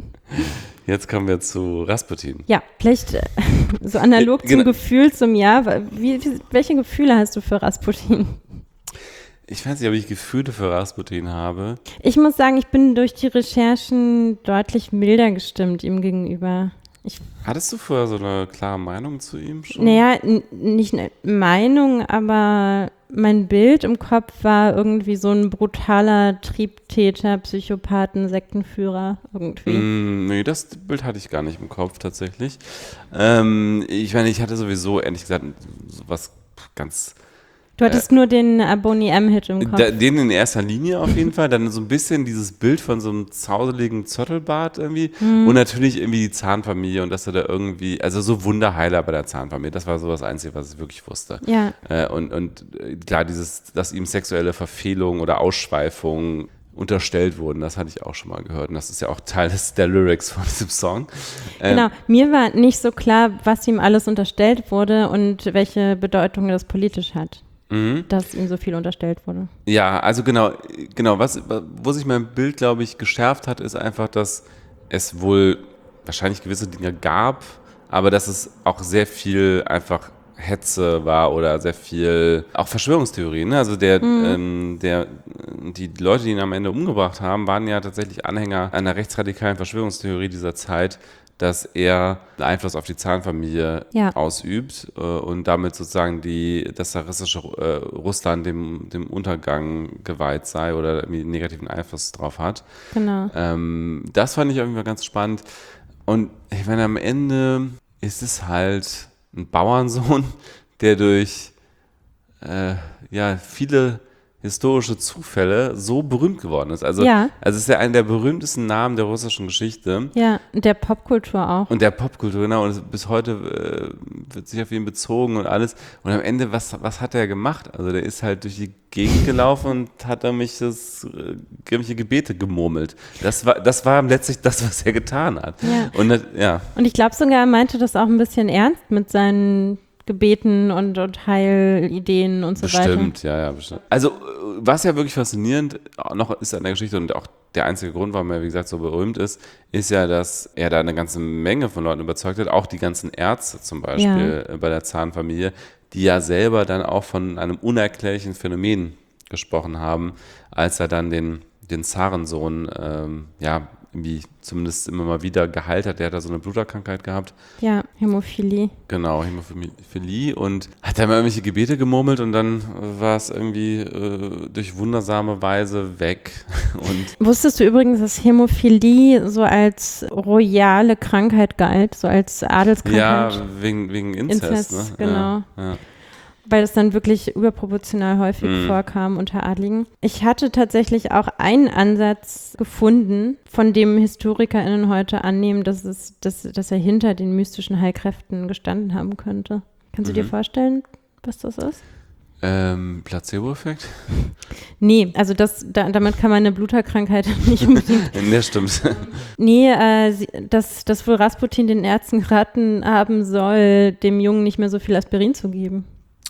Jetzt kommen wir zu Rasputin. Ja, vielleicht äh, so analog Ja, zum genau. Gefühl zum Jahr. Wie, wie, welche Gefühle hast du für Rasputin? Ich weiß nicht, ob ich Gefühle für Rasputin habe. Ich muss sagen, ich bin durch die Recherchen deutlich milder gestimmt ihm gegenüber. Ich, Hattest du vorher so eine klare Meinung zu ihm schon? naja, n- nicht eine Meinung, aber mein Bild im Kopf war irgendwie so ein brutaler Triebtäter, Psychopathen, Sektenführer irgendwie. Mm, nee, das Bild hatte ich gar nicht im Kopf tatsächlich. Ähm, ich meine, ich hatte sowieso, ehrlich gesagt, so was ganz... Du hattest nur den äh, Boney M-Hit im Kopf. Da, den in erster Linie auf jeden Fall, dann so ein bisschen dieses Bild von so einem zauseligen Zottelbart irgendwie Mhm. und natürlich irgendwie die Zahnfamilie und dass er da irgendwie, also so Wunderheiler bei der Zahnfamilie, das war so das Einzige, was ich wirklich wusste. Ja. Äh, und, und äh, klar, dieses, dass ihm sexuelle Verfehlungen oder Ausschweifungen unterstellt wurden, das hatte ich auch schon mal gehört und das ist ja auch Teil des, der Lyrics von diesem Song. Ähm, Genau, mir war nicht so klar, was ihm alles unterstellt wurde und welche Bedeutung das politisch hat, Mhm. dass ihm so viel unterstellt wurde. Ja, also genau, genau, was, wo sich mein Bild, glaube ich, geschärft hat, ist einfach, dass es wohl wahrscheinlich gewisse Dinge gab, aber dass es auch sehr viel einfach Hetze war oder sehr viel, auch Verschwörungstheorien. Ne? Also der, Mhm. ähm, der, die Leute, die ihn am Ende umgebracht haben, waren ja tatsächlich Anhänger einer rechtsradikalen Verschwörungstheorie dieser Zeit, dass er Einfluss auf die Zarenfamilie Ja. ausübt äh, und damit sozusagen die, das zaristische äh, Russland dem, dem Untergang geweiht sei oder irgendwie einen negativen Einfluss drauf hat. Genau. Ähm, das fand ich irgendwie ganz spannend. Und ich meine, am Ende ist es halt ein Bauernsohn, der durch äh, ja, viele historische Zufälle so berühmt geworden ist. Also, Ja. also es ist ja einer der berühmtesten Namen der russischen Geschichte. Ja, der Popkultur auch. Und der Popkultur, genau. Und es, bis heute äh, wird sich auf ihn bezogen und alles. Und am Ende, was, was hat er gemacht? Also der ist halt durch die Gegend gelaufen und hat da mich das, äh, irgendwelche Gebete gemurmelt. Das war, das war letztlich das, was er getan hat. Ja. Und das, ja. Und ich glaube sogar, er meinte das auch ein bisschen ernst mit seinen Gebeten und, und Heilideen und so weiter. Bestimmt, ja, ja, bestimmt. Also, was ja wirklich faszinierend noch ist an der Geschichte und auch der einzige Grund, warum er, wie gesagt, so berühmt ist, ist ja, dass er da eine ganze Menge von Leuten überzeugt hat, auch die ganzen Ärzte zum Beispiel ja. bei der Zarenfamilie, die ja selber dann auch von einem unerklärlichen Phänomen gesprochen haben, als er dann den, den Zarensohn, ähm, ja, irgendwie zumindest immer mal wieder geheilt hat. Der hat da so eine Bluterkrankheit gehabt. Ja, Hämophilie. Genau, Hämophilie und hat da immer irgendwelche Gebete gemurmelt und dann war es irgendwie äh, durch wundersame Weise weg. Und wusstest du übrigens, dass Hämophilie so als royale Krankheit galt, so als Adelskrankheit? Ja, wegen, wegen Inzest, Inzest, ne? genau. Ja, ja. Weil es dann wirklich überproportional häufig mm. vorkam unter Adligen. Ich hatte tatsächlich auch einen Ansatz gefunden, von dem HistorikerInnen heute annehmen, dass, es, dass, dass er hinter den mystischen Heilkräften gestanden haben könnte. Kannst du mhm. dir vorstellen, was das ist? Ähm, Placebo-Effekt? Nee, also das, da, damit kann man eine Bluterkrankheit nicht unbedingt. Nee, stimmt. Nee, äh, sie, dass, dass wohl Rasputin den Ärzten geraten haben soll, dem Jungen nicht mehr so viel Aspirin zu geben.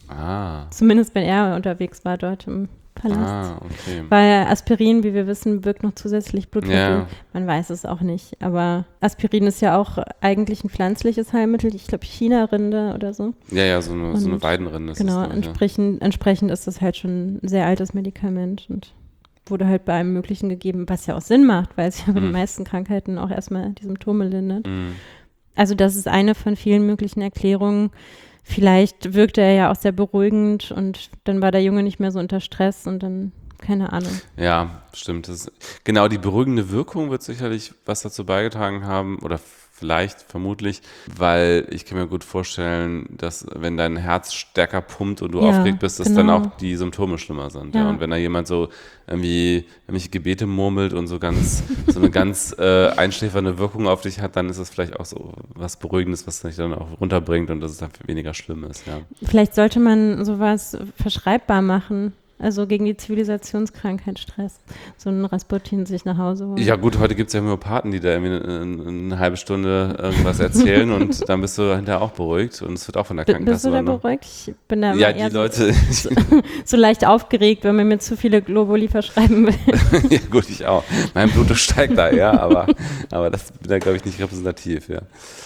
Ah. Zumindest wenn er unterwegs war dort im Palast. Ah, okay. Weil Aspirin, wie wir wissen, wirkt noch zusätzlich Blutmittel. Ja. Man weiß es auch nicht. Aber Aspirin ist ja auch eigentlich ein pflanzliches Heilmittel. Ich glaube China-Rinde oder so. Ja, ja, so eine, und so eine Weidenrinde. Ist genau, das, entsprechend, entsprechend ist das halt schon ein sehr altes Medikament und wurde halt bei allem Möglichen gegeben, was ja auch Sinn macht, weil es ja bei mhm. den meisten Krankheiten auch erstmal die Symptome lindert. Mhm. Also das ist eine von vielen möglichen Erklärungen. Vielleicht wirkte er ja auch sehr beruhigend und dann war der Junge nicht mehr so unter Stress und dann, keine Ahnung. Ja, stimmt. Das, genau, die beruhigende Wirkung wird sicherlich was dazu beigetragen haben oder vielleicht, vermutlich, weil ich kann mir gut vorstellen, dass wenn dein Herz stärker pumpt und du ja, aufgeregt bist, dass genau. dann auch die Symptome schlimmer sind. Ja. Ja. Und wenn da jemand so irgendwie irgendwelche Gebete murmelt und so ganz so eine ganz äh, einschläfernde Wirkung auf dich hat, dann ist es vielleicht auch so was Beruhigendes, was dich dann auch runterbringt und dass es dann weniger schlimm ist. Ja. Vielleicht sollte man sowas verschreibbar machen. Also gegen die Zivilisationskrankheit Stress. So ein Rasputin sich nach Hause holen. Ja gut, heute gibt es ja Homöopathen, die da irgendwie eine, eine halbe Stunde irgendwas erzählen und dann bist du hinterher auch beruhigt und es wird auch von der Krankenkasse. Bist du da beruhigt? Ich bin da ja, immer die Leute. So, so leicht aufgeregt, wenn man mir zu viele Globuli verschreiben will. Ja gut, ich auch. Mein Blutdruck steigt da, ja, aber, aber das bin da, glaube ich, nicht repräsentativ, ja.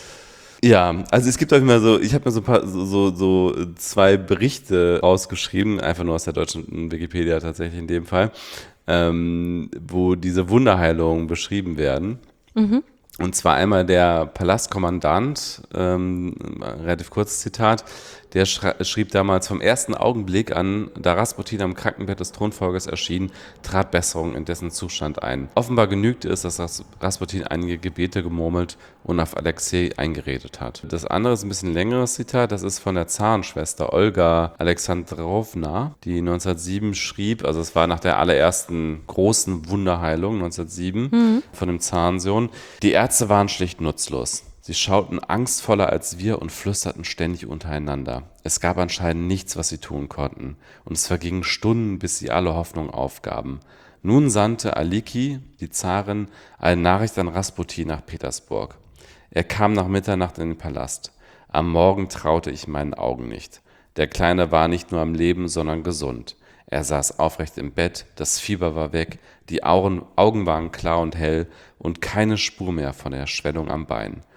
Ja, also es gibt auch immer so, ich habe mir so, ein paar, so, so, so zwei Berichte rausgeschrieben, einfach nur aus der deutschen Wikipedia tatsächlich in dem Fall, ähm, wo diese Wunderheilungen beschrieben werden. Mhm. Und zwar einmal der Palastkommandant, ähm, relativ kurzes Zitat, der schrieb damals: Vom ersten Augenblick an, da Rasputin am Krankenbett des Thronfolgers erschien, trat Besserung in dessen Zustand ein. Offenbar genügte es, dass Rasputin einige Gebete gemurmelt und auf Alexei eingeredet hat. Das andere ist ein bisschen längeres Zitat, das ist von der Zarenschwester Olga Alexandrowna, die neunzehnhundertsieben schrieb, also es war nach der allerersten großen Wunderheilung neunzehnhundertsieben mhm. von dem Zarensohn: Die Ärzte waren schlicht nutzlos. Sie schauten angstvoller als wir und flüsterten ständig untereinander. Es gab anscheinend nichts, was sie tun konnten. Und es vergingen Stunden, bis sie alle Hoffnung aufgaben. Nun sandte Aliki, die Zarin, eine Nachricht an Rasputin nach Petersburg. Er kam nach Mitternacht in den Palast. Am Morgen traute ich meinen Augen nicht. Der Kleine war nicht nur am Leben, sondern gesund. Er saß aufrecht im Bett, das Fieber war weg, die Augen, Augen waren klar und hell und keine Spur mehr von der Schwellung am Bein.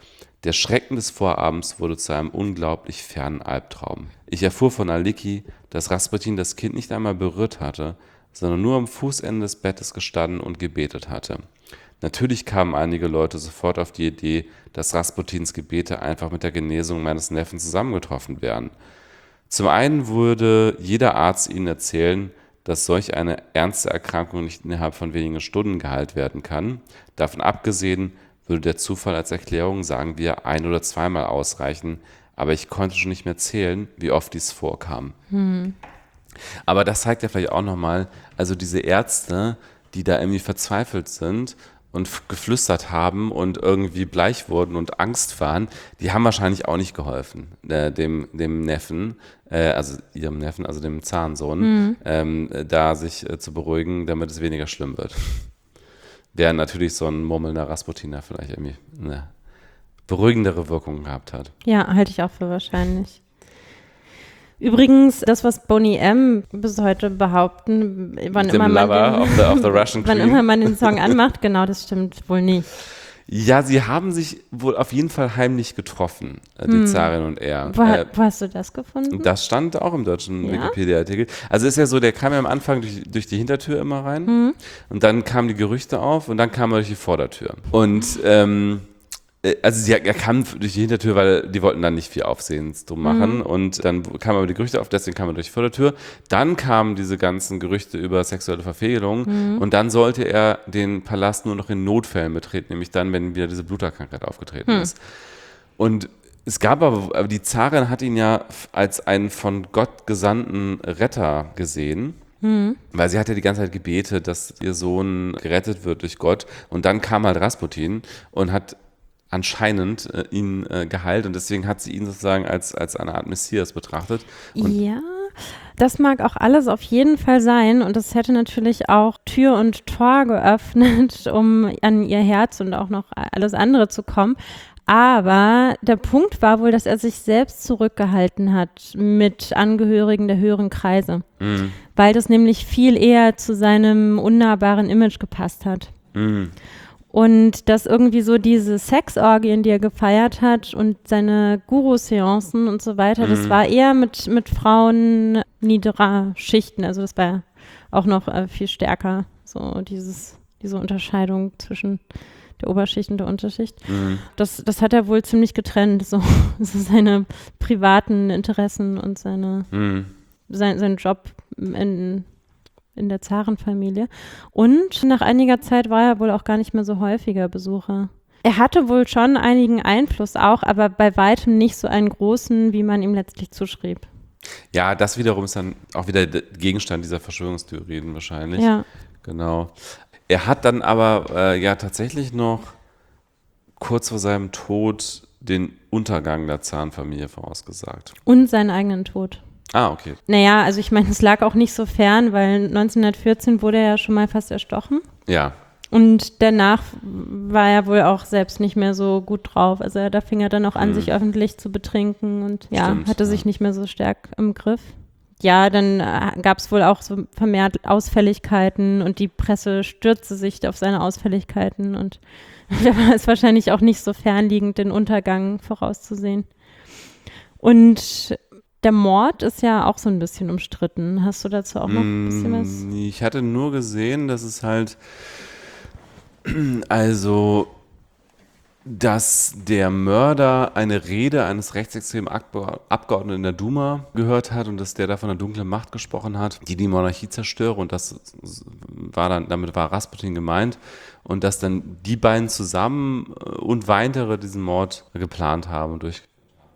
Der Schrecken des Vorabends wurde zu einem unglaublich fernen Albtraum. Ich erfuhr von Aliki, dass Rasputin das Kind nicht einmal berührt hatte, sondern nur am Fußende des Bettes gestanden und gebetet hatte. Natürlich kamen einige Leute sofort auf die Idee, dass Rasputins Gebete einfach mit der Genesung meines Neffen zusammengetroffen wären. Zum einen würde jeder Arzt ihnen erzählen, dass solch eine ernste Erkrankung nicht innerhalb von wenigen Stunden geheilt werden kann. Davon abgesehen würde der Zufall als Erklärung, sagen wir, ein- oder zweimal ausreichen, aber ich konnte schon nicht mehr zählen, wie oft dies vorkam. Hm. Aber das zeigt ja vielleicht auch nochmal, also diese Ärzte, die da irgendwie verzweifelt sind und geflüstert haben und irgendwie bleich wurden und Angst waren, die haben wahrscheinlich auch nicht geholfen, äh, dem, dem Neffen, äh, also ihrem Neffen, also dem Zahnsohn, mhm. ähm, da sich äh, zu beruhigen, damit es weniger schlimm wird. Während natürlich so ein murmelnder Rasputin da vielleicht irgendwie eine beruhigendere Wirkung gehabt hat. Ja, halte ich auch für wahrscheinlich. Übrigens, das, was Boney M. bis heute behaupten, wann, immer man, den, of the, of the Russian wann immer man den Song anmacht, genau, das stimmt wohl nicht. Ja, sie haben sich wohl auf jeden Fall heimlich getroffen, die hm. Zarin und er. Wo, äh, wo hast du das gefunden? Das stand auch im deutschen ja? Wikipedia-Artikel. Also ist ja so, der kam ja am Anfang durch, durch die Hintertür immer rein hm. und dann kamen die Gerüchte auf und dann kam er durch die Vordertür. Und ähm, also sie, er kam durch die Hintertür, weil die wollten dann nicht viel Aufsehens drum machen. Mhm. Und dann kamen aber die Gerüchte auf, deswegen kam er durch die Vordertür. Dann kamen diese ganzen Gerüchte über sexuelle Verfehlung. Mhm. Und dann sollte er den Palast nur noch in Notfällen betreten, nämlich dann, wenn wieder diese Bluterkrankheit aufgetreten mhm. ist. Und es gab aber, aber die Zarin hat ihn ja als einen von Gott gesandten Retter gesehen. Mhm. Weil sie hat ja die ganze Zeit gebetet, dass ihr Sohn gerettet wird durch Gott. Und dann kam halt Rasputin und hat anscheinend äh, ihn äh, geheilt und deswegen hat sie ihn sozusagen als, als eine Art Messias betrachtet. Und ja, das mag auch alles auf jeden Fall sein und das hätte natürlich auch Tür und Tor geöffnet, um an ihr Herz und auch noch alles andere zu kommen. Aber der Punkt war wohl, dass er sich selbst zurückgehalten hat mit Angehörigen der höheren Kreise, mhm. weil das nämlich viel eher zu seinem unnahbaren Image gepasst hat. Mhm. Und dass irgendwie so diese Sexorgien, die er gefeiert hat und seine Guru-Seancen und so weiter, mhm. das war eher mit, mit Frauen niederer Schichten. Also das war auch noch äh, viel stärker, so dieses, diese Unterscheidung zwischen der Oberschicht und der Unterschicht. Mhm. Das, das hat er wohl ziemlich getrennt, so, so seine privaten Interessen und seine, mhm. sein, seinen Job in in der Zarenfamilie. Und nach einiger Zeit war er wohl auch gar nicht mehr so häufiger Besucher. Er hatte wohl schon einigen Einfluss auch, aber bei weitem nicht so einen großen, wie man ihm letztlich zuschrieb. Ja, das wiederum ist dann auch wieder der Gegenstand dieser Verschwörungstheorien wahrscheinlich. Ja. Genau. Er hat dann aber äh, ja tatsächlich noch kurz vor seinem Tod den Untergang der Zarenfamilie vorausgesagt. Und seinen eigenen Tod. Ah, okay. Naja, also ich meine, es lag auch nicht so fern, weil neunzehnhundertvierzehn wurde er ja schon mal fast erstochen. Ja. Und danach war er wohl auch selbst nicht mehr so gut drauf. Also da fing er dann auch an, mhm. sich öffentlich zu betrinken und ja, Stimmt, hatte ja. sich nicht mehr so stark im Griff. Ja, dann äh, gab es wohl auch so vermehrt Ausfälligkeiten und die Presse stürzte sich auf seine Ausfälligkeiten und da war es wahrscheinlich auch nicht so fernliegend, den Untergang vorauszusehen. Und der Mord ist ja auch so ein bisschen umstritten. Hast du dazu auch noch ein bisschen was? Ich hatte nur gesehen, dass es halt, also, dass der Mörder eine Rede eines rechtsextremen Abgeordneten in der Duma gehört hat und dass der da von der dunklen Macht gesprochen hat, die die Monarchie zerstöre und das war dann, damit war Rasputin gemeint und dass dann die beiden zusammen und weitere diesen Mord geplant haben und durch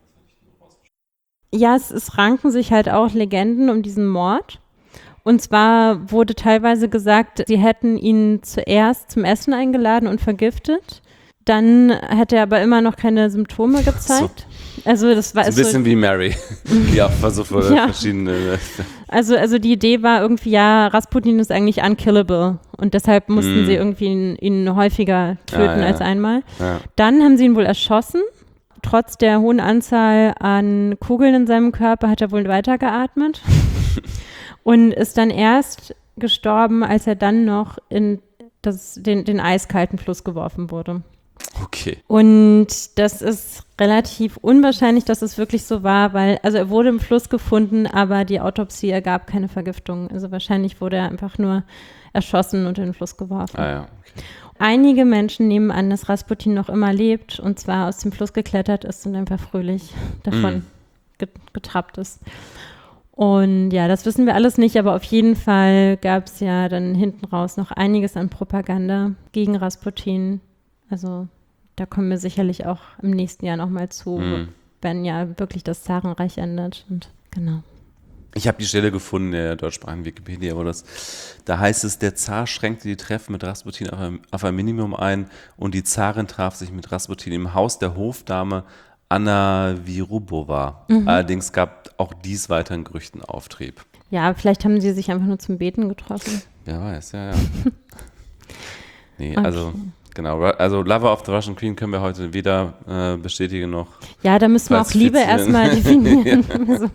Ja, es, es ranken sich halt auch Legenden um diesen Mord. Und zwar wurde teilweise gesagt, sie hätten ihn zuerst zum Essen eingeladen und vergiftet. Dann hätte er aber immer noch keine Symptome gezeigt. So. Also das war so ein bisschen so, wie Mary, die auch versucht wurde, ja. verschiedene. Also, also die Idee war irgendwie, ja, Rasputin ist eigentlich unkillable und deshalb mussten mm. sie irgendwie ihn, ihn häufiger töten ja, ja. als einmal. Ja. Dann haben sie ihn wohl erschossen. Trotz der hohen Anzahl an Kugeln in seinem Körper hat er wohl weitergeatmet und ist dann erst gestorben, als er dann noch in das, den, den eiskalten Fluss geworfen wurde. Okay. Und das ist relativ unwahrscheinlich, dass es wirklich so war, weil, also er wurde im Fluss gefunden, aber die Autopsie ergab keine Vergiftung. Also wahrscheinlich wurde er einfach nur erschossen und in den Fluss geworfen. Ah ja, okay. Einige Menschen nehmen an, dass Rasputin noch immer lebt und zwar aus dem Fluss geklettert ist und einfach fröhlich davon Mm. getrappt ist. Und ja, das wissen wir alles nicht, aber auf jeden Fall gab es ja dann hinten raus noch einiges an Propaganda gegen Rasputin. Also da kommen wir sicherlich auch im nächsten Jahr nochmal zu, Mm. wenn ja wirklich das Zarenreich endet. Und genau. Ich habe die Stelle gefunden in der deutschsprachigen Wikipedia, wo das, da heißt es, der Zar schränkte die Treffen mit Rasputin auf ein, auf ein Minimum ein und die Zarin traf sich mit Rasputin im Haus der Hofdame Anna Virubova. Mhm. Allerdings gab auch dies weiteren Gerüchten Auftrieb. Ja, vielleicht haben sie sich einfach nur zum Beten getroffen. Wer weiß, ja, ja. Nee, Okay. also genau, also Lover of the Russian Queen können wir heute weder äh, bestätigen noch. Ja, da müssen wir auch Liebe falsifizieren. erstmal definieren. Also,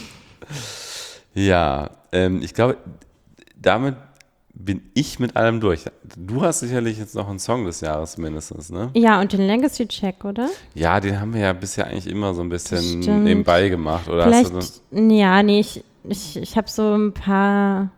Ja, ähm, ich glaube, damit bin ich mit allem durch. Du hast sicherlich jetzt noch einen Song des Jahres mindestens, ne? ja, und den Legacy-Check, oder? Ja, den haben wir ja bisher eigentlich immer so ein bisschen Stimmt. nebenbei gemacht. Oder Vielleicht, hast du so, ja, nee, ich, ich, ich habe so ein paar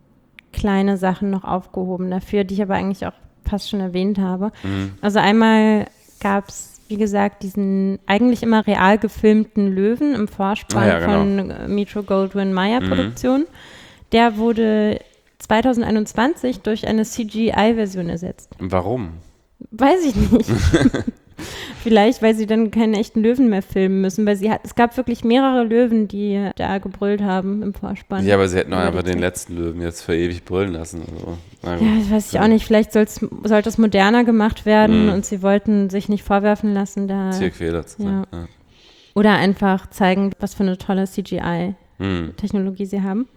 kleine Sachen noch aufgehoben dafür, die ich aber eigentlich auch fast schon erwähnt habe. Mhm. Also einmal gab es, wie gesagt, diesen eigentlich immer real gefilmten Löwen im Vorspann Ah ja, genau. von äh, Metro-Goldwyn-Mayer-Produktion. Der wurde zwanzig einundzwanzig durch eine C G I-Version ersetzt. warum? Weiß ich nicht. Vielleicht, weil sie dann keine echten Löwen mehr filmen müssen, weil sie hat, es gab wirklich mehrere Löwen, die da gebrüllt haben im Vorspann. Ja, aber sie hätten doch Über einfach die den Zeit. letzten Löwen jetzt für ewig brüllen lassen. Also, na gut. Ja, das weiß ich auch nicht. Vielleicht soll's, sollte es moderner gemacht werden Mhm. und sie wollten sich nicht vorwerfen lassen, da Tierquäler zu ja. sein. Ja. oder einfach zeigen, was für eine tolle C G I-Technologie Hm. sie haben.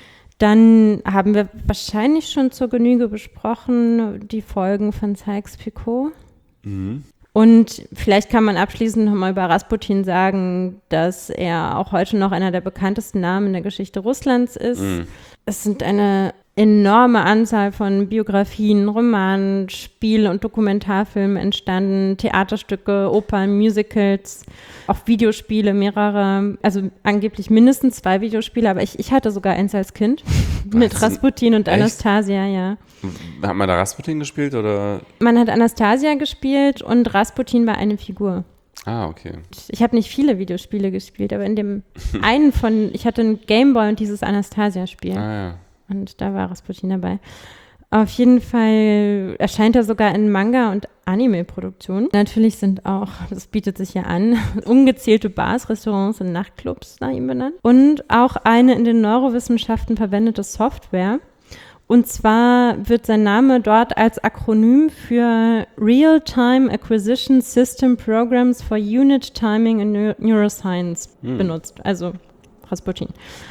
Dann haben wir wahrscheinlich schon zur Genüge besprochen die Folgen von Sykes-Picot. Mhm. Und vielleicht kann man abschließend nochmal über Rasputin sagen, dass er auch heute noch einer der bekanntesten Namen in der Geschichte Russlands ist. Mhm. Es sind eine enorme Anzahl von Biografien, Romanen, Spiel- und Dokumentarfilmen entstanden, Theaterstücke, Opern, Musicals, auch Videospiele, mehrere, also angeblich mindestens zwei Videospiele, aber ich, ich hatte sogar eins als Kind mit Was? Rasputin und Echt? Anastasia, ja. Hat man da Rasputin gespielt oder? Man hat Anastasia gespielt und Rasputin war eine Figur. Ah, okay. Ich habe nicht viele Videospiele gespielt, aber in dem einen von, ich hatte einen Gameboy und dieses Anastasia-Spiel. Ah ja. Und da war Rasputin dabei. Auf jeden Fall erscheint er sogar in Manga- und Anime-Produktionen. Natürlich sind auch, das bietet sich ja an, ungezählte Bars, Restaurants und Nachtclubs nach ihm benannt. Und auch eine in den Neurowissenschaften verwendete Software. Und zwar wird sein Name dort als Akronym für Real-Time Acquisition System Programs for Unit Timing in Neu- Neuroscience Hm. benutzt. Also Rasputin.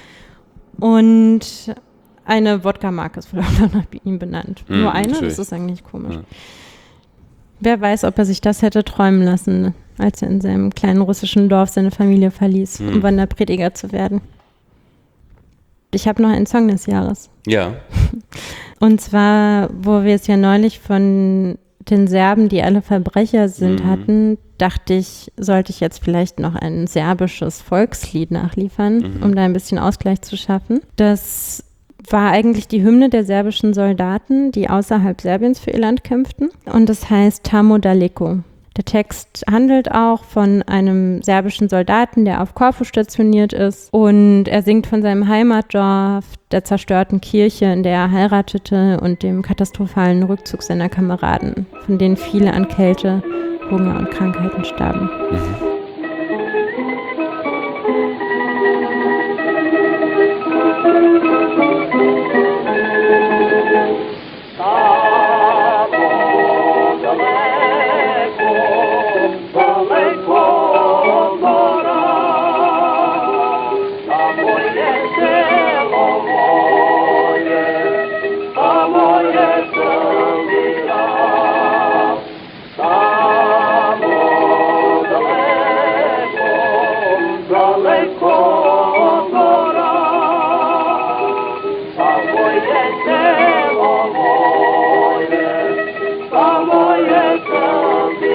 Und eine Wodka-Marke ist wohl auch nach ihm benannt. Hm, Nur eine? natürlich. Das ist eigentlich komisch. Ja. Wer weiß, ob er sich das hätte träumen lassen, als er in seinem kleinen russischen Dorf seine Familie verließ, Hm. um Wanderprediger zu werden. Ich habe noch einen Song des Jahres. Ja. Und zwar, wo wir es ja neulich von den Serben, die alle Verbrecher sind, Mhm. hatten, dachte ich, sollte ich jetzt vielleicht noch ein serbisches Volkslied nachliefern, Mhm. um da ein bisschen Ausgleich zu schaffen. Das war eigentlich die Hymne der serbischen Soldaten, die außerhalb Serbiens für ihr Land kämpften. Und das heißt Tamo Daleko. Der Text handelt auch von einem serbischen Soldaten, der auf Korfu stationiert ist. Und er singt von seinem Heimatdorf, der zerstörten Kirche, in der er heiratete, und dem katastrophalen Rückzug seiner Kameraden, von denen viele an Kälte, Hunger und Krankheiten starben. Samo je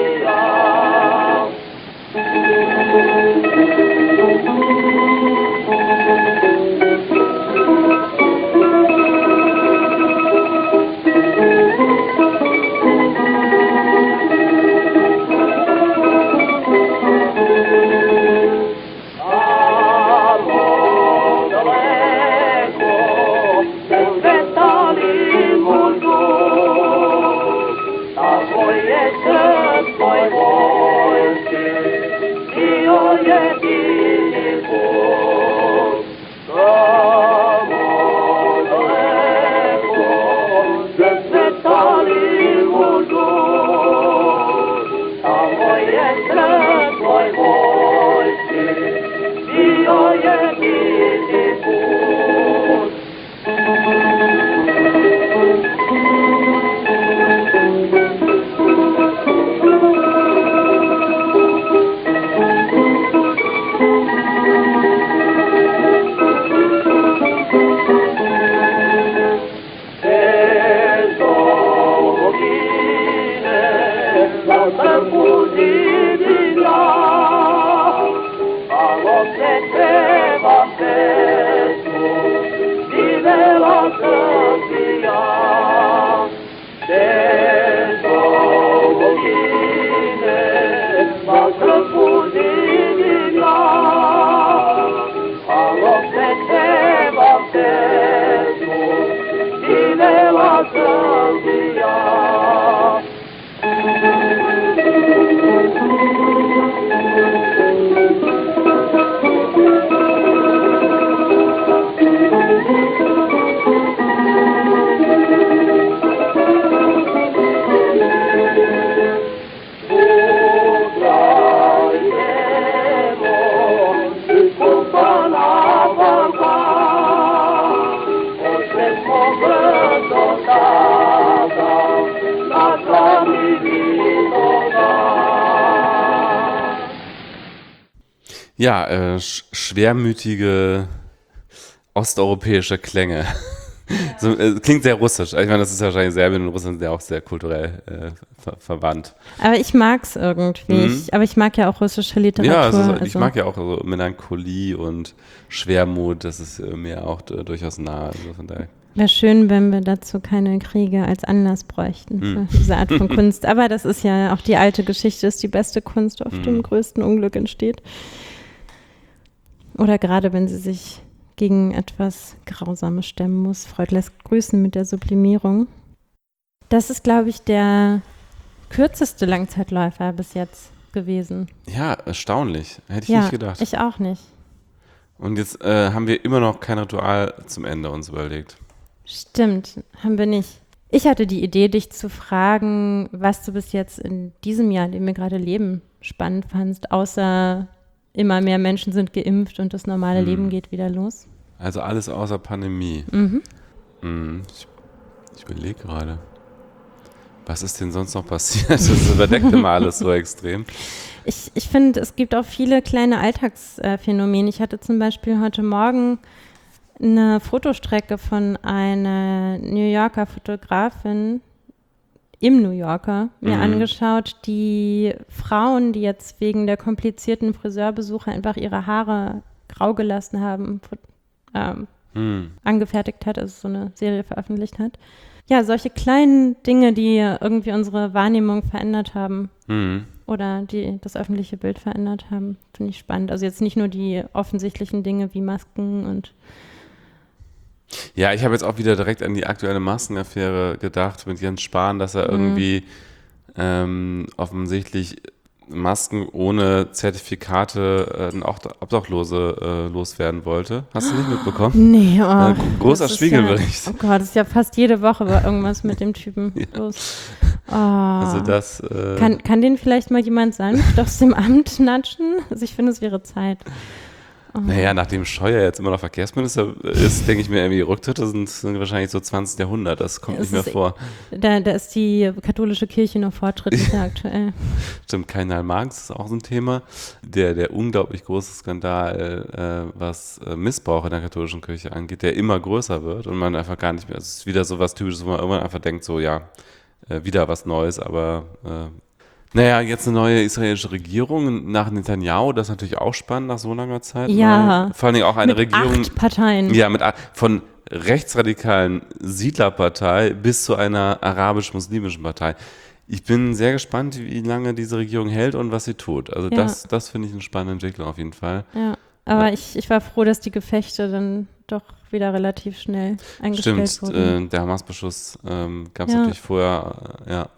Ja, äh, sch- schwermütige osteuropäische Klänge. So, äh, klingt sehr russisch. Ich meine, das ist wahrscheinlich Serbien und Russland sind ja auch sehr kulturell äh, ver- verwandt. Aber ich mag es irgendwie. Mhm. Ich, aber ich mag ja auch russische Literatur. Ja, also, also. ich mag ja auch so Melancholie und Schwermut, das ist äh, mir auch äh, durchaus nah. Also von daher. Wäre schön, wenn wir dazu keine Kriege als Anlass bräuchten Hm. für diese Art von Kunst. Aber das ist ja auch die alte Geschichte, dass die beste Kunst oft Hm. im größten Unglück entsteht. Oder gerade wenn sie sich gegen etwas Grausames stemmen muss. Freud lässt grüßen mit der Sublimierung. Das ist, glaube ich, der kürzeste Langzeitläufer bis jetzt gewesen. Ja, erstaunlich. Hätte ich ja, nicht gedacht. ich auch nicht. Und jetzt äh, haben wir immer noch kein Ritual zum Ende uns überlegt. Stimmt, haben wir nicht. Ich hatte die Idee, dich zu fragen, was du bis jetzt in diesem Jahr, in dem wir gerade leben, spannend fandst, außer immer mehr Menschen sind geimpft und das normale Hm. Leben geht wieder los. Also alles außer Pandemie. Mhm. Hm, ich ich überlege gerade. Was ist denn sonst noch passiert? Das überdeckt immer alles so extrem. Ich, ich finde, es gibt auch viele kleine Alltagsphänomene. Ich hatte zum Beispiel heute Morgen eine Fotostrecke von einer New Yorker Fotografin im New Yorker mir Mhm. angeschaut, die Frauen, die jetzt wegen der komplizierten Friseurbesuche einfach ihre Haare grau gelassen haben, fo- ähm, Hm. angefertigt hat, also so eine Serie veröffentlicht hat. Ja, solche kleinen Dinge, die irgendwie unsere Wahrnehmung verändert haben Hm. oder die das öffentliche Bild verändert haben, finde ich spannend. Also jetzt nicht nur die offensichtlichen Dinge wie Masken und Ja, ich habe jetzt auch wieder direkt an die aktuelle Maskenaffäre gedacht mit Jens Spahn, dass er Mhm. irgendwie ähm, offensichtlich Masken ohne Zertifikate äh, auch Obdachlose äh, loswerden wollte. Hast du nicht mitbekommen? nee, oh, Äh, großer das ist Spiegelbericht. Ja, oh Gott, das ist ja fast jede Woche war irgendwas mit dem Typen los. Oh. Also das äh, kann, kann den vielleicht mal jemand sanft aus dem Amt natschen? Also ich finde, es wäre Zeit. Oh. Naja, nachdem Scheuer jetzt immer noch Verkehrsminister ist, denke ich mir, irgendwie Rücktritte sind, sind wahrscheinlich so zwanzig Jahrhundert. Das kommt Es nicht mehr ist- vor. Da, da ist die katholische Kirche noch fortschrittlicher aktuell. Stimmt, Karl Marx ist auch so ein Thema. Der, der unglaublich große Skandal, äh, was äh, Missbrauch in der katholischen Kirche angeht, der immer größer wird und man einfach gar nicht mehr, es ist wieder so was Typisches, wo man irgendwann einfach denkt, so ja, äh, wieder was Neues, aber äh, naja, jetzt eine neue israelische Regierung nach Netanyahu, das ist natürlich auch spannend nach so langer Zeit. Ja. Weil, vor allen Dingen auch eine Mit Regierung. acht Parteien. Ja, mit a- von rechtsradikalen Siedlerpartei bis zu einer arabisch-muslimischen Partei. Ich bin sehr gespannt, wie lange diese Regierung hält und was sie tut. Also Ja. das, das finde ich eine spannende Entwicklung auf jeden Fall. Ja, aber ich, ich war froh, dass die Gefechte dann doch wieder relativ schnell eingestellt Stimmt, wurden. äh, der Hamas-Beschuss ähm, gab es Ja. natürlich vorher, äh, ja.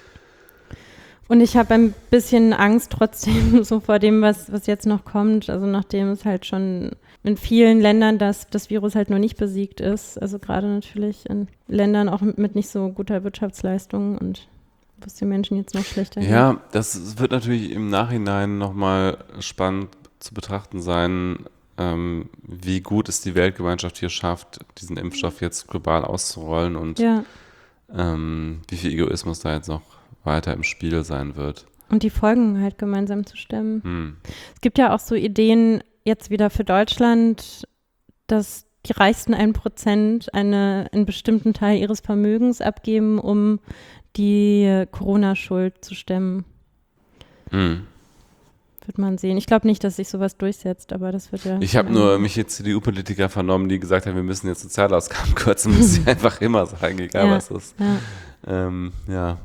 Und ich habe ein bisschen Angst trotzdem so vor dem, was, was jetzt noch kommt. Also nachdem es halt schon in vielen Ländern das, das Virus halt noch nicht besiegt ist. Also gerade natürlich in Ländern auch mit nicht so guter Wirtschaftsleistung und wo es den Menschen jetzt noch schlechter geht. Ja, das wird natürlich im Nachhinein nochmal spannend zu betrachten sein, ähm, wie gut es die Weltgemeinschaft hier schafft, diesen Impfstoff jetzt global auszurollen und Ja, ähm, wie viel Egoismus da jetzt noch weiter im Spiel sein wird. und die Folgen halt gemeinsam zu stemmen. Hm. Es gibt ja auch so Ideen jetzt wieder für Deutschland, dass die reichsten ein Prozent eine, einen bestimmten Teil ihres Vermögens abgeben, um die Corona-Schuld zu stemmen. Hm. Wird man sehen. Ich glaube nicht, dass sich sowas durchsetzt, aber das wird ja. Ich habe nur mich jetzt C D U-Politiker vernommen, die gesagt haben, wir müssen jetzt Sozialausgaben kürzen, muss ich einfach immer sagen, egal Ja, was ist. ja. Ähm, ja.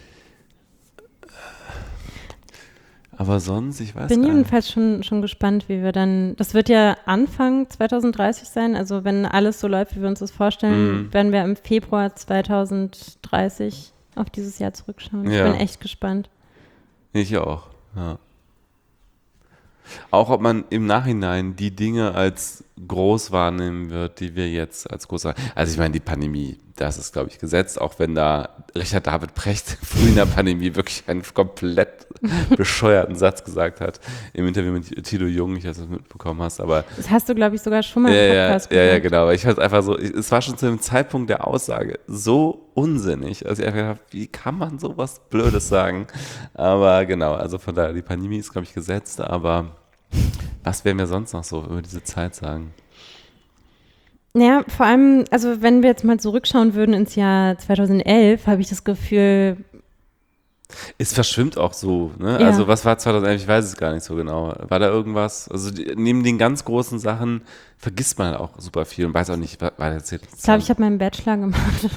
Aber sonst, ich weiß Bin gar nicht. jedenfalls schon, schon gespannt, wie wir dann. Das wird ja Anfang zwanzig dreißig sein. Also, wenn alles so läuft, wie wir uns das vorstellen, Mhm. werden wir im Februar zwanzig dreißig auf dieses Jahr zurückschauen. Ich Ja. bin echt gespannt. Ich auch, ja. Auch ob man im Nachhinein die Dinge als groß wahrnehmen wird, die wir jetzt als groß wahrnehmen. Also ich meine, die Pandemie, das ist, glaube ich, gesetzt, auch wenn da Richard David Precht früh in der Pandemie wirklich einen komplett bescheuerten Satz gesagt hat, im Interview mit Tilo Jung, ich weiß nicht, ob du das mitbekommen hast, aber Das hast du, glaube ich, sogar schon mal ja, im ja, Podcast ja, ja, gesagt. genau. Aber ich fand einfach so, ich- es war schon zu dem Zeitpunkt der Aussage so unsinnig. Also ich einfach gedacht, wie kann man sowas Blödes sagen? Aber genau, also von daher, die Pandemie ist, glaube ich, gesetzt, aber Was werden wir sonst noch so über diese Zeit sagen? Ja, vor allem, also wenn wir jetzt mal zurückschauen würden ins Jahr zweitausendelf, habe ich das Gefühl, Es verschwimmt auch so, ne? Ja. Also was war zweitausendelf? Ich weiß es gar nicht so genau. War da irgendwas? Also die, neben den ganz großen Sachen vergisst man auch super viel und weiß auch nicht, war, war das jetzt... ich glaube, ich habe meinen Bachelor gemacht.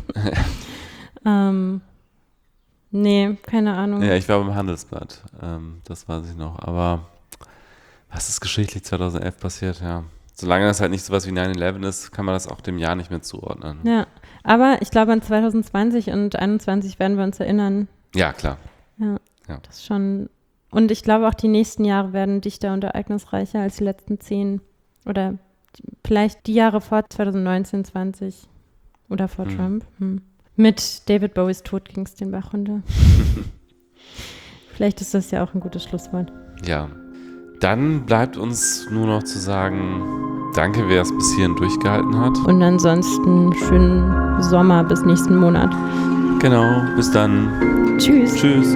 ähm, nee, keine Ahnung. Ja, ich war beim Handelsblatt, ähm, das weiß ich noch. Aber was ist geschichtlich zweitausendelf passiert? Ja, solange das halt nicht sowas wie neun elf ist, kann man das auch dem Jahr nicht mehr zuordnen. Ja, aber ich glaube, an zweitausendzwanzig und einundzwanzig werden wir uns erinnern. Ja, klar. Ja, Ja. das ist schon. Und ich glaube auch, die nächsten Jahre werden dichter und ereignisreicher als die letzten zehn. Oder die, vielleicht die Jahre vor zweitausendneunzehn, zwanzig oder vor Hm. Trump. Hm. Mit David Bowies Tod ging es den Bach runter. Vielleicht ist das ja auch ein gutes Schlusswort. Ja. Dann bleibt uns nur noch zu sagen, danke, wer es bis hierhin durchgehalten hat. Und ansonsten schönen Sommer bis nächsten Monat. Genau, bis dann. Tschüss. Tschüss.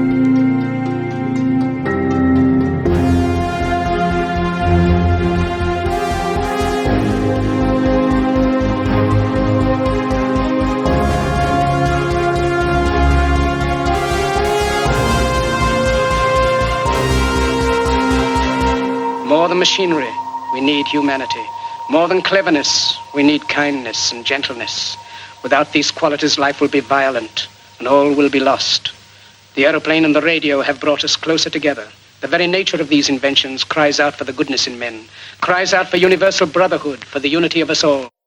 More than machinery, we need humanity. More than cleverness, we need kindness and gentleness. Without these qualities, life will be violent and all will be lost. The aeroplane and the radio have brought us closer together. The very nature of these inventions cries out for the goodness in men, cries out for universal brotherhood, for the unity of us all.